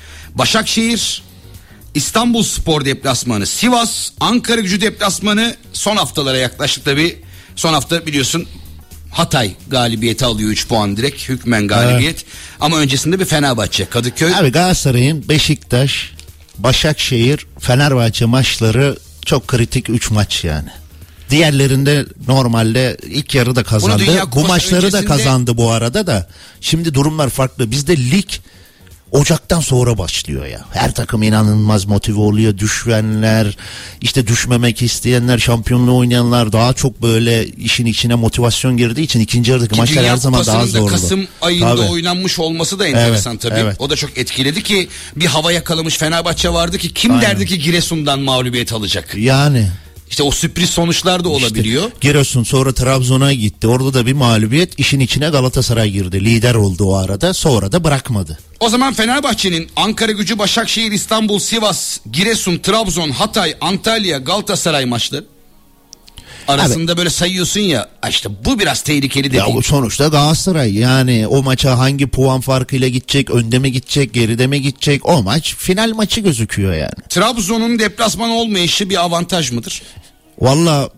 Başakşehir, İstanbulspor deplasmanı, Sivas, Ankaragücü deplasmanı. Son haftalara yaklaştık tabii. Son hafta biliyorsun Hatay galibiyeti alıyor, üç puan direkt hükmen galibiyet. Evet. Ama öncesinde bir Fenerbahçe, Kadıköy. Abi Galatasaray'ın Beşiktaş, Başakşehir, Fenerbahçe maçları çok kritik üç maç yani. Diğerlerinde normalde ilk yarıda kazandı. Bu maçları öncesinde da kazandı bu arada da. Şimdi durumlar farklı. Bizde lig Ocaktan sonra başlıyor ya. Her takım inanılmaz motive oluyor. Düşenler, işte düşmemek isteyenler, şampiyonluğu oynayanlar daha çok böyle işin içine motivasyon girdiği için ikinci yarıdaki Ki maçlar her zaman daha zorlu. Kasım ayında tabii oynanmış olması da enteresan evet, tabii. Evet. O da çok etkiledi ki bir hava yakalamış Fenerbahçe vardı ki kim Aynen. derdi ki Giresun'dan mağlubiyet alacak. Yani. İşte o sürpriz sonuçlar da olabiliyor. İşte Giresun sonra Trabzon'a gitti. Orada da bir mağlubiyet. İşin içine Galatasaray girdi. Lider oldu o arada. Sonra da bırakmadı. O zaman Fenerbahçe'nin Ankaragücü, Başakşehir, İstanbul, Sivas, Giresun, Trabzon, Hatay, Antalya, Galatasaray maçları arasında abi, böyle sayıyorsun ya, işte bu biraz tehlikeli değil. Ya sonuçta Galatasaray yani o maça hangi puan farkıyla gidecek, önde mi gidecek, geride mi gidecek, o maç final maçı gözüküyor yani. Trabzon'un deplasman olmayışı bir avantaj mıdır? Valla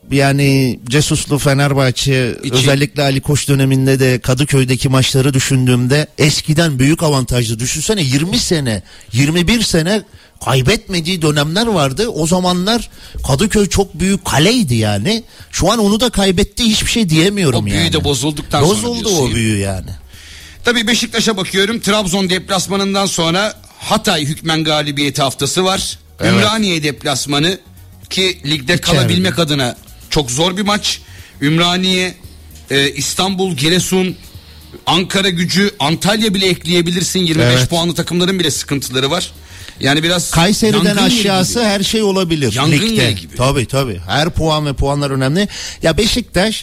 yani Cesuslu Fenerbahçe İçin. Özellikle Ali Koç döneminde de Kadıköy'deki maçları düşündüğümde eskiden büyük avantajlı. Düşünsene yirmi sene, yirmi bir sene kaybetmediği dönemler vardı. O zamanlar Kadıköy çok büyük kaleydi yani. Şu an onu da kaybetti, hiçbir şey diyemiyorum yani. O büyü yani de bozulduktan Bozuldu sonra Bozuldu o büyü yani. Tabii Beşiktaş'a bakıyorum. Trabzon deplasmanından sonra Hatay hükmen galibiyeti haftası var. Evet. Ümraniye deplasmanı ki ligde İçeride. kalabilmek adına çok zor bir maç. Ümraniye, e, İstanbul, Giresun, Ankaragücü, Antalya bile ekleyebilirsin. yirmi beş evet. puanlı takımların bile sıkıntıları var. Yani biraz Kayseri'den aşağısı her şey olabilir. Yangın ligde. yeri gibi. Tabii tabii. Her puan ve puanlar önemli. Ya Beşiktaş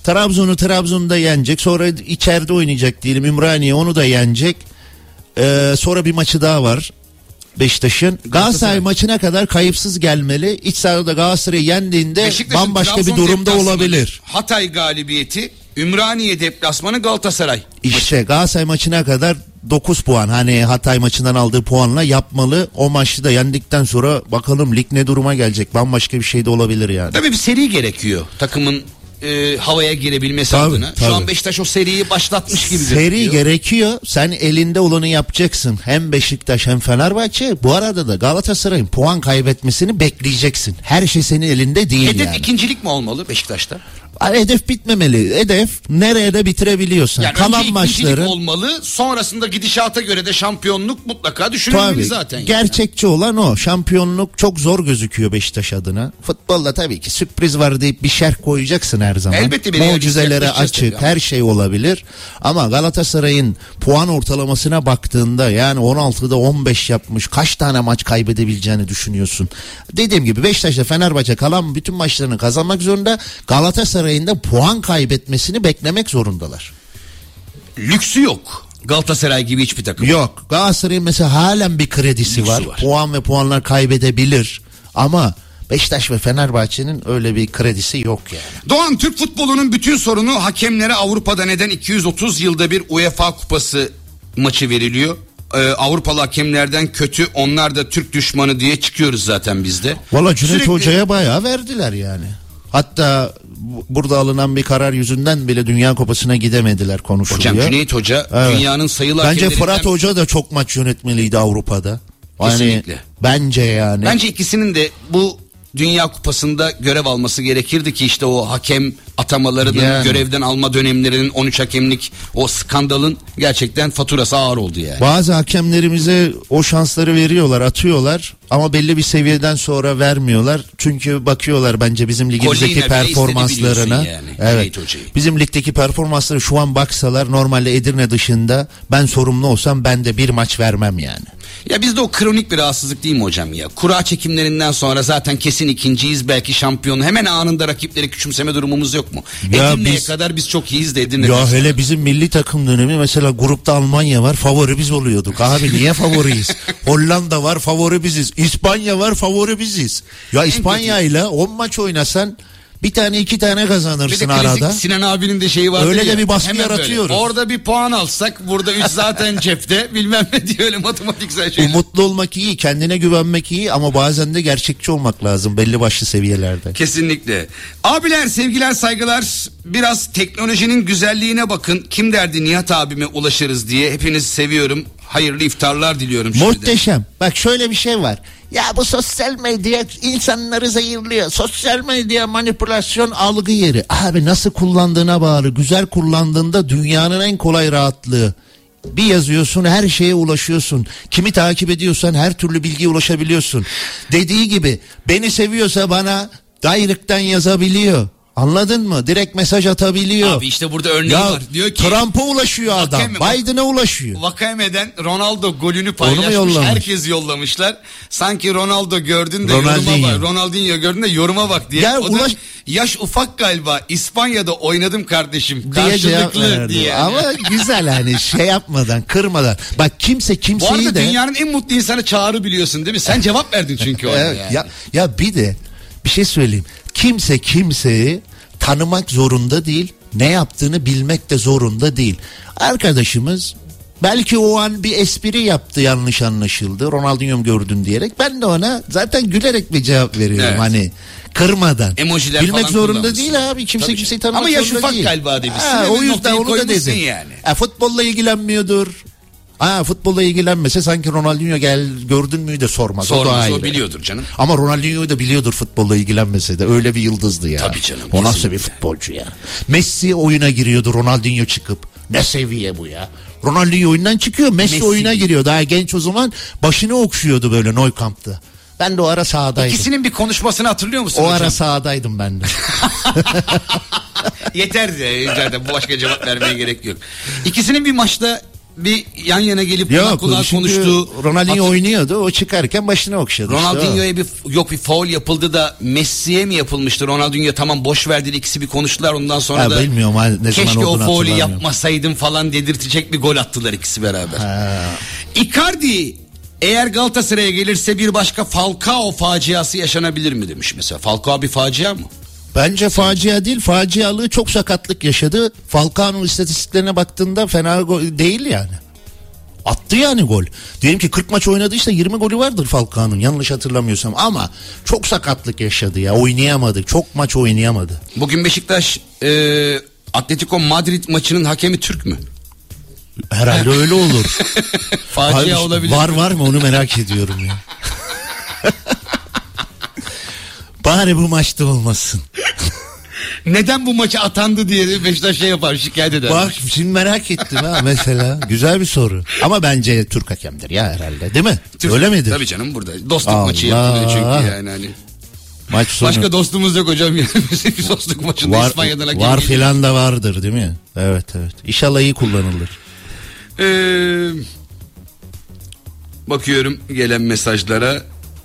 Trabzon'u Trabzon'da yenecek. Sonra içeride oynayacak diyelim. Ümraniye onu da yenecek. Ee, sonra bir maçı daha var Beşiktaş'ın. Galatasaray maçına kadar kayıpsız gelmeli. İç sahada Galatasaray'ı yendiğinde bambaşka bir durumda olabilir. Hatay galibiyeti, Ümraniye deplasmanı, Galatasaray. İşte Galatasaray maçına kadar dokuz puan, hani Hatay maçından aldığı puanla yapmalı. O maçı da yendikten sonra bakalım lig ne duruma gelecek. Bambaşka bir şey de olabilir yani. Tabii bir seri gerekiyor takımın e, havaya girebilmesi tabii, adına. tabii. Şu an Beşiktaş o seriyi başlatmış gibi Seri gözüküyor. gerekiyor. Sen elinde olanı yapacaksın. Hem Beşiktaş hem Fenerbahçe. Bu arada da Galatasaray'ın puan kaybetmesini bekleyeceksin. Her şey senin elinde değil. Hedef yani. ikincilik mi olmalı Beşiktaş'ta? Hedef bitmemeli. Hedef nereye de bitirebiliyorsan. Yani Kalan önce maçları olmalı. Sonrasında gidişata göre de şampiyonluk mutlaka düşünülmeli tabii, zaten. Yani. Gerçekçi olan o. Şampiyonluk çok zor gözüküyor Beşiktaş adına. Futbolda tabii ki sürpriz var deyip bir şerh koyacaksın her zaman. Elbette bir mucizelere açık, her şey olabilir. Ama Galatasaray'ın puan ortalamasına baktığında yani on altıda on beş yapmış, kaç tane maç kaybedebileceğini düşünüyorsun. Dediğim gibi Beşiktaş'ta Fenerbahçe kalan bütün maçlarını kazanmak zorunda. Galatasaray Galatasaray'ın da puan kaybetmesini beklemek zorundalar. Lüksü yok. Galatasaray gibi hiçbir takım. Yok. Galatasaray'ın mesela halen bir kredisi var. var. Puan ve puanlar kaybedebilir. Ama Beşiktaş ve Fenerbahçe'nin öyle bir kredisi yok yani. Doğan, Türk futbolunun bütün sorunu hakemlere Avrupa'da neden iki yüz otuz yılda bir UEFA Kupası maçı veriliyor? Ee, Avrupalı hakemlerden kötü, onlar da Türk düşmanı diye çıkıyoruz zaten biz de. Valla Cüneyt Sürekli... Hoca'ya bayağı verdiler yani. Hatta burada alınan bir karar yüzünden bile Dünya Kupası'na gidemediler konuşuluyor. Hocam Cüneyt Hoca evet. Dünyanın sayılı bence hakemlerinden... Fırat Hoca da çok maç yönetmeliydi Avrupa'da. Kesinlikle. Yani, bence yani. Bence ikisinin de bu Dünya Kupası'nda görev alması gerekirdi ki işte o hakem atamalarının, yani. görevden alma dönemlerinin, on üç hakemlik o skandalın gerçekten faturası ağır oldu yani. Bazı hakemlerimize o şansları veriyorlar, atıyorlar ama belli bir seviyeden sonra vermiyorlar. Çünkü bakıyorlar bence bizim ligimizdeki performanslarına. Yani, evet. Bizim ligdeki performansları şu an baksalar normalde Edirne dışında ben sorumlu olsam ben de bir maç vermem yani. Ya bizde o kronik bir rahatsızlık değil mi hocam ya? Kura çekimlerinden sonra zaten kesin ikinciyiz, belki şampiyonu, hemen anında rakipleri küçümseme durumumuz yok mu? Ya Edirne'ye biz, kadar biz çok iyiyiz de Edirne'den Ya sonra. Hele bizim milli takım dönemi mesela grupta Almanya var, favori biz oluyorduk. Abi niye favoriyiz? Hollanda var, favori biziz. İspanya var, favori biziz. Ya İspanya ile on maç oynasan bir tane iki tane kazanırsın arada. Sinan abinin de şeyi var. Öyle de bir baskı yaratıyoruz. Böyle. Orada bir puan alsak burada üç zaten cepte bilmem ne diye öyle matematiksel şeyler. Umutlu olmak iyi, kendine güvenmek iyi ama bazen de gerçekçi olmak lazım belli başlı seviyelerde. Kesinlikle. Abiler, sevgiler, saygılar. Biraz teknolojinin güzelliğine bakın. Kim derdi Nihat abime ulaşırız diye. Hepinizi seviyorum. Hayırlı iftarlar diliyorum. Muhteşem. Şimdiden. Bak şöyle bir şey var. Ya bu sosyal medya insanları zehirliyor. Sosyal medya manipülasyon algı yeri. Abi nasıl kullandığına bağlı. Güzel kullandığında dünyanın en kolay rahatlığı. Bir yazıyorsun, her şeye ulaşıyorsun. Kimi takip ediyorsan her türlü bilgiye ulaşabiliyorsun. Dediği gibi beni seviyorsa bana direct'ten yazabiliyor. Anladın mı? Direkt mesaj atabiliyor. Abi işte burada örneği ya, var. Diyor ki Trump'a ulaşıyor adam. Biden'a ulaşıyor. Vakame'den Ronaldo golünü paylaşmış. Herkes yollamışlar. Sanki Ronaldo gördün de yoruma bak. Ronaldinho gördün de yoruma bak diye. Ya, o ulaş... da yaş ufak galiba. İspanya'da oynadım kardeşim. Karşılıklı diye. Yani. Ama güzel hani şey yapmadan, kırmadan. Bak kimse kimseyi de. Bu arada de... dünyanın en mutlu insanı Çağrı biliyorsun değil mi? Sen cevap verdin çünkü ona yani. Ya, ya bir de bir şey söyleyeyim. Kimse kimseyi tanımak zorunda değil, ne yaptığını bilmek de zorunda değil. Arkadaşımız belki o an bir espri yaptı, yanlış anlaşıldı. Ronaldinho'm gördün diyerek. Ben de ona zaten gülerek bir cevap veriyorum evet. Hani kırmadan. Emojiler bilmek zorunda değil abi. Kimse Tabii kimseyi tanımak zorunda değil. Ama yaş ufak galiba demişsin. Ha, o yüzden onu da dedim. Yani. Ha, futbolla ilgilenmiyordur. Ha, futbolla ilgilenmese sanki Ronaldinho gel gördün mü de sormaz. Sormaz, o, o biliyordur canım. Ama Ronaldinho da biliyordur futbolla ilgilenmese de. Öyle bir yıldızdı ya. Tabii canım. O nasıl bir futbolcu ya. Messi oyuna giriyordu, Ronaldinho çıkıp. Ne seviye bu ya. Ronaldinho oyundan çıkıyor, Messi, Messi oyuna giriyor. Daha genç o zaman başını okşuyordu böyle Nou Camp'ta. Ben de o ara sahadaydım. İkisinin bir konuşmasını hatırlıyor musun o hocam? ara sahadaydım ben de. Yeter de zaten bu başka cevap vermeye gerek yok. İkisinin bir maçta bir yan yana gelip Yok, kulak kulağa konuştu. Ronaldinho Hatır- oynuyordu. O çıkarken başını okşadı. Ronaldinho'ya işte bir yok bir faul yapıldı da Messi'ye mi yapılmıştı? Ronaldinho tamam boş verdi, ikisi bir konuştular, ondan sonra ha, da bilmiyorum, ha, ne keşke zaman o olduğunu faulü hatırlamıyorum. yapmasaydım falan dedirtecek bir gol attılar ikisi beraber. Ha. Icardi eğer Galatasaray'a gelirse bir başka Falcao faciası yaşanabilir mi demiş mesela. Falcao bir facia mı? Bence facia değil, facialığı çok sakatlık yaşadı. Falcao'nun istatistiklerine baktığında fena gol değil yani. Attı yani gol. Diyelim ki kırk maç oynadıysa yirmi golü vardır Falcao'nun, yanlış hatırlamıyorsam, ama çok sakatlık yaşadı ya, oynayamadı. Çok maç oynayamadı. Bugün Beşiktaş e, Atletico Madrid maçının hakemi Türk mü? Herhalde öyle olur. Facia Abi, olabilir. Var var mı onu merak ediyorum ya. Bari bu maçta olmasın. Neden bu maça atandı diye Beşiktaş şey yapar, şikayet eder. Bak şimdi merak ettim ha mesela. Güzel bir soru. Ama bence Türk hakemdir ya herhalde, değil mi? Türk- Öyle midir? Tabii canım, burada dostluk Allah. maçı yapılıyor çünkü yani hani. Maç sonu. Başka dostumuz yok hocam yani. Bir dostluk maçında var, İspanya'dan hakem var geliyor. filan da vardır değil mi? Evet evet. İnşallah iyi kullanılır. Ee, bakıyorum gelen mesajlara.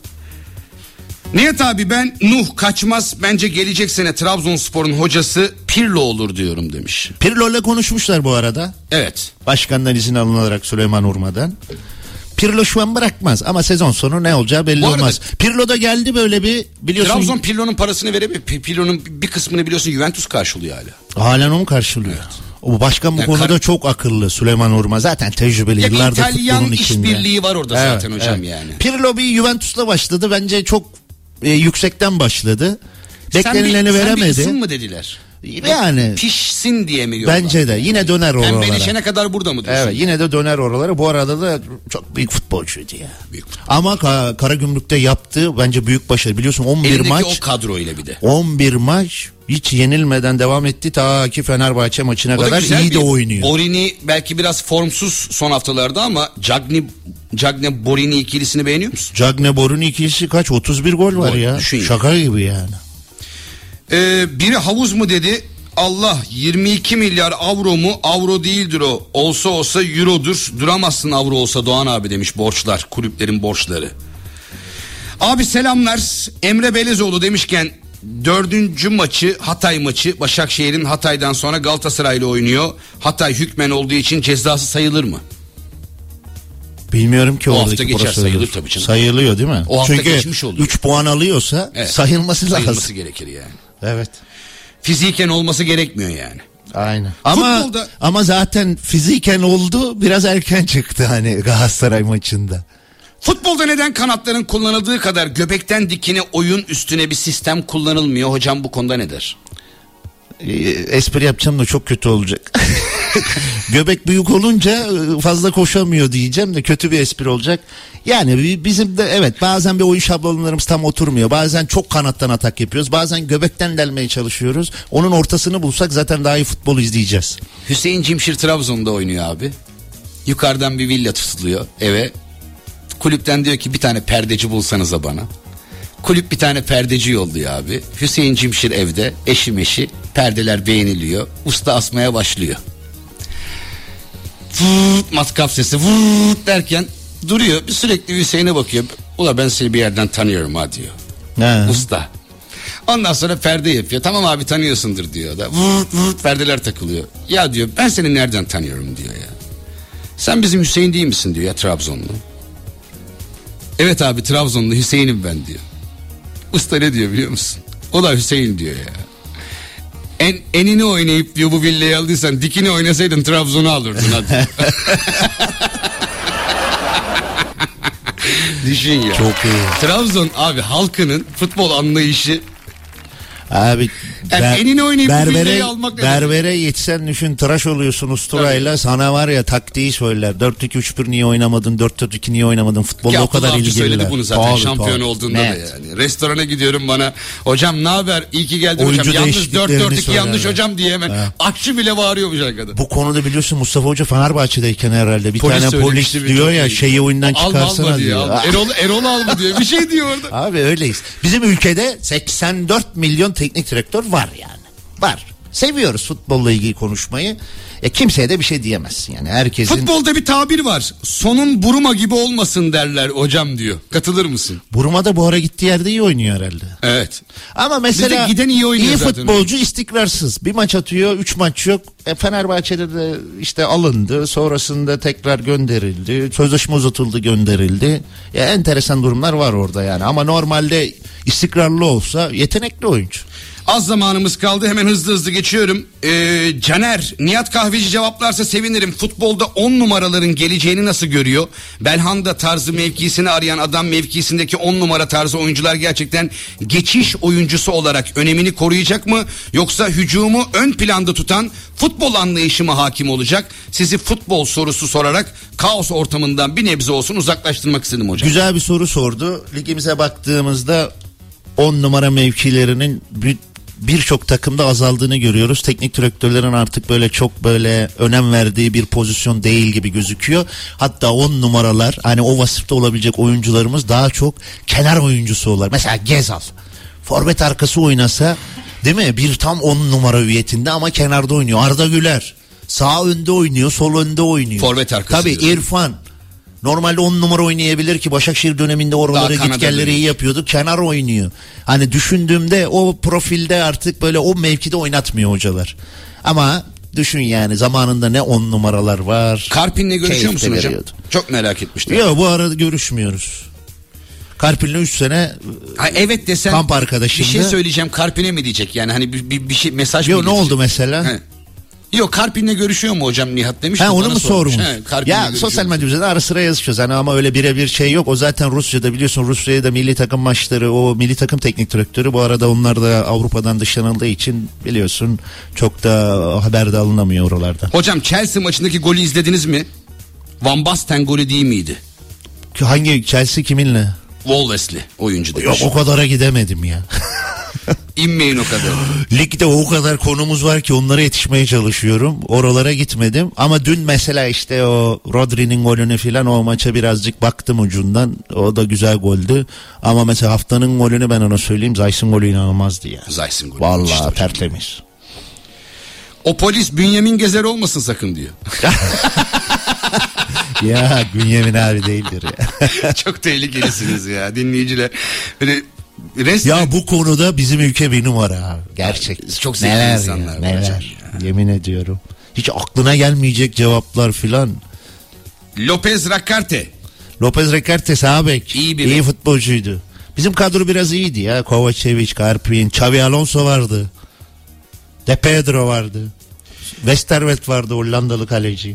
Nihat abi, ben Nuh kaçmaz, bence gelecek sene Trabzonspor'un hocası Pirlo olur diyorum demiş. Pirlo'yla konuşmuşlar bu arada. Evet. Başkandan izin alınarak Süleyman Urma'dan. Pirlo şu an bırakmaz ama sezon sonu ne olacağı belli Bu arada- olmaz. Pirlo da geldi böyle bir, biliyorsun. Trabzon Pirlo'nun parasını verebilir. P- Pirlo'nun bir kısmını biliyorsun Juventus karşılıyor hala. Halen onu karşılıyor. O başkan bu Yani konuda kar- çok akıllı, Süleyman Urma. Zaten tecrübeli, Ya bir yıllardır İtalyan futbolun içinde. işbirliği var orada Evet, zaten hocam evet. yani. Pirlo bir Juventus'la başladı. Bence çok e, yüksekten başladı. Sen Beklenileni bir, sen bir veremedi. ısın mı dediler? Yani Pişsin diye mi diyorlar? bence de yine döner oralara. Pembeleşene kadar burada mı diyorsun? Evet, yine de döner oralara. Bu arada da çok büyük futbolcuydu ya. Büyük futbol. Ama Ka- Karagümrük'te yaptığı bence büyük başarı. Biliyorsun on bir Elindeki maç. o kadro ile bir de. on bir maç hiç yenilmeden devam etti ta ki Fenerbahçe maçına O da kadar güzel iyi bir- de oynuyor. Borini belki biraz formsuz son haftalarda ama Cagney Cagney Borini ikilisini beğeniyor musun? Cagne Borun ikisi kaç? otuz bir gol var Gol, ya. düşün ya. Şaka gibi yani. Ee, biri havuz mu dedi? Allah, yirmi iki milyar avro mu? Avro değildir o. Olsa olsa eurodur. Duramazsın avro olsa Doğan abi demiş, borçlar. Kulüplerin borçları. Abi selamlar. Emre Belezoğlu demişken dördüncü maçı Hatay maçı. Başakşehir'in Hatay'dan sonra Galatasaray'la oynuyor. Hatay hükmen olduğu için cezası sayılır mı? Bilmiyorum ki O oradaki hafta geçer, prosedür. sayılır tabii canım. Sayılıyor değil mi? O hafta Çünkü geçmiş oluyor. üç puan alıyorsa Evet. sayılması lazım. Sayılması gerekir yani. Evet. Fiziken olması gerekmiyor yani. Aynen. Ama Futbolda- ama zaten fiziken oldu, biraz erken çıktı hani Galatasaray maçında. Futbolda neden kanatların kullanıldığı kadar göbekten dikine oyun üstüne bir sistem kullanılmıyor? Hocam bu konuda ne der? Ee, espri yapacağım da çok kötü olacak. Göbek büyük olunca fazla koşamıyor diyeceğim de kötü bir espri olacak. Yani bizim de evet bazen bir oyun şablonlarımız tam oturmuyor. Bazen çok kanattan atak yapıyoruz. Bazen göbekten delmeye çalışıyoruz. Onun ortasını bulsak zaten daha iyi futbol izleyeceğiz. Hüseyin Cimşir Trabzon'da oynuyor abi. Yukarıdan bir villa tutuluyor eve. Kulüpten diyor ki bir tane perdeci bulsanıza bana. Kulüp bir tane perdeci yolluyor abi. Hüseyin Cimşir evde, eşi meşi, perdeler beğeniliyor. Usta asmaya başlıyor. Vırt, matkap sesi vırt derken duruyor. Sürekli Hüseyin'e bakıyor. Ula ben seni bir yerden tanıyorum ha diyor. Ha. Usta. Ondan sonra perde yapıyor. Tamam abi tanıyorsundur diyor da. Vırt vırt perdeler takılıyor. Ya diyor ben seni nereden tanıyorum diyor ya. Sen bizim Hüseyin değil misin diyor ya, Trabzonlu. Evet abi Trabzonlu Hüseyin'im ben diyor. Usta ne diyor biliyor musun? O da Hüseyin diyor ya. En, enini oynayıp diyor bu villayı aldıysan dikini oynasaydın Trabzon'u alırdın hadi. Düşün ya. Çok iyi. Trabzon abi halkının futbol anlayışı. Abi Yani enini oynayıp bu villayı almak ne berbere yetsen düşün, tıraş oluyorsun usturayla, sana var ya taktiği söyler. dört iki üç bir niye oynamadın, dört dört iki niye oynamadın, futbolda Ki o kadar Abdullah Avcı ilgililer. söyledi bunu zaten Tabii, şampiyon tabii. olduğunda Net. da yani. Restorana gidiyorum bana hocam ne haber iyi ki geldin Oyuncu hocam. Yalnız değişikliklerini dört dört iki yanlış söylerler. hocam diye hemen. Evet. Aşçı bile bağırıyormuş arkada. Bu konuda biliyorsun Mustafa Hoca Fenerbahçe'deyken herhalde bir Polis tane polis söylemişti bir diyor çok ya iyi. şeyi oyundan Alma, çıkarsana alma diyor. Al. Erol, Erol alma diyor bir şey diyor orada. Abi öyleyiz. Bizim ülkede seksen dört milyon teknik direktör var yani. Var. Seviyoruz futbolla ilgili konuşmayı. E kimseye de bir şey diyemezsin yani, herkesin. Futbolda bir tabir var. Sonun Buruma gibi olmasın derler hocam diyor. Katılır mısın? Buruma da bu ara gittiği yerde iyi oynuyor herhalde. Evet. Ama mesela Bizde giden iyi oynuyor iyi zaten. futbolcu istikrarsız. Bir maç atıyor, üç maç yok. E Fenerbahçe'de de işte alındı. Sonrasında tekrar gönderildi. Sözleşme uzatıldı, gönderildi. Ya enteresan durumlar var orada yani. Ama normalde istikrarlı olsa yetenekli oyuncu. Az zamanımız kaldı, hemen hızlı hızlı geçiyorum. Ee, Caner, Nihat Kahveci cevaplarsa sevinirim. Futbolda on numaraların geleceğini nasıl görüyor? Belhanda tarzı mevkisini arayan adam mevkisindeki on numara tarzı oyuncular gerçekten geçiş oyuncusu olarak önemini koruyacak mı? Yoksa hücumu ön planda tutan futbol anlayışı mı hakim olacak? Sizi futbol sorusu sorarak kaos ortamından bir nebze olsun uzaklaştırmak istedim hocam. Güzel bir soru sordu. Ligimize baktığımızda on numara mevkilerinin bir birçok takımda azaldığını görüyoruz. Teknik direktörlerin artık böyle çok böyle önem verdiği bir pozisyon değil gibi gözüküyor. Hatta on numaralar, hani o vasıfta olabilecek oyuncularımız daha çok kenar oyuncusu olarak. Mesela Gezal forvet arkası oynasa, değil mi? Bir tam on numara hüviyetinde ama kenarda oynuyor. Arda Güler sağ önde oynuyor, sol önde oynuyor. Forvet arkası. Tabii diyorsun. İrfan normalde on numara oynayabilir ki Başakşehir döneminde oraları gitgelleri iyi yapıyordu. Kenar oynuyor. Hani düşündüğümde o profilde artık böyle o mevkide oynatmıyor hocalar. Ama düşün yani, zamanında ne on numaralar var. Karpin'le görüşüyor musun hocam? Veriyordu. Çok merak etmiştim. Yok, bu arada görüşmüyoruz. Karpin'le üç sene ha, evet desen kamp arkadaşımdı. Bir şey söyleyeceğim, Karpin'e mi diyecek yani, hani bir, bir, bir şey mesaj mı Yok, ne gidecek? oldu mesela? He. Yok, Karpin'le görüşüyor mu hocam Nihat demiş. Ha, onu mu sormuş? Ya sosyal medyada medyada ara sıra yazışıyoruz hani, ama öyle birebir şey yok. O zaten Rusya'da, biliyorsun Rusya'ya da milli takım maçları, o milli takım teknik direktörü, bu arada onlar da Avrupa'dan dışlanıldığı için biliyorsun çok da haber de alınamıyor oralarda. Hocam Chelsea maçındaki golü izlediniz mi? Van Basten golü değil miydi? Hangi Chelsea, kiminle? Wolves'li oyuncu demiş. Yok, o kadara gidemedim ya. İnmeyin o kadar. Ligde o kadar konumuz var ki onlara yetişmeye çalışıyorum. Oralara gitmedim. Ama dün mesela işte o Rodri'nin golünü filan, o maça birazcık baktım ucundan. O da güzel goldü. Ama mesela haftanın golünü ben ona söyleyeyim. Zayt'ın golü inanılmazdı ya. Zayt'ın golü. Vallahi işte tertemiz. O polis Bünyamin Gezer olmasın sakın diyor. Ya Bünyamin abi değildir ya. Çok tehlikelisiniz ya dinleyiciler. Böyle resmen... Ya bu konuda bizim ülke bir numara. Gerçekten. Çok zeki neler insanlar ya, var hocam neler. ya. Yemin ediyorum. Hiç aklına gelmeyecek cevaplar filan. Lopez Rakarte. Lopez Recarte sağ bek. İyi bir İyi bek. futbolcuydu. Bizim kadro biraz iyiydi ya. Kovacevic, Karpin, Xavi Alonso vardı. De Pedro vardı. Westerveld vardı, Hollandalı kaleci.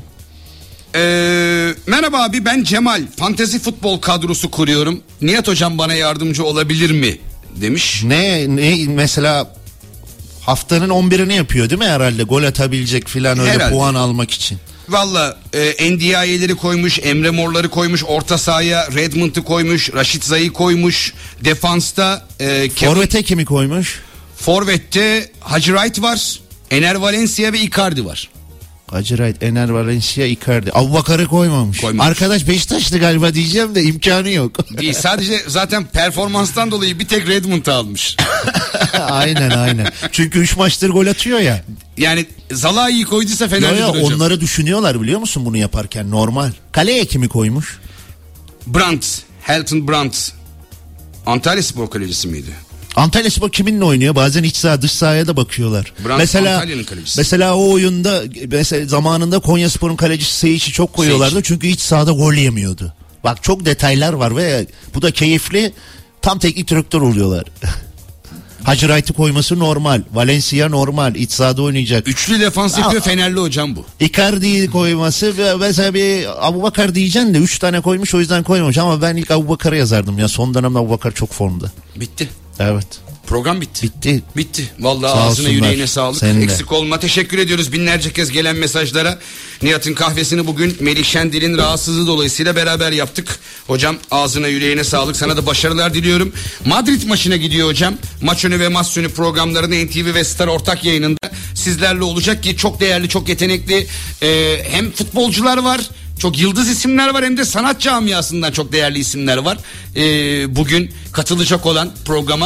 Ee, merhaba abi, ben Cemal. Fantezi futbol kadrosu kuruyorum. Nihat hocam bana yardımcı olabilir mi? Demiş. Ne ne mesela haftanın on birini yapıyor değil mi herhalde? Gol atabilecek filan, öyle Herhalde. puan almak için. Valla e, N D I'leri koymuş, Emre Mor'ları koymuş, orta sahaya Redmond'u koymuş, Raşit Zay'ı koymuş, defansta e, Kevin... Forvet'e kimi koymuş? Forvet'te Hacı Wright var, Ener Valencia ve Icardi var. Hacı Wright, Ener Valencia, Icardi. Abubakar'ı koymamış. Koymamış. Arkadaş Beşiktaşlı galiba diyeceğim de imkanı yok. Değil, sadece zaten performanstan dolayı bir tek Redmond'u almış. Aynen aynen. Çünkü üç maçtır gol atıyor ya. Yani Zalai'yi koyduysa Fenerlidir Yo, yo, hocam. onları düşünüyorlar biliyor musun bunu yaparken, normal. Kaleye kimi koymuş? Brandt, Helton Brandt. Antalyaspor kalecisi miydi? Antalyaspor kiminle oynuyor? Bazen iç saha dış sahaya da bakıyorlar. Brandt mesela Antalya'nın kalecisi. mesela o oyunda mesela zamanında Konyaspor'un kalecisi Seyiç'i çok koyuyorlardı. Seyiç. Çünkü iç sahada gol yemiyordu. Bak çok detaylar var ve bu da keyifli. Tam teknik direktör oluyorlar. Hacı Wright'ı koyması normal. Valencia normal. İç sahada oynayacak. Üçlü defans yapıyor, Aa, Fenerli hocam bu. Icardi'yi koyması ve mesela bir Abubakar diyeceksin de üç tane koymuş, o yüzden koymamış, ama ben ilk Abubakar'ı yazardım ya, son dönemde Abubakar çok formda. Bitti. Evet. Program bitti. Bitti. Bitti. Vallahi Sağ ağzına olsunlar. yüreğine sağlık. Senin de. Eksik olma. Teşekkür ediyoruz binlerce kez gelen mesajlara. Nihat'ın kahvesini bugün Melih Şendil'in rahatsızlığı dolayısıyla beraber yaptık. Hocam ağzına yüreğine sağlık. Sana da başarılar diliyorum. Madrid maçına gidiyor hocam. Maç önü ve maç sonu programlarını N T V ve Star ortak yayınında sizlerle olacak ki çok değerli, çok yetenekli e, hem futbolcular var, çok yıldız isimler var, hem de sanat camiasından çok değerli isimler var. E, bugün katılacak olan programa.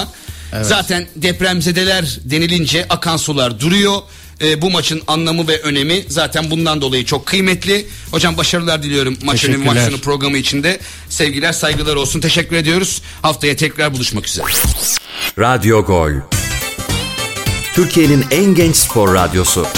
Evet. Zaten depremzedeler denilince akan sular duruyor. E, bu maçın anlamı ve önemi zaten bundan dolayı çok kıymetli. Hocam başarılar diliyorum maç önemi maç sonu programı içinde. Sevgiler saygılar olsun. Teşekkür ediyoruz. Haftaya tekrar buluşmak üzere. Radyo Gol. Türkiye'nin en genç spor radyosu.